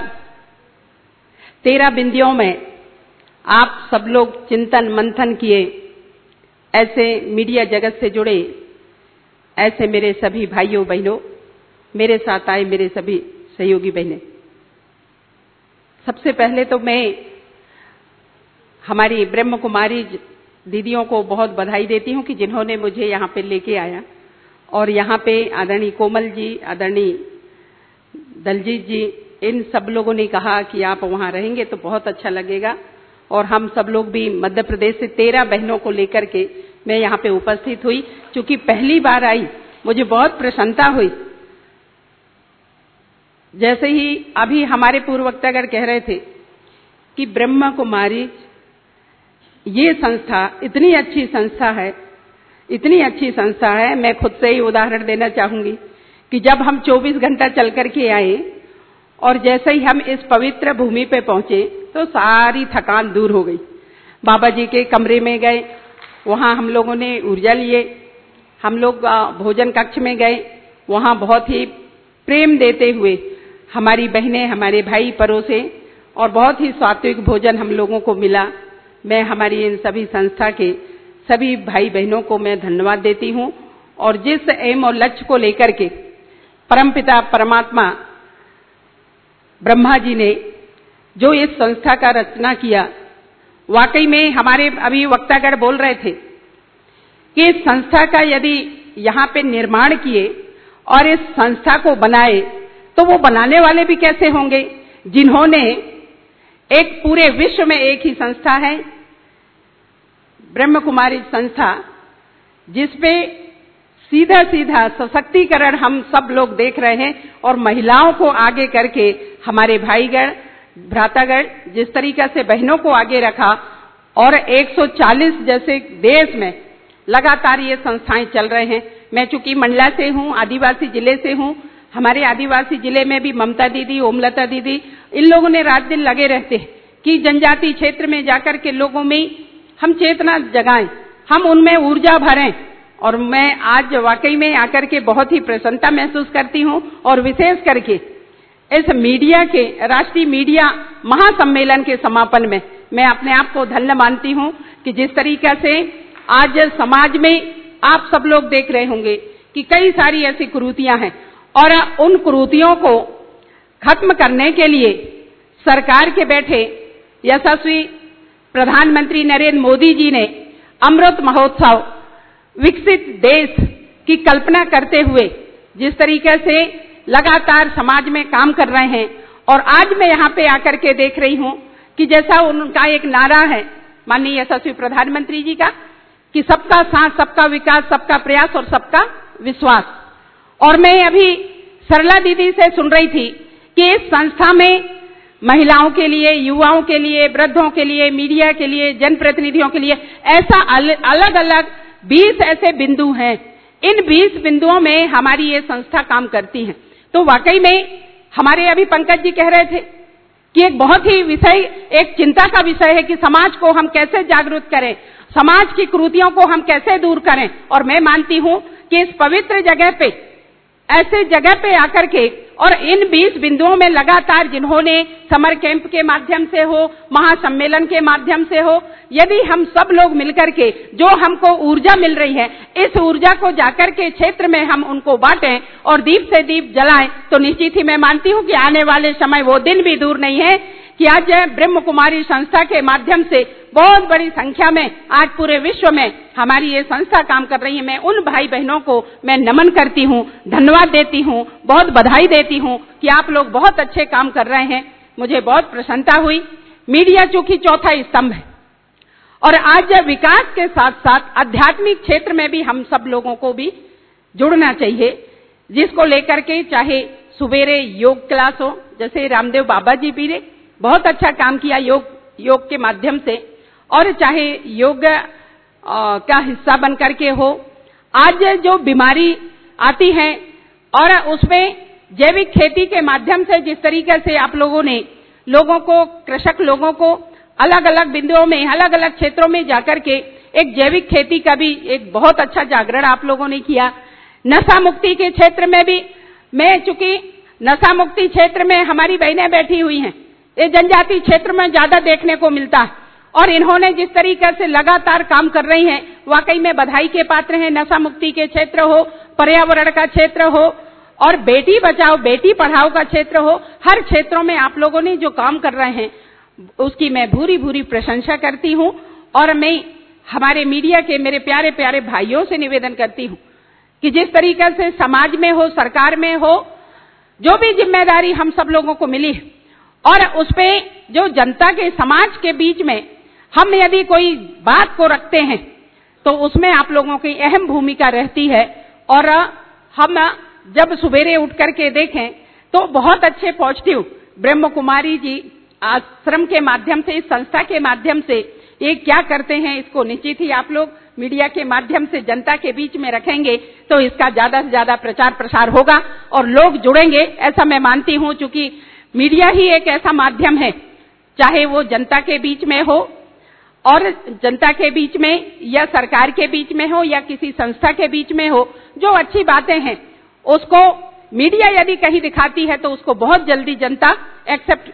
13 बिंदियों में आप सब लोग चिंतन मंथन किए, ऐसे मीडिया जगत से जुड़े ऐसे मेरे सभी भाइयों बहनों, मेरे साथ आए मेरे सभी सहयोगी बहनें। सबसे पहले तो मैं हमारी ब्रह्म कुमारी दीदियों को बहुत बधाई देती हूं कि जिन्होंने मुझे यहाँ पे लेके आया और यहाँ पे आदरणीय कोमल जी, आदरणीय दलजीत जी, इन सब लोगों ने कहा कि आप वहाँ रहेंगे तो बहुत अच्छा लगेगा और हम सब लोग भी मध्य प्रदेश से 13 बहनों को लेकर के मैं यहाँ पे उपस्थित हुई। क्योंकि पहली बार आई, मुझे बहुत प्रसन्नता हुई। जैसे ही अभी हमारे पूर्व वक्तागण कह रहे थे कि ब्रह्म कुमारी ये संस्था इतनी अच्छी संस्था है, इतनी अच्छी संस्था है। मैं खुद से ही उदाहरण देना चाहूंगी कि जब हम 24 घंटा चल करके आए और जैसे ही हम इस पवित्र भूमि पे पहुंचे तो सारी थकान दूर हो गई। बाबा जी के कमरे में गए, वहां हम लोगों ने ऊर्जा लिए, हम लोग भोजन कक्ष में गए, वहां बहुत ही प्रेम देते हुए हमारी बहनें हमारे भाई परोसे और बहुत ही सात्विक भोजन हम लोगों को मिला। मैं हमारी इन सभी संस्था के सभी भाई बहनों को मैं धन्यवाद देती हूं और जिस एम और लक्ष्य को लेकर के परमपिता परमात्मा ब्रह्मा जी ने जो इस संस्था का रचना किया, वाकई में हमारे अभी वक्तागण बोल रहे थे कि इस संस्था का यदि यहाँ पे निर्माण किए और इस संस्था को बनाए तो वो बनाने वाले भी कैसे होंगे जिन्होंने एक पूरे विश्व में एक ही संस्था है ब्रह्म कुमारी संस्था, जिसपे सीधा सीधा सशक्तिकरण हम सब लोग देख रहे हैं और महिलाओं को आगे करके हमारे भाईगण भ्रातागण जिस तरीका से बहनों को आगे रखा और 140 जैसे देश में लगातार ये संस्थाएं चल रहे हैं। मैं चूंकि मंडला से हूँ, आदिवासी जिले से हूँ, हमारे आदिवासी जिले में भी ममता दीदी, ओमलता दीदी, इन लोगों ने रात दिन लगे रहते हैं कि जनजाति क्षेत्र में जाकर के लोगों में हम चेतना जगाएं, हम उनमें ऊर्जा भरें। और मैं आज वाकई में आकर के बहुत ही प्रसन्नता महसूस करती हूँ और विशेष करके इस मीडिया के राष्ट्रीय मीडिया महासम्मेलन के समापन में मैं अपने आप को धन्य मानती हूँ कि जिस तरीका से आज समाज में आप सब लोग देख रहे होंगे कि कई सारी ऐसी कुरीतियां हैं और उन कुरीतियों को खत्म करने के लिए सरकार के बैठे यशस्वी प्रधानमंत्री नरेंद्र मोदी जी ने अमृत महोत्सव विकसित देश की कल्पना करते हुए जिस तरीके से लगातार समाज में काम कर रहे हैं और आज मैं यहाँ पे आकर के देख रही हूँ कि जैसा उनका एक नारा है माननीय यशस्वी प्रधानमंत्री जी का कि सबका साथ, सबका विकास, सबका प्रयास और सबका विश्वास। और मैं अभी सरला दीदी से सुन रही थी कि इस संस्था में महिलाओं के लिए, युवाओं के लिए, वृद्धों के लिए, मीडिया के लिए, जनप्रतिनिधियों के लिए ऐसा अलग अलग 20 ऐसे बिंदु हैं। इन 20 बिंदुओं में हमारी ये संस्था काम करती है। तो वाकई में हमारे अभी पंकज जी कह रहे थे कि एक बहुत ही विषय, एक चिंता का विषय है कि समाज को हम कैसे जागरूक करें, समाज की कुरीतियों को हम कैसे दूर करें। और मैं मानती हूं कि इस पवित्र जगह पे ऐसे जगह पे आकर के और इन 20 बिंदुओं में लगातार जिन्होंने समर कैंप के माध्यम से हो, महासम्मेलन के माध्यम से हो, यदि हम सब लोग मिलकर के जो हमको ऊर्जा मिल रही है, इस ऊर्जा को जाकर के क्षेत्र में हम उनको बांटें और दीप से दीप जलाएं, तो निश्चित ही मैं मानती हूँ कि आने वाले समय वो दिन भी दूर नहीं है कि आज ब्रह्म कुमारी संस्था के माध्यम से बहुत बड़ी संख्या में आज पूरे विश्व में हमारी ये संस्था काम कर रही है। मैं उन भाई बहनों को मैं नमन करती हूँ, धन्यवाद देती हूँ, बहुत बधाई देती हूँ कि आप लोग बहुत अच्छे काम कर रहे हैं। मुझे बहुत प्रसन्नता हुई। मीडिया चूंकि चौथा स्तंभ है और आज विकास के साथ साथ आध्यात्मिक क्षेत्र में भी हम सब लोगों को भी जुड़ना चाहिए, जिसको लेकर के चाहे सुबेरे योग क्लास हो, जैसे रामदेव बाबा जी भी ने बहुत अच्छा काम किया योग के माध्यम से, और चाहे योग का हिस्सा बन करके हो। आज जो बीमारी आती है और उसमें जैविक खेती के माध्यम से जिस तरीके से आप लोगों ने लोगों को, कृषक लोगों को अलग अलग बिंदुओं में, अलग अलग क्षेत्रों में जाकर के एक जैविक खेती का भी एक बहुत अच्छा जागरण आप लोगों ने किया। नशा मुक्ति के क्षेत्र में भी, मैं चूंकि नशा मुक्ति क्षेत्र में हमारी बहनें बैठी हुई हैं, ये जनजाति क्षेत्र में ज्यादा देखने को मिलता है, और इन्होंने जिस तरीके से लगातार काम कर रही हैं, वाकई में बधाई के पात्र हैं। नशा मुक्ति के क्षेत्र हो, पर्यावरण का क्षेत्र हो और बेटी बचाओ बेटी पढ़ाओ का क्षेत्र हो, हर क्षेत्रों में आप लोगों ने जो काम कर रहे हैं उसकी मैं भूरी भूरी प्रशंसा करती हूँ। और मैं हमारे मीडिया के मेरे प्यारे प्यारे भाइयों से निवेदन करती हूँ कि जिस तरीके से समाज में हो, सरकार में हो, जो भी जिम्मेदारी हम सब लोगों को मिली और उसपे जो जनता के, समाज के बीच में हम यदि कोई बात को रखते हैं तो उसमें आप लोगों की अहम भूमिका रहती है। और हम जब सुबेरे उठ करके देखें तो बहुत अच्छे पॉजिटिव ब्रह्म कुमारी जी आश्रम के माध्यम से, इस संस्था के माध्यम से ये क्या करते हैं, इसको निश्चित ही आप लोग मीडिया के माध्यम से जनता के बीच में रखेंगे तो इसका ज्यादा से ज्यादा प्रचार प्रसार होगा और लोग जुड़ेंगे, ऐसा मैं मानती हूँ। चूंकि मीडिया ही एक ऐसा माध्यम है, चाहे वो जनता के बीच में हो और जनता के बीच में या सरकार के बीच में हो या किसी संस्था के बीच में हो, जो अच्छी बातें हैं उसको मीडिया यदि कहीं दिखाती है तो उसको बहुत जल्दी जनता एक्सेप्ट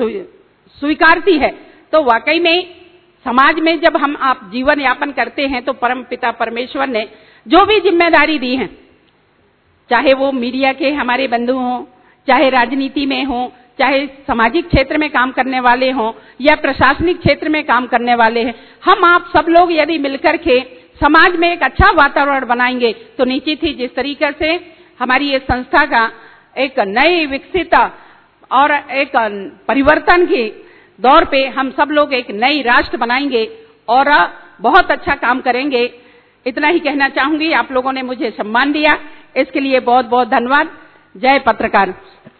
स्वीकारती है। तो वाकई में समाज में जब हम आप जीवन यापन करते हैं तो परम पिता परमेश्वर ने जो भी जिम्मेदारी दी है, चाहे वो मीडिया के हमारे बंधु हों, चाहे राजनीति में हो, चाहे सामाजिक क्षेत्र में काम करने वाले हों या प्रशासनिक क्षेत्र में काम करने वाले हैं, हम आप सब लोग यदि मिलकर के समाज में एक अच्छा वातावरण बनाएंगे तो निश्चित ही जिस तरीके से हमारी ये संस्था का एक नई विकसित और एक परिवर्तन के दौर पे हम सब लोग एक नई राष्ट्र बनाएंगे और बहुत अच्छा काम करेंगे। इतना ही कहना चाहूंगी। आप लोगों ने मुझे सम्मान दिया, इसके लिए बहुत बहुत धन्यवाद। जय पत्रकार।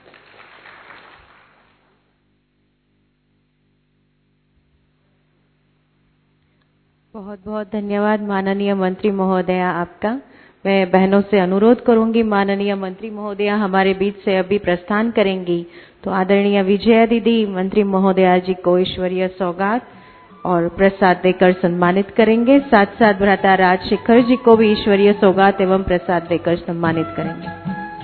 बहुत बहुत धन्यवाद माननीय मंत्री महोदया आपका। मैं बहनों से अनुरोध करूंगी, माननीय मंत्री महोदया हमारे बीच से अभी प्रस्थान करेंगी तो आदरणीय विजया दीदी मंत्री महोदया जी को ईश्वरीय सौगात और प्रसाद देकर सम्मानित करेंगे। साथ साथ भ्राता राजशेखर जी को भी ईश्वरीय सौगात एवं प्रसाद देकर सम्मानित करेंगे।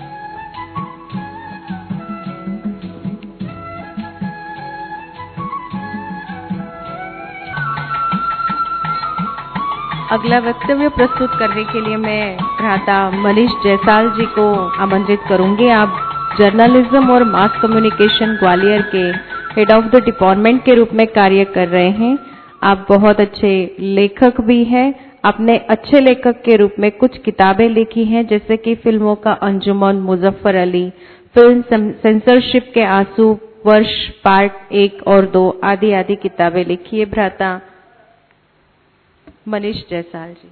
अगला वक्तव्य प्रस्तुत करने के लिए मैं भ्राता मनीष जयसाल जी को आमंत्रित करूंगी। आप जर्नलिज्म और मास कम्युनिकेशन ग्वालियर के हेड ऑफ द डिपार्टमेंट के रूप में कार्य कर रहे हैं। आप बहुत अच्छे लेखक भी हैं। आपने अच्छे लेखक के रूप में कुछ किताबें लिखी हैं, जैसे कि फिल्मों का अंजुमन, मुजफ्फर अली, फिल्म सेंसरशिप के आंसू, वर्ष पार्ट 1 और 2 आदि आदि किताबें लिखी है। भ्राता मनीष जयसाल जी।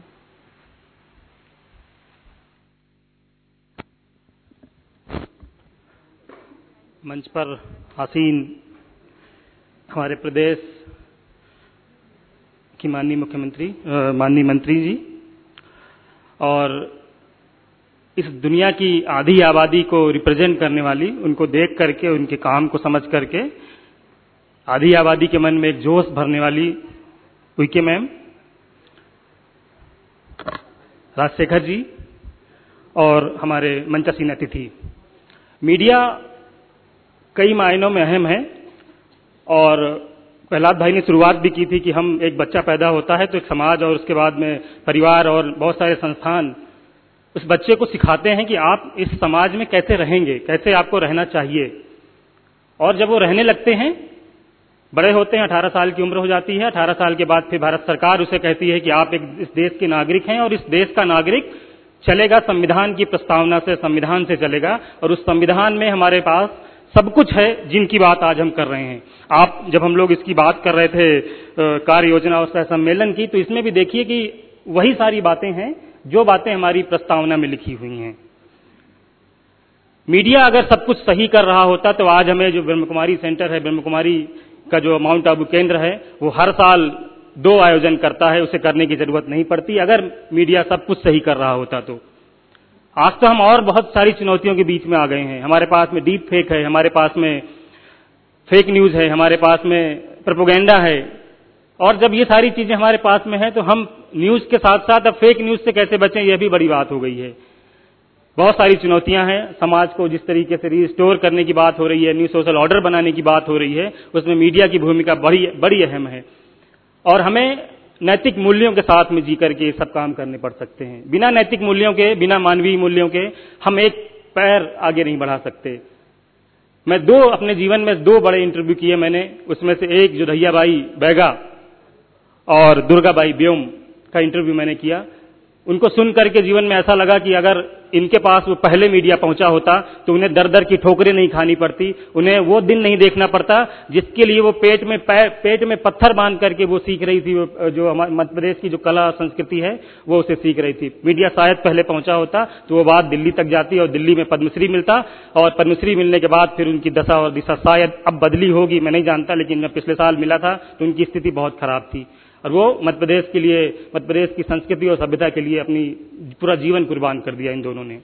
मंच पर आसीन हमारे प्रदेश की माननीय मुख्यमंत्री, माननीय मंत्री जी, और इस दुनिया की आधी आबादी को रिप्रेजेंट करने वाली, उनको देख करके, उनके काम को समझ करके आधी आबादी के मन में एक जोश भरने वाली उइके मैम, राजशेखर जी और हमारे मंचासीन अतिथि। मीडिया कई मायनों में अहम है और प्रहलाद भाई ने शुरुआत भी की थी कि हम एक बच्चा पैदा होता है तो एक समाज और उसके बाद में परिवार और बहुत सारे संस्थान उस बच्चे को सिखाते हैं कि आप इस समाज में कैसे रहेंगे, कैसे आपको रहना चाहिए। और जब वो रहने लगते हैं, बड़े होते हैं, 18 साल की उम्र हो जाती है, 18 साल के बाद फिर भारत सरकार उसे कहती है कि आप इस देश के नागरिक हैं और इस देश का नागरिक चलेगा संविधान की प्रस्तावना से, संविधान से चलेगा। और उस संविधान में हमारे पास सब कुछ है जिनकी बात आज हम कर रहे हैं। आप जब हम लोग इसकी बात कर रहे थे कार्य योजना और सह सम्मेलन की, तो इसमें भी देखिए कि वही सारी बातें हैं जो बातें हमारी प्रस्तावना में लिखी हुई हैं। मीडिया अगर सब कुछ सही कर रहा होता तो आज हमें जो ब्रह्म कुमारी सेंटर है, ब्रह्म कुमारी का जो माउंट आबू केंद्र है, वो हर साल 2 आयोजन करता है, उसे करने की जरूरत नहीं पड़ती अगर मीडिया सब कुछ सही कर रहा होता तो। आज तो हम और बहुत सारी चुनौतियों के बीच में आ गए हैं। हमारे पास में डीप फेक है, हमारे पास में फेक न्यूज है, हमारे पास में प्रोपेगेंडा है। और जब ये सारी चीजें हमारे पास में है तो हम न्यूज के साथ साथ अब फेक न्यूज से कैसे बचें, यह भी बड़ी बात हो गई है। बहुत सारी चुनौतियां हैं। समाज को जिस तरीके से रिस्टोर करने की बात हो रही है, न्यू सोशल ऑर्डर बनाने की बात हो रही है, उसमें मीडिया की भूमिका बड़ी अहम है। और हमें नैतिक मूल्यों के साथ में जी करके सब काम करने पड़ सकते हैं। बिना नैतिक मूल्यों के, बिना मानवीय मूल्यों के हम एक पैर आगे नहीं बढ़ा सकते। मैं अपने जीवन में 2 बड़े इंटरव्यू किए मैंने, उसमें से एक जोधैयाबाई बैगा और दुर्गाबाई ब्योम का इंटरव्यू मैंने किया। उनको सुन करके जीवन में ऐसा लगा कि अगर इनके पास वो पहले मीडिया पहुंचा होता तो उन्हें दर दर की ठोकरें नहीं खानी पड़ती, उन्हें वो दिन नहीं देखना पड़ता जिसके लिए वो पेट में पत्थर बांध करके वो सीख रही थी। जो हमारे मध्य प्रदेश की जो कला संस्कृति है वो उसे सीख रही थी। मीडिया शायद पहले पहुंचा होता तो वो बात दिल्ली तक जाती और दिल्ली में पद्मश्री मिलता, और पद्मश्री मिलने के बाद फिर उनकी दशा और दिशा शायद अब बदली होगी, मैं नहीं जानता, लेकिन जब पिछले साल मिला था तो उनकी स्थिति बहुत खराब थी। और वो मध्य प्रदेश के लिए, मध्य प्रदेश की संस्कृति और सभ्यता के लिए अपनी पूरा जीवन कुर्बान कर दिया इन दोनों ने।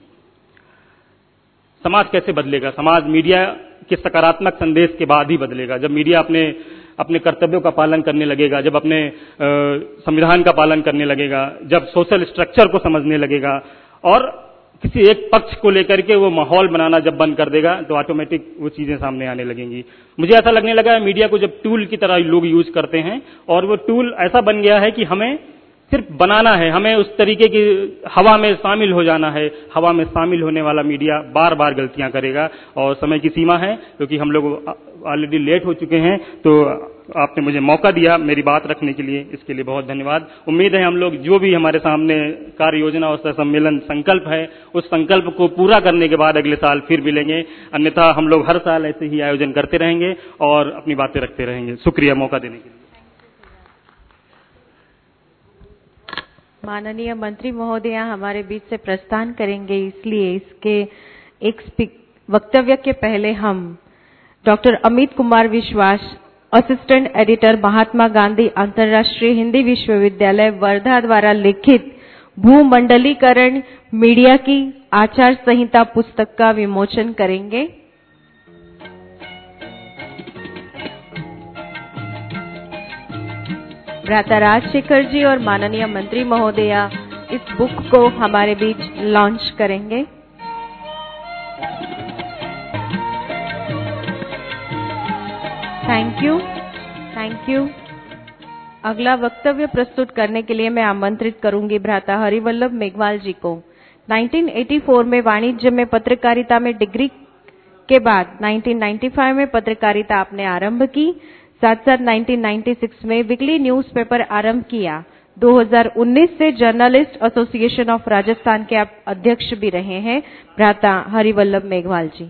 समाज कैसे बदलेगा? समाज मीडिया के सकारात्मक संदेश के बाद ही बदलेगा। जब मीडिया अपने कर्तव्यों का पालन करने लगेगा, जब अपने संविधान का पालन करने लगेगा, जब सोशल स्ट्रक्चर को समझने लगेगा और किसी एक पक्ष को लेकर के वो माहौल बनाना जब बंद कर देगा तो ऑटोमेटिक वो चीजें सामने आने लगेंगी। मुझे ऐसा लगने लगा है मीडिया को जब टूल की तरह लोग यूज करते हैं और वो टूल ऐसा बन गया है कि हमें सिर्फ बनाना है, हमें उस तरीके की हवा में शामिल हो जाना है। हवा में शामिल होने वाला मीडिया बार बार गलतियां करेगा और समय की सीमा है, क्योंकि हम लोग ऑलरेडी लेट हो चुके हैं। तो आपने मुझे मौका दिया मेरी बात रखने के लिए, इसके लिए बहुत धन्यवाद। उम्मीद है हम लोग जो भी हमारे सामने कार्य योजना और सम्मेलन संकल्प है, उस संकल्प को पूरा करने के बाद अगले साल फिर मिलेंगे। अन्यथा हम लोग हर साल ऐसे ही आयोजन करते रहेंगे और अपनी बातें रखते रहेंगे। शुक्रिया मौका देने के लिए। माननीय मंत्री महोदया हमारे बीच से प्रस्थान करेंगे, इसलिए इसके एक वक्तव्य के पहले हम डॉक्टर अमित कुमार विश्वास, असिस्टेंट एडिटर, महात्मा गांधी अंतर्राष्ट्रीय हिंदी विश्वविद्यालय वर्धा द्वारा लिखित भूमंडलीकरण मीडिया की आचार संहिता पुस्तक का विमोचन करेंगे। भ्राता राजशेखर जी और माननीय मंत्री महोदया इस बुक को हमारे बीच लॉन्च करेंगे। Thank you. अगला वक्तव्य प्रस्तुत करने के लिए मैं आमंत्रित करूंगी भ्राता हरिवल्लभ मेघवाल जी को। 1984 में वाणिज्य में पत्रकारिता में डिग्री के बाद 1995 में पत्रकारिता आपने आरंभ की, साथ साथ 1996 में वीकली न्यूज़पेपर आरंभ किया। 2019 से जर्नलिस्ट एसोसिएशन ऑफ राजस्थान के आप अध्यक्ष भी रहे हैं। भ्राता हरिवल्लभ मेघवाल जी।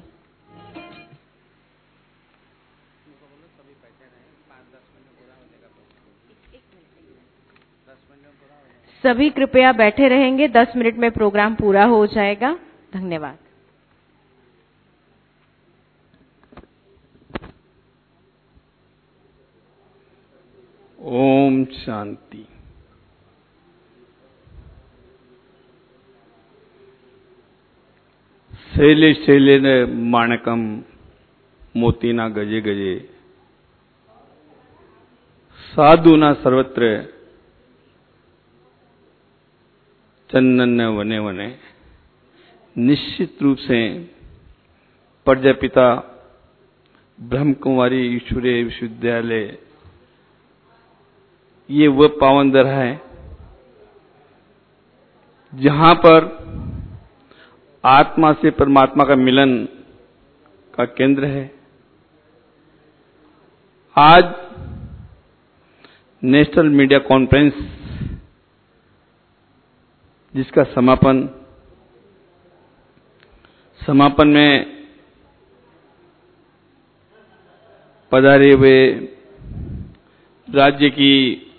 सभी कृपया बैठे रहेंगे, 10 मिनट में प्रोग्राम पूरा हो जाएगा। धन्यवाद। ओम शांति। शैले शैलेन माणकम मोतीना गजे गजे, साधुना सर्वत्र चंदन वने वने, निश्चित रूप से प्रजापिता ब्रह्म कुमारी ईश्वरीय विश्वविद्यालय ये वह पावन दर है जहां पर आत्मा से परमात्मा का मिलन का केंद्र है। आज नेशनल मीडिया कॉन्फ्रेंस जिसका समापन में पधारे हुए राज्य की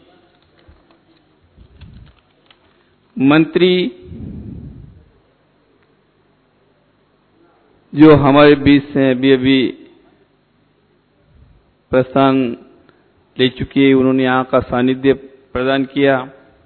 मंत्री जो हमारे बीच से अभी प्रस्थान ले चुकी है, उन्होंने यहाँ का सानिध्य प्रदान किया।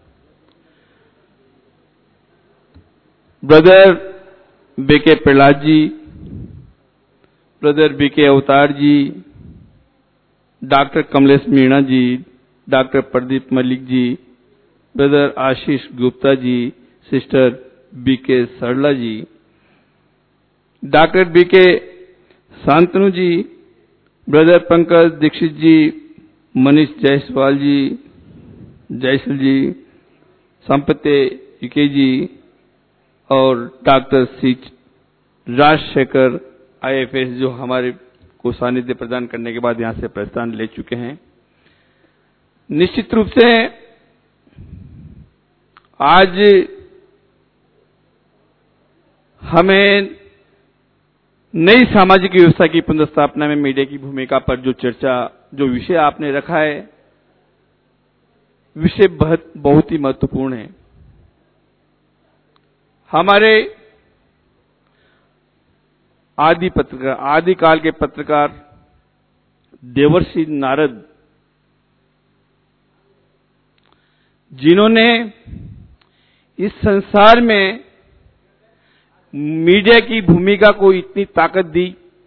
Brother BK Prahlad ji, brother BK अवतार ji, doctor Kamlesh Meena ji, doctor Pradeep Malik ji, brother Ashish Gupta ji, sister BK Sarla ji, doctor BK Shantanu ji, brother Pankaj Dixit ji, Manish Jaiswal ji, Jaisal ji, Sampatti Uikey जी और डॉक्टर सी राजशेखर IFS जो हमारे को सानिध्य प्रदान करने के बाद यहां से प्रस्थान ले चुके हैं। निश्चित रूप से आज हमें नई सामाजिक व्यवस्था की पुनर्स्थापना में मीडिया की भूमिका पर जो विषय आपने रखा है, विषय बहुत ही महत्वपूर्ण है। हमारे आदिकाल के पत्रकार देवर्षि नारद जिन्होंने इस संसार में मीडिया की भूमिका को इतनी ताकत दी,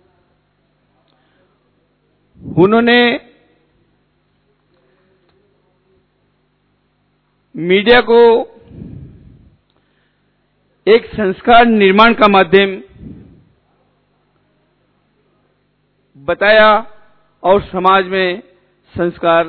उन्होंने मीडिया को एक संस्कार निर्माण का माध्यम बताया और समाज में संस्कार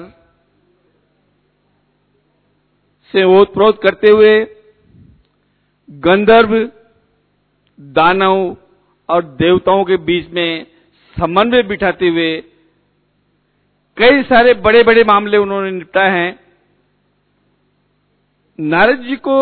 से ओतप्रोत करते हुए गंधर्व, दानव और देवताओं के बीच में समन्वय बिठाते हुए कई सारे बड़े बड़े मामले उन्होंने निपटाए हैं। नारद जी को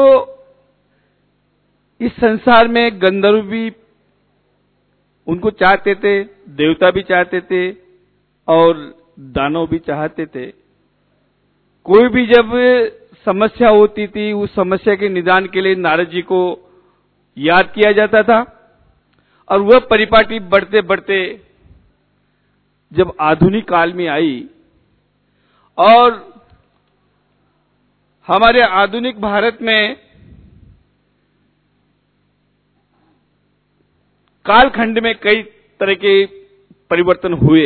इस संसार में गंधर्व भी उनको चाहते थे, देवता भी चाहते थे और दानव भी चाहते थे। कोई भी जब समस्या होती थी, उस समस्या के निदान के लिए नारद जी को याद किया जाता था और वह परिपाटी बढ़ते बढ़ते जब आधुनिक काल में आई और हमारे आधुनिक भारत में कालखंड में कई तरह के परिवर्तन हुए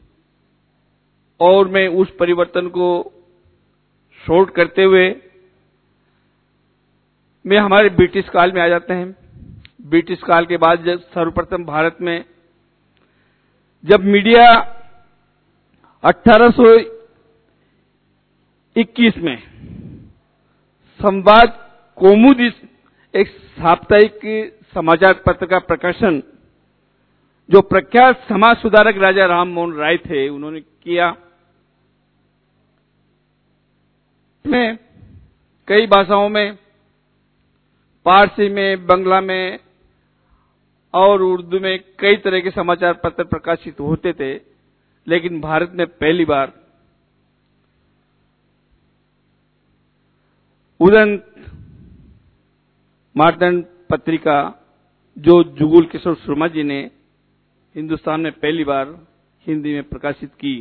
और मैं उस परिवर्तन को शॉर्ट करते हुए मैं हमारे ब्रिटिश काल में आ जाते हैं। ब्रिटिश काल के बाद जब सर्वप्रथम भारत में जब मीडिया 1821 में संवाद कौमुदी एक साप्ताहिक समाचार पत्र का प्रकाशन जो प्रख्यात समाज सुधारक राजा राम मोहन राय थे उन्होंने किया, में कई भाषाओं में, पारसी में, बंगला में और उर्दू में कई तरह के समाचार पत्र प्रकाशित होते थे, लेकिन भारत में पहली बार उदंत मार्तंड पत्रिका जो जुगुल किशोर शर्मा जी ने हिंदुस्तान में पहली बार हिंदी में प्रकाशित की।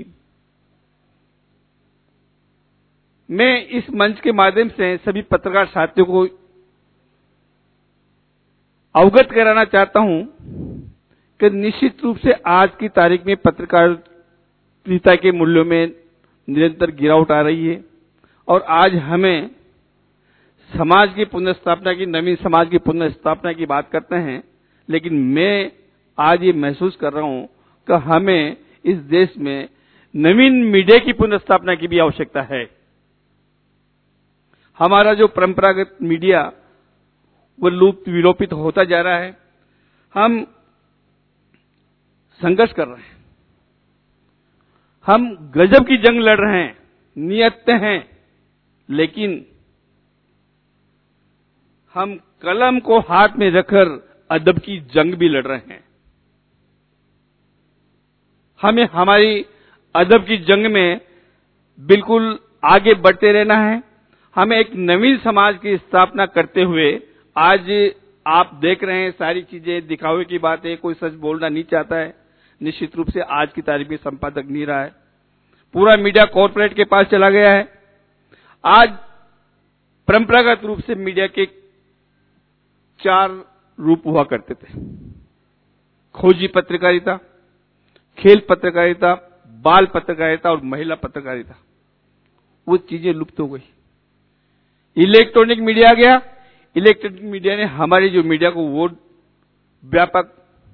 मैं इस मंच के माध्यम से सभी पत्रकार साथियों को अवगत कराना चाहता हूं कि निश्चित रूप से आज की तारीख में पत्रकारिता के मूल्यों में निरंतर गिरावट आ रही है और आज हमें समाज की पुनर्स्थापना की, नवीन समाज की पुनर्स्थापना की बात करते हैं, लेकिन मैं आज ये महसूस कर रहा हूं कि हमें इस देश में नवीन मीडिया की पुनर्स्थापना की भी आवश्यकता है। हमारा जो परंपरागत मीडिया वो लुप्त विलोपित होता जा रहा है। हम संघर्ष कर रहे हैं, हम गजब की जंग लड़ रहे हैं, नियत हैं, लेकिन हम कलम को हाथ में रखकर अदब की जंग भी लड़ रहे हैं। हमें हमारी अदब की जंग में बिल्कुल आगे बढ़ते रहना है। हमें एक नवीन समाज की स्थापना करते हुए, आज आप देख रहे हैं सारी चीजें दिखावे की बात है, कोई सच बोलना नहीं चाहता है। निश्चित रूप से आज की तारीख में संपादक नहीं रहा है, पूरा मीडिया कॉर्पोरेट के पास चला गया है। आज परंपरागत रूप से मीडिया के 4 रूप हुआ करते थे: खोजी पत्रकारिता, खेल पत्रकारिता, बाल पत्रकारिता और महिला पत्रकारिता। वो चीजें लुप्त हो गई। इलेक्ट्रॉनिक मीडिया आ गया। इलेक्ट्रॉनिक मीडिया ने हमारे जो मीडिया को वो व्यापक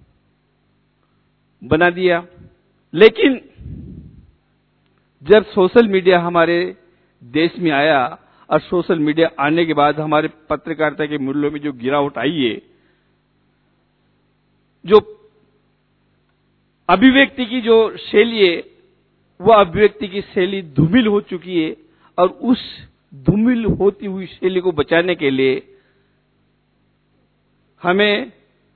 बना दिया। लेकिन जब सोशल मीडिया हमारे देश में आया और सोशल मीडिया आने के बाद हमारे पत्रकारिता के मूल्यों में जो गिरावट आई है, जो अभिव्यक्ति की जो शैली है, वह अभिव्यक्ति की शैली धूमिल हो चुकी है। और उस धूमिल होती हुई शैली को बचाने के लिए हमें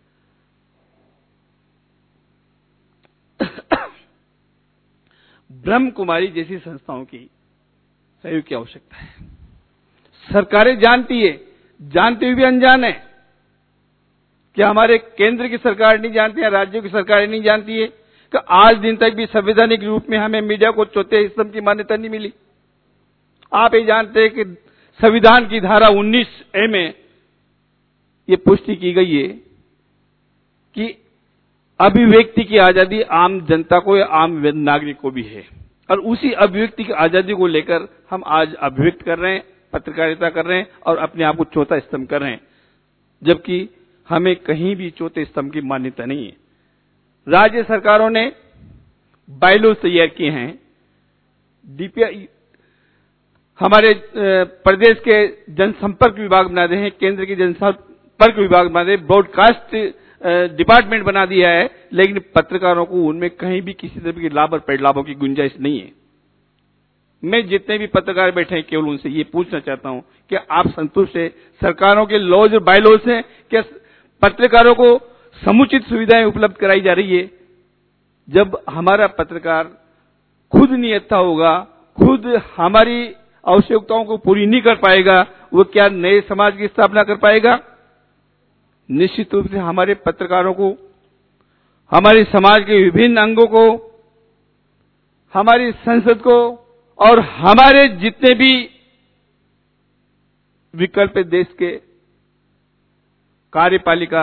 ब्रह्म कुमारी जैसी संस्थाओं की सहयोग की आवश्यकता है। सरकारें जानती है, जानते हुए भी अनजान है। क्या हमारे केंद्र की सरकार नहीं जानती है, राज्यों की सरकारें नहीं जानती है कि आज दिन तक भी संवैधानिक रूप में हमें मीडिया को चौथे स्तंभ की मान्यता नहीं मिली। आप ये जानते हैं कि संविधान की धारा 19A में ये पुष्टि की गई है कि अभिव्यक्ति की आजादी आम जनता को या आम नागरिक को भी है। और उसी अभिव्यक्ति की आजादी को लेकर हम आज अभिव्यक्त कर रहे हैं, पत्रकारिता कर रहे हैं और अपने आप को चौथा स्तंभ कर रहे हैं, जबकि हमें कहीं भी चौथे स्तंभ की मान्यता नहीं है। राज्य सरकारों ने बायलॉज तैयार किए हैं। डीपीआई हमारे प्रदेश के जनसंपर्क विभाग बना रहे हैं, केंद्र के जनसंपर्क विभाग बना रहे हैं, ब्रॉडकास्ट डिपार्टमेंट बना दिया है, लेकिन पत्रकारों को उनमें कहीं भी किसी तरह के लाभ और पैडलाभों की गुंजाइश नहीं है। मैं जितने भी पत्रकार बैठे हैं केवल उनसे ये पूछना चाहता हूं कि आप संतुष्ट हैं सरकारों के लॉज और बायलॉज से? क्या पत्रकारों को समुचित सुविधाएं उपलब्ध कराई जा रही है? जब हमारा पत्रकार खुद नियत्था होगा, खुद हमारी आवश्यकताओं को पूरी नहीं कर पाएगा, वो क्या नए समाज की स्थापना कर पाएगा? निश्चित रूप से हमारे पत्रकारों को, हमारे समाज के विभिन्न अंगों को, हमारी संसद को और हमारे जितने भी विकल्प देश के कार्यपालिका,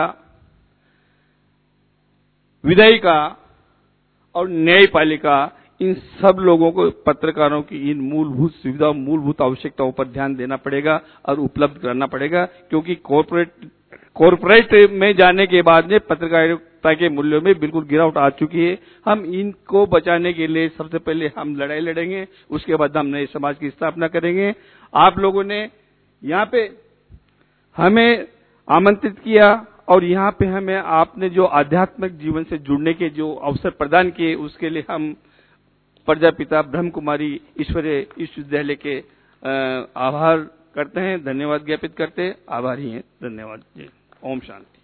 विधायिका और न्यायपालिका, इन सब लोगों को पत्रकारों की इन मूलभूत सुविधाओं, मूलभूत आवश्यकताओं पर ध्यान देना पड़ेगा और उपलब्ध करना पड़ेगा, क्योंकि कॉर्पोरेट में जाने के बाद में पत्रकारिता के मूल्यों में बिल्कुल गिरावट आ चुकी है। हम इनको बचाने के लिए सबसे पहले हम लड़ाई लड़ेंगे, उसके बाद हम नए समाज की स्थापना करेंगे। आप लोगों ने यहाँ पे हमें आमंत्रित किया और यहाँ पे हमें आपने जो आध्यात्मिक जीवन से जुड़ने के जो अवसर प्रदान किए, उसके लिए हम प्रजापिता ब्रह्म कुमारी ईश्वरीय विश्वविद्यालय के आभार करते हैं, धन्यवाद ज्ञापित करते हैं। आभारी हैं। धन्यवाद जी। ओम शांति।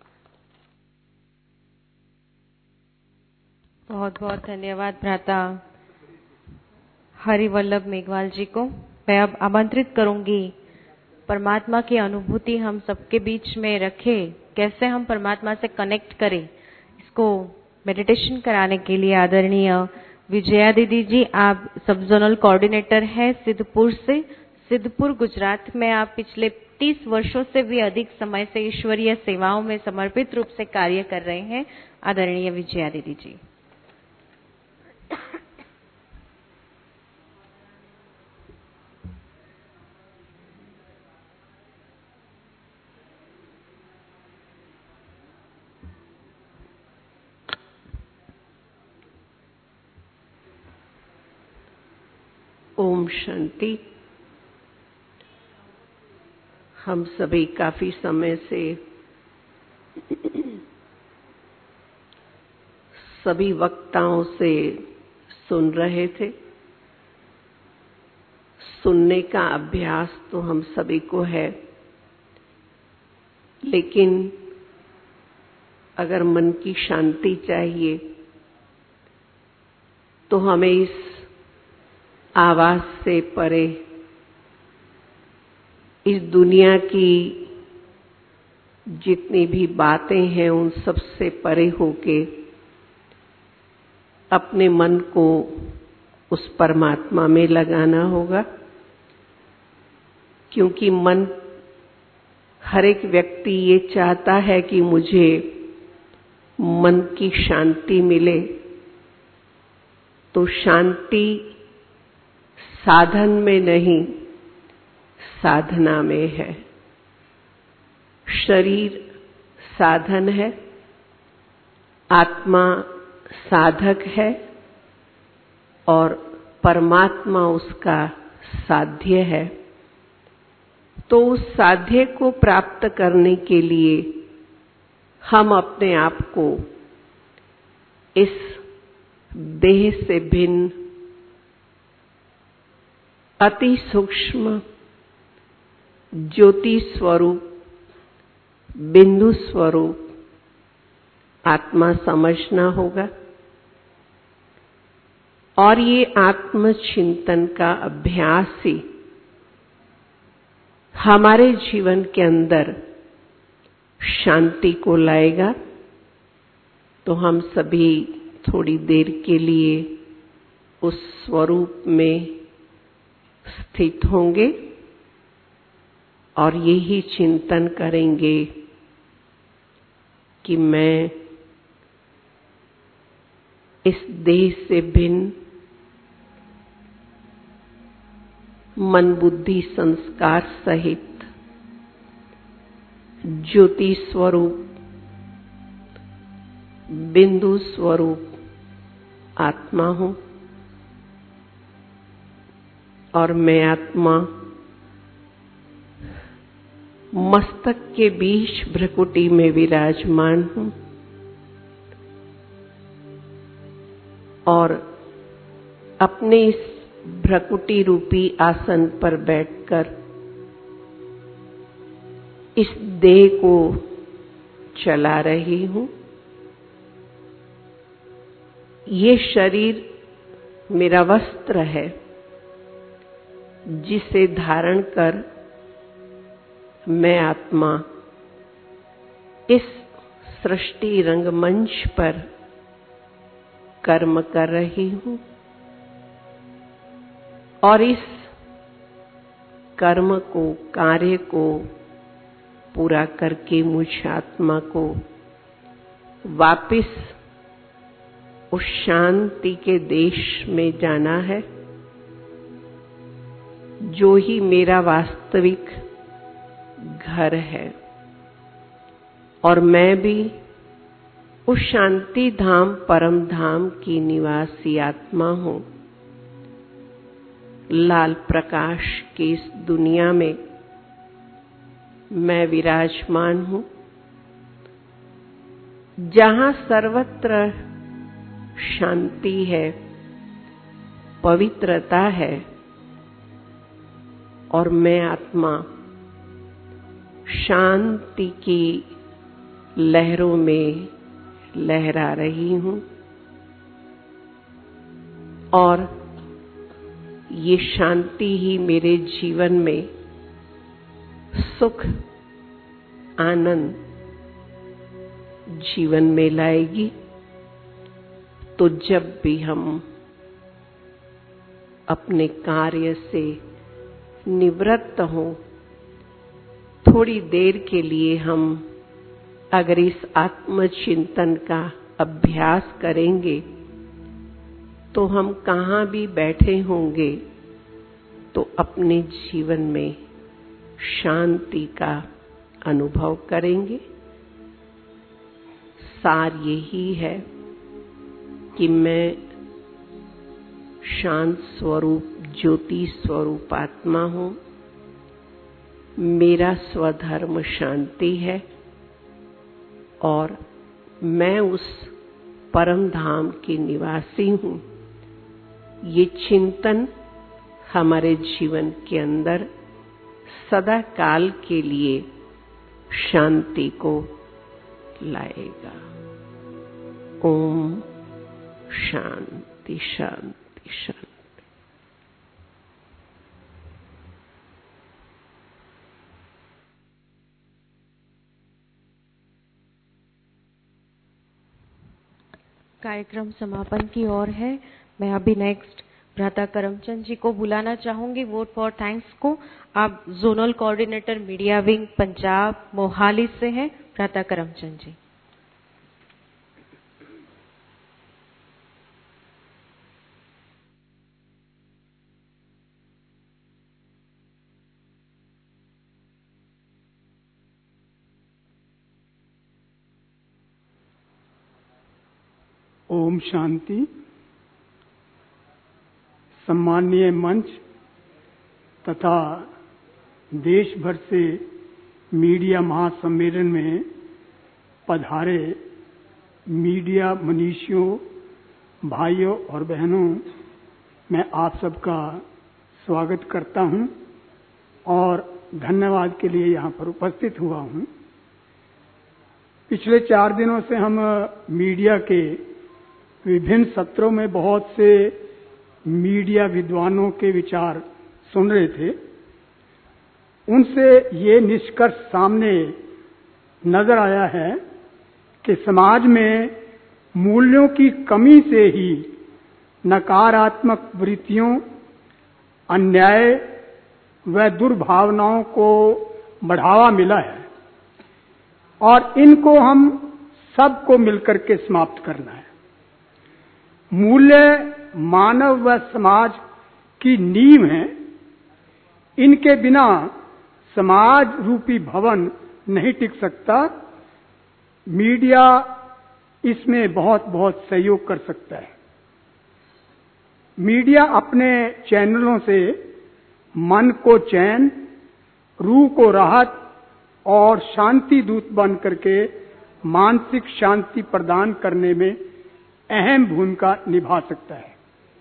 बहुत बहुत धन्यवाद भ्राता हरिवल्लभ मेघवाल जी को। मैं अब आमंत्रित करूंगी परमात्मा की अनुभूति हम सबके बीच में रखें, कैसे हम परमात्मा से कनेक्ट करें, इसको मेडिटेशन कराने के लिए आदरणीय विजया दीदी जी, आप सब जोनल कोऑर्डिनेटर हैं सिद्धपुर से। सिद्धपुर गुजरात में आप पिछले 30 वर्षों से भी अधिक समय से ईश्वरीय सेवाओं में समर्पित रूप से कार्य कर रहे हैं। आदरणीय विजया दीदी जी। ओम शांति। हम सभी काफी समय से सभी वक्ताओं से सुन रहे थे। सुनने का अभ्यास तो हम सभी को है, लेकिन अगर मन की शांति चाहिए तो हमें इस आवाज से परे, इस दुनिया की जितनी भी बातें हैं उन सब से परे होके अपने मन को उस परमात्मा में लगाना होगा। क्योंकि मन, हर एक व्यक्ति ये चाहता है कि मुझे मन की शांति मिले। तो शांति साधन में नहीं, साधना में है। शरीर साधन है, आत्मा साधक है और परमात्मा उसका साध्य है। तो उस साध्य को प्राप्त करने के लिए हम अपने आप को इस देह से भिन्न अति सूक्ष्म ज्योति स्वरूप, बिंदु स्वरूप आत्मा समझना होगा। और ये आत्मचिंतन का अभ्यास ही हमारे जीवन के अंदर शांति को लाएगा। तो हम सभी थोड़ी देर के लिए उस स्वरूप में स्थित होंगे और यही चिंतन करेंगे कि मैं इस देह से भिन्न मन बुद्धि संस्कार सहित ज्योति स्वरूप बिंदु स्वरूप आत्मा हूं और मैं आत्मा मस्तक के बीच भ्रकुटी में विराजमान हूं और अपने इस भ्रकुटी रूपी आसन पर बैठकर इस देह को चला रही हूं। ये शरीर मेरा वस्त्र है जिसे धारण कर मैं आत्मा इस सृष्टि रंगमंच पर कर्म कर रही हूं और इस कर्म को, कार्य को पूरा करके मुझ आत्मा को वापिस उस शांति के देश में जाना है जो ही मेरा वास्तविक घर है। और मैं भी उस शांति धाम परम धाम की निवासी आत्मा हूं। लाल प्रकाश की इस दुनिया में मैं विराजमान हूं जहां सर्वत्र शांति है, पवित्रता है और मैं आत्मा शांति की लहरों में लहरा रही हूं और ये शांति ही मेरे जीवन में सुख, आनंद जीवन में लाएगी। तो जब भी हम अपने कार्य से निवृत्त हों, थोड़ी देर के लिए हम अगर इस आत्मचिंतन का अभ्यास करेंगे तो हम कहाँ भी बैठे होंगे तो अपने जीवन में शांति का अनुभव करेंगे। सार यही है कि मैं शांत स्वरूप ज्योति स्वरूप आत्मा हूं। मेरा स्वधर्म शांति है और मैं उस परम धाम की निवासी हूं। ये चिंतन हमारे जीवन के अंदर सदा काल के लिए शांति को लाएगा। ओम शांति शांति शांति। कार्यक्रम समापन की ओर है। मैं अभी नेक्स्ट भ्राता करमचंद जी को बुलाना चाहूंगी वोट फॉर थैंक्स को। आप zonal coordinator media wing Punjab Mohali से हैं, भ्राता करमचंद जी। ओम शांति। सम्मानीय मंच तथा देश भर से मीडिया महासम्मेलन में पधारे मीडिया मनीषियों, भाइयों और बहनों, मैं आप सबका स्वागत करता हूं और धन्यवाद के लिए यहां पर उपस्थित हुआ हूं। पिछले 4 दिनों से हम मीडिया के विभिन्न सत्रों में बहुत से मीडिया विद्वानों के विचार सुन रहे थे। उनसे ये निष्कर्ष सामने नजर आया है कि समाज में मूल्यों की कमी से ही नकारात्मक वृत्तियों, अन्याय व दुर्भावनाओं को बढ़ावा मिला है और इनको हम सबको मिलकर के समाप्त करना है। मूल्य मानव व समाज की नींव है। इनके बिना समाज रूपी भवन नहीं टिक सकता। मीडिया इसमें बहुत बहुत सहयोग कर सकता है। मीडिया अपने चैनलों से मन को चैन, रूह को राहत और शांति दूत बन करके मानसिक शांति प्रदान करने में अहम भूमिका निभा सकता है।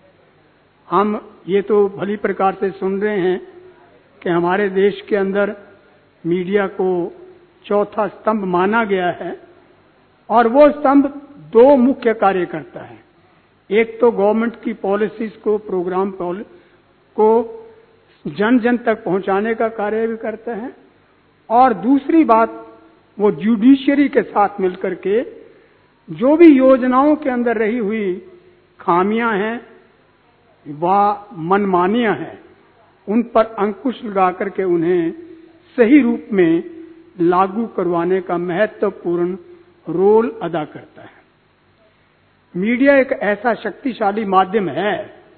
हम ये तो भली प्रकार से सुन रहे हैं कि हमारे देश के अंदर मीडिया को चौथा स्तंभ माना गया है और वो स्तंभ 2 मुख्य कार्य करता है। एक तो गवर्नमेंट की पॉलिसीज को, प्रोग्राम को जन जन तक पहुंचाने का कार्य भी करता है और दूसरी बात वो जुडिशरी के साथ मिलकर के जो भी योजनाओं के अंदर रही हुई खामियां हैं व मनमानियां हैं, उन पर अंकुश लगा करके उन्हें सही रूप में लागू करवाने का महत्वपूर्ण रोल अदा करता है। मीडिया एक ऐसा शक्तिशाली माध्यम है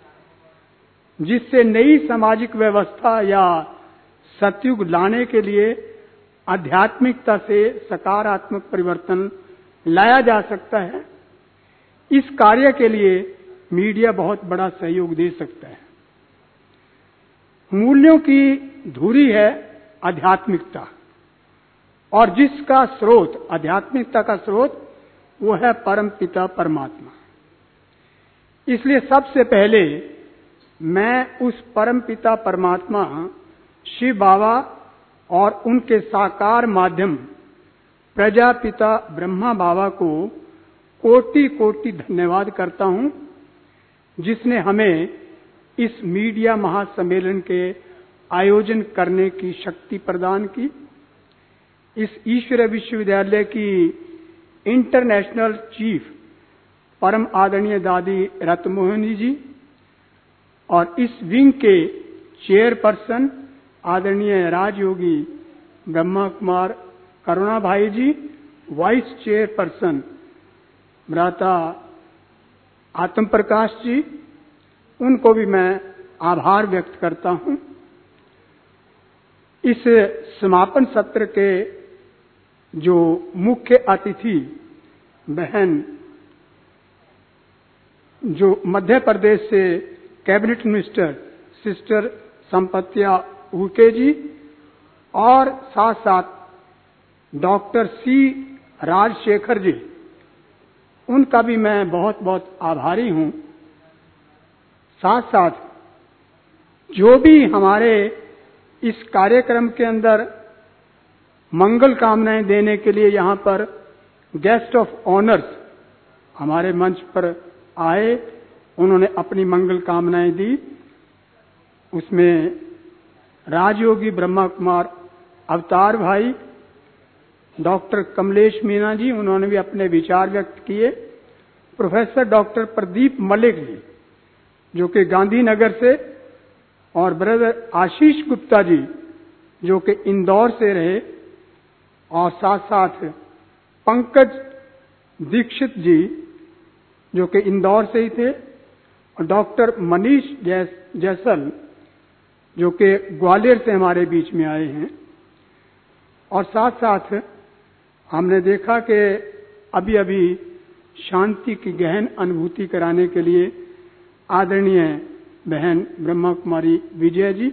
जिससे नई सामाजिक व्यवस्था या सतयुग लाने के लिए आध्यात्मिकता से सकारात्मक परिवर्तन लाया जा सकता है। इस कार्य के लिए मीडिया बहुत बड़ा सहयोग दे सकता है। मूल्यों की धुरी है आध्यात्मिकता और जिसका स्रोत, आध्यात्मिकता का स्रोत, वो है परम पिता परमात्मा। इसलिए सबसे पहले मैं उस परम पिता परमात्मा शिव बाबा और उनके साकार माध्यम प्रजापिता ब्रह्मा बाबा को कोटि कोटि धन्यवाद करता हूं, जिसने हमें इस मीडिया महासम्मेलन के आयोजन करने की शक्ति प्रदान की। इस ईश्वरीय विश्वविद्यालय की इंटरनेशनल चीफ परम आदरणीय दादी रत्नमोहिनी जी और इस विंग के चेयरपर्सन आदरणीय राजयोगी ब्रह्मा कुमार करुणा भाई जी, वाइस चेयरपर्सन भ्राता आत्म प्रकाश जी, उनको भी मैं आभार व्यक्त करता हूं। इस समापन सत्र के जो मुख्य अतिथि बहन, जो मध्य प्रदेश से cabinet minister sister Sampatiya Uikey ji और साथ साथ डॉक्टर सी राजशेखर जी, उनका भी मैं बहुत बहुत आभारी हूं। साथ साथ जो भी हमारे इस कार्यक्रम के अंदर मंगल कामनाएं देने के लिए यहां पर गेस्ट ऑफ ऑनर्स हमारे मंच पर आए, उन्होंने अपनी मंगल कामनाएं दी। उसमें राजयोगी ब्रह्मा कुमार अवतार भाई, डॉक्टर कमलेश मीना जी, उन्होंने भी अपने विचार व्यक्त किए। प्रोफेसर डॉक्टर प्रदीप मलिक जी जो कि गांधीनगर से, और ब्रदर आशीष गुप्ता जी जो कि इंदौर से रहे, और साथ साथ पंकज दीक्षित जी जो कि इंदौर से ही थे, और डॉक्टर मनीष जैसल जो कि ग्वालियर से हमारे बीच में आए हैं। और साथ साथ हमने देखा कि अभी अभी शांति की गहन अनुभूति कराने के लिए आदरणीय बहन ब्रह्मा कुमारी विजय जी,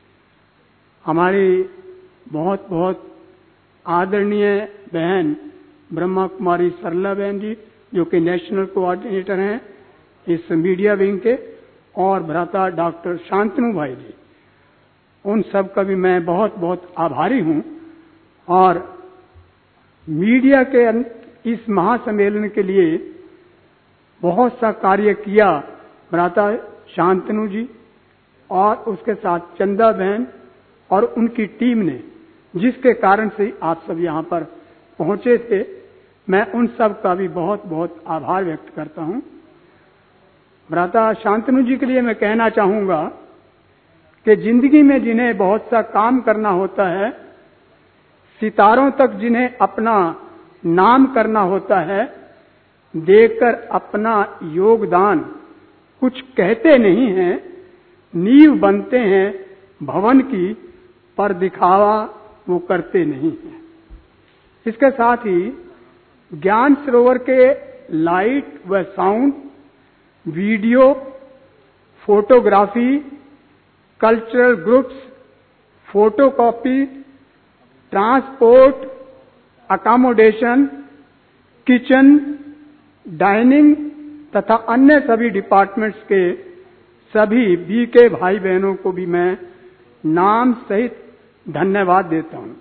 हमारी बहुत बहुत आदरणीय बहन ब्रह्मा कुमारी सरला बहन जी जो कि नेशनल कोऑर्डिनेटर हैं इस मीडिया विंग के, और भ्राता डॉक्टर शांतनु भाई जी, उन सब का भी मैं बहुत बहुत आभारी हूं। और मीडिया के इस महासम्मेलन के लिए बहुत सा कार्य किया भ्राता शांतनु जी और उसके साथ चंदा बहन और उनकी टीम ने, जिसके कारण से आप सब यहां पर पहुंचे थे। मैं उन सब का भी बहुत बहुत आभार व्यक्त करता हूं। भ्राता शांतनु जी के लिए मैं कहना चाहूंगा कि जिंदगी में जिन्हें बहुत सा काम करना होता है, सितारों तक जिन्हें अपना नाम करना होता है, देकर अपना योगदान कुछ कहते नहीं हैं, नींव बनते हैं भवन की, पर दिखावा वो करते नहीं हैं। इसके साथ ही ज्ञान सरोवर के लाइट व sound, video, photography, cultural groups, photocopy, transport, accommodation, kitchen, dining तथा अन्य सभी डिपार्टमेंट्स के सभी बीके भाई बहनों को भी मैं नाम सहित धन्यवाद देता हूं।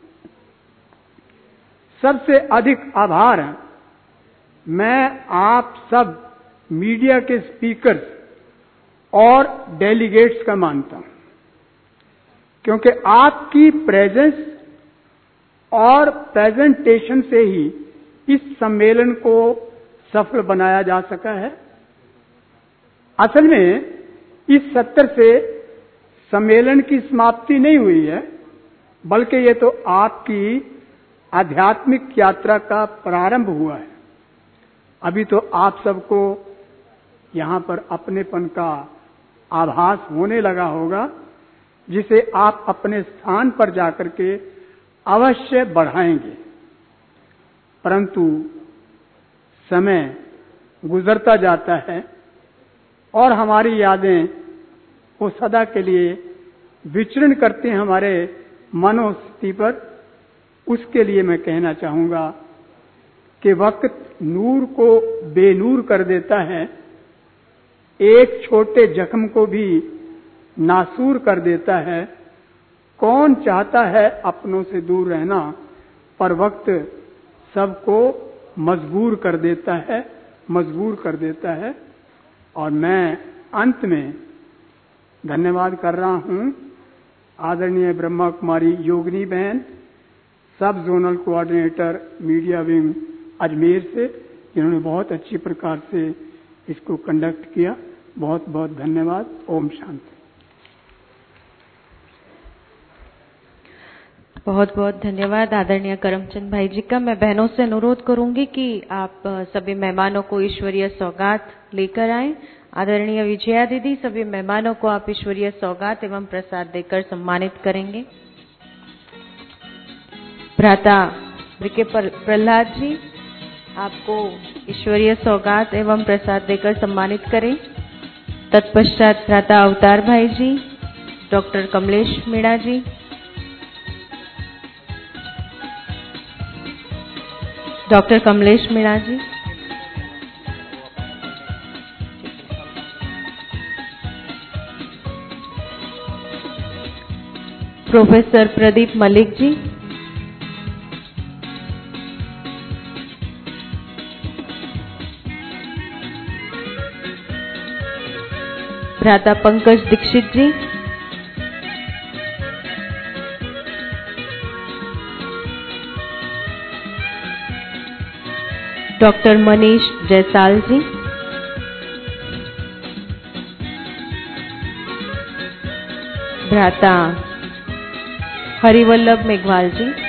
सबसे अधिक आभार मैं आप सब मीडिया के स्पीकर्स और डेलीगेट्स का मानता हूं, क्योंकि आपकी प्रेजेंस और प्रेजेंटेशन से ही इस सम्मेलन को सफल बनाया जा सका है। असल में इस सत्र से सम्मेलन की समाप्ति नहीं हुई है, बल्कि ये तो आपकी आध्यात्मिक यात्रा का प्रारंभ हुआ है। अभी तो आप सबको यहां पर अपनेपन का आभास होने लगा होगा, जिसे आप अपने स्थान पर जाकर के अवश्य बढ़ाएंगे। परंतु समय गुजरता जाता है और हमारी यादें वो सदा के लिए विचरण करते हैं हमारे मनोस्थिति पर। उसके लिए मैं कहना चाहूंगा कि वक्त नूर को बेनूर कर देता है, एक छोटे जख्म को भी नासूर कर देता है। कौन चाहता है अपनों से दूर रहना, पर वक्त सबको मजबूर कर देता है, मजबूर कर देता है। और मैं अंत में धन्यवाद कर रहा हूं आदरणीय ब्रह्मा कुमारी योगिनी बहन, सब zonal coordinator media wing Ajmer से, जिन्होंने बहुत अच्छी प्रकार से इसको कंडक्ट किया। बहुत बहुत धन्यवाद। ओम शांति। बहुत बहुत धन्यवाद आदरणीय करमचंद भाई जी का। मैं बहनों से अनुरोध करूंगी कि आप सभी मेहमानों को ईश्वरीय सौगात लेकर आएं। आदरणीय विजया दीदी, सभी मेहमानों को आप ईश्वरीय सौगात एवं प्रसाद देकर सम्मानित करेंगे। भ्राता ब्रिके प्रहलाद जी आपको ईश्वरीय सौगात एवं प्रसाद देकर सम्मानित करें। तत्पश्चात भ्राता अवतार भाई ji, doctor Kamlesh Meena ji, doctor Kamlesh Meena ji, professor Pradeep Malik ji, भ्राता पंकज दीक्षित जी, डॉक्टर मनीष जयसाल जी, भ्राता हरिवल्लभ मेघवाल जी,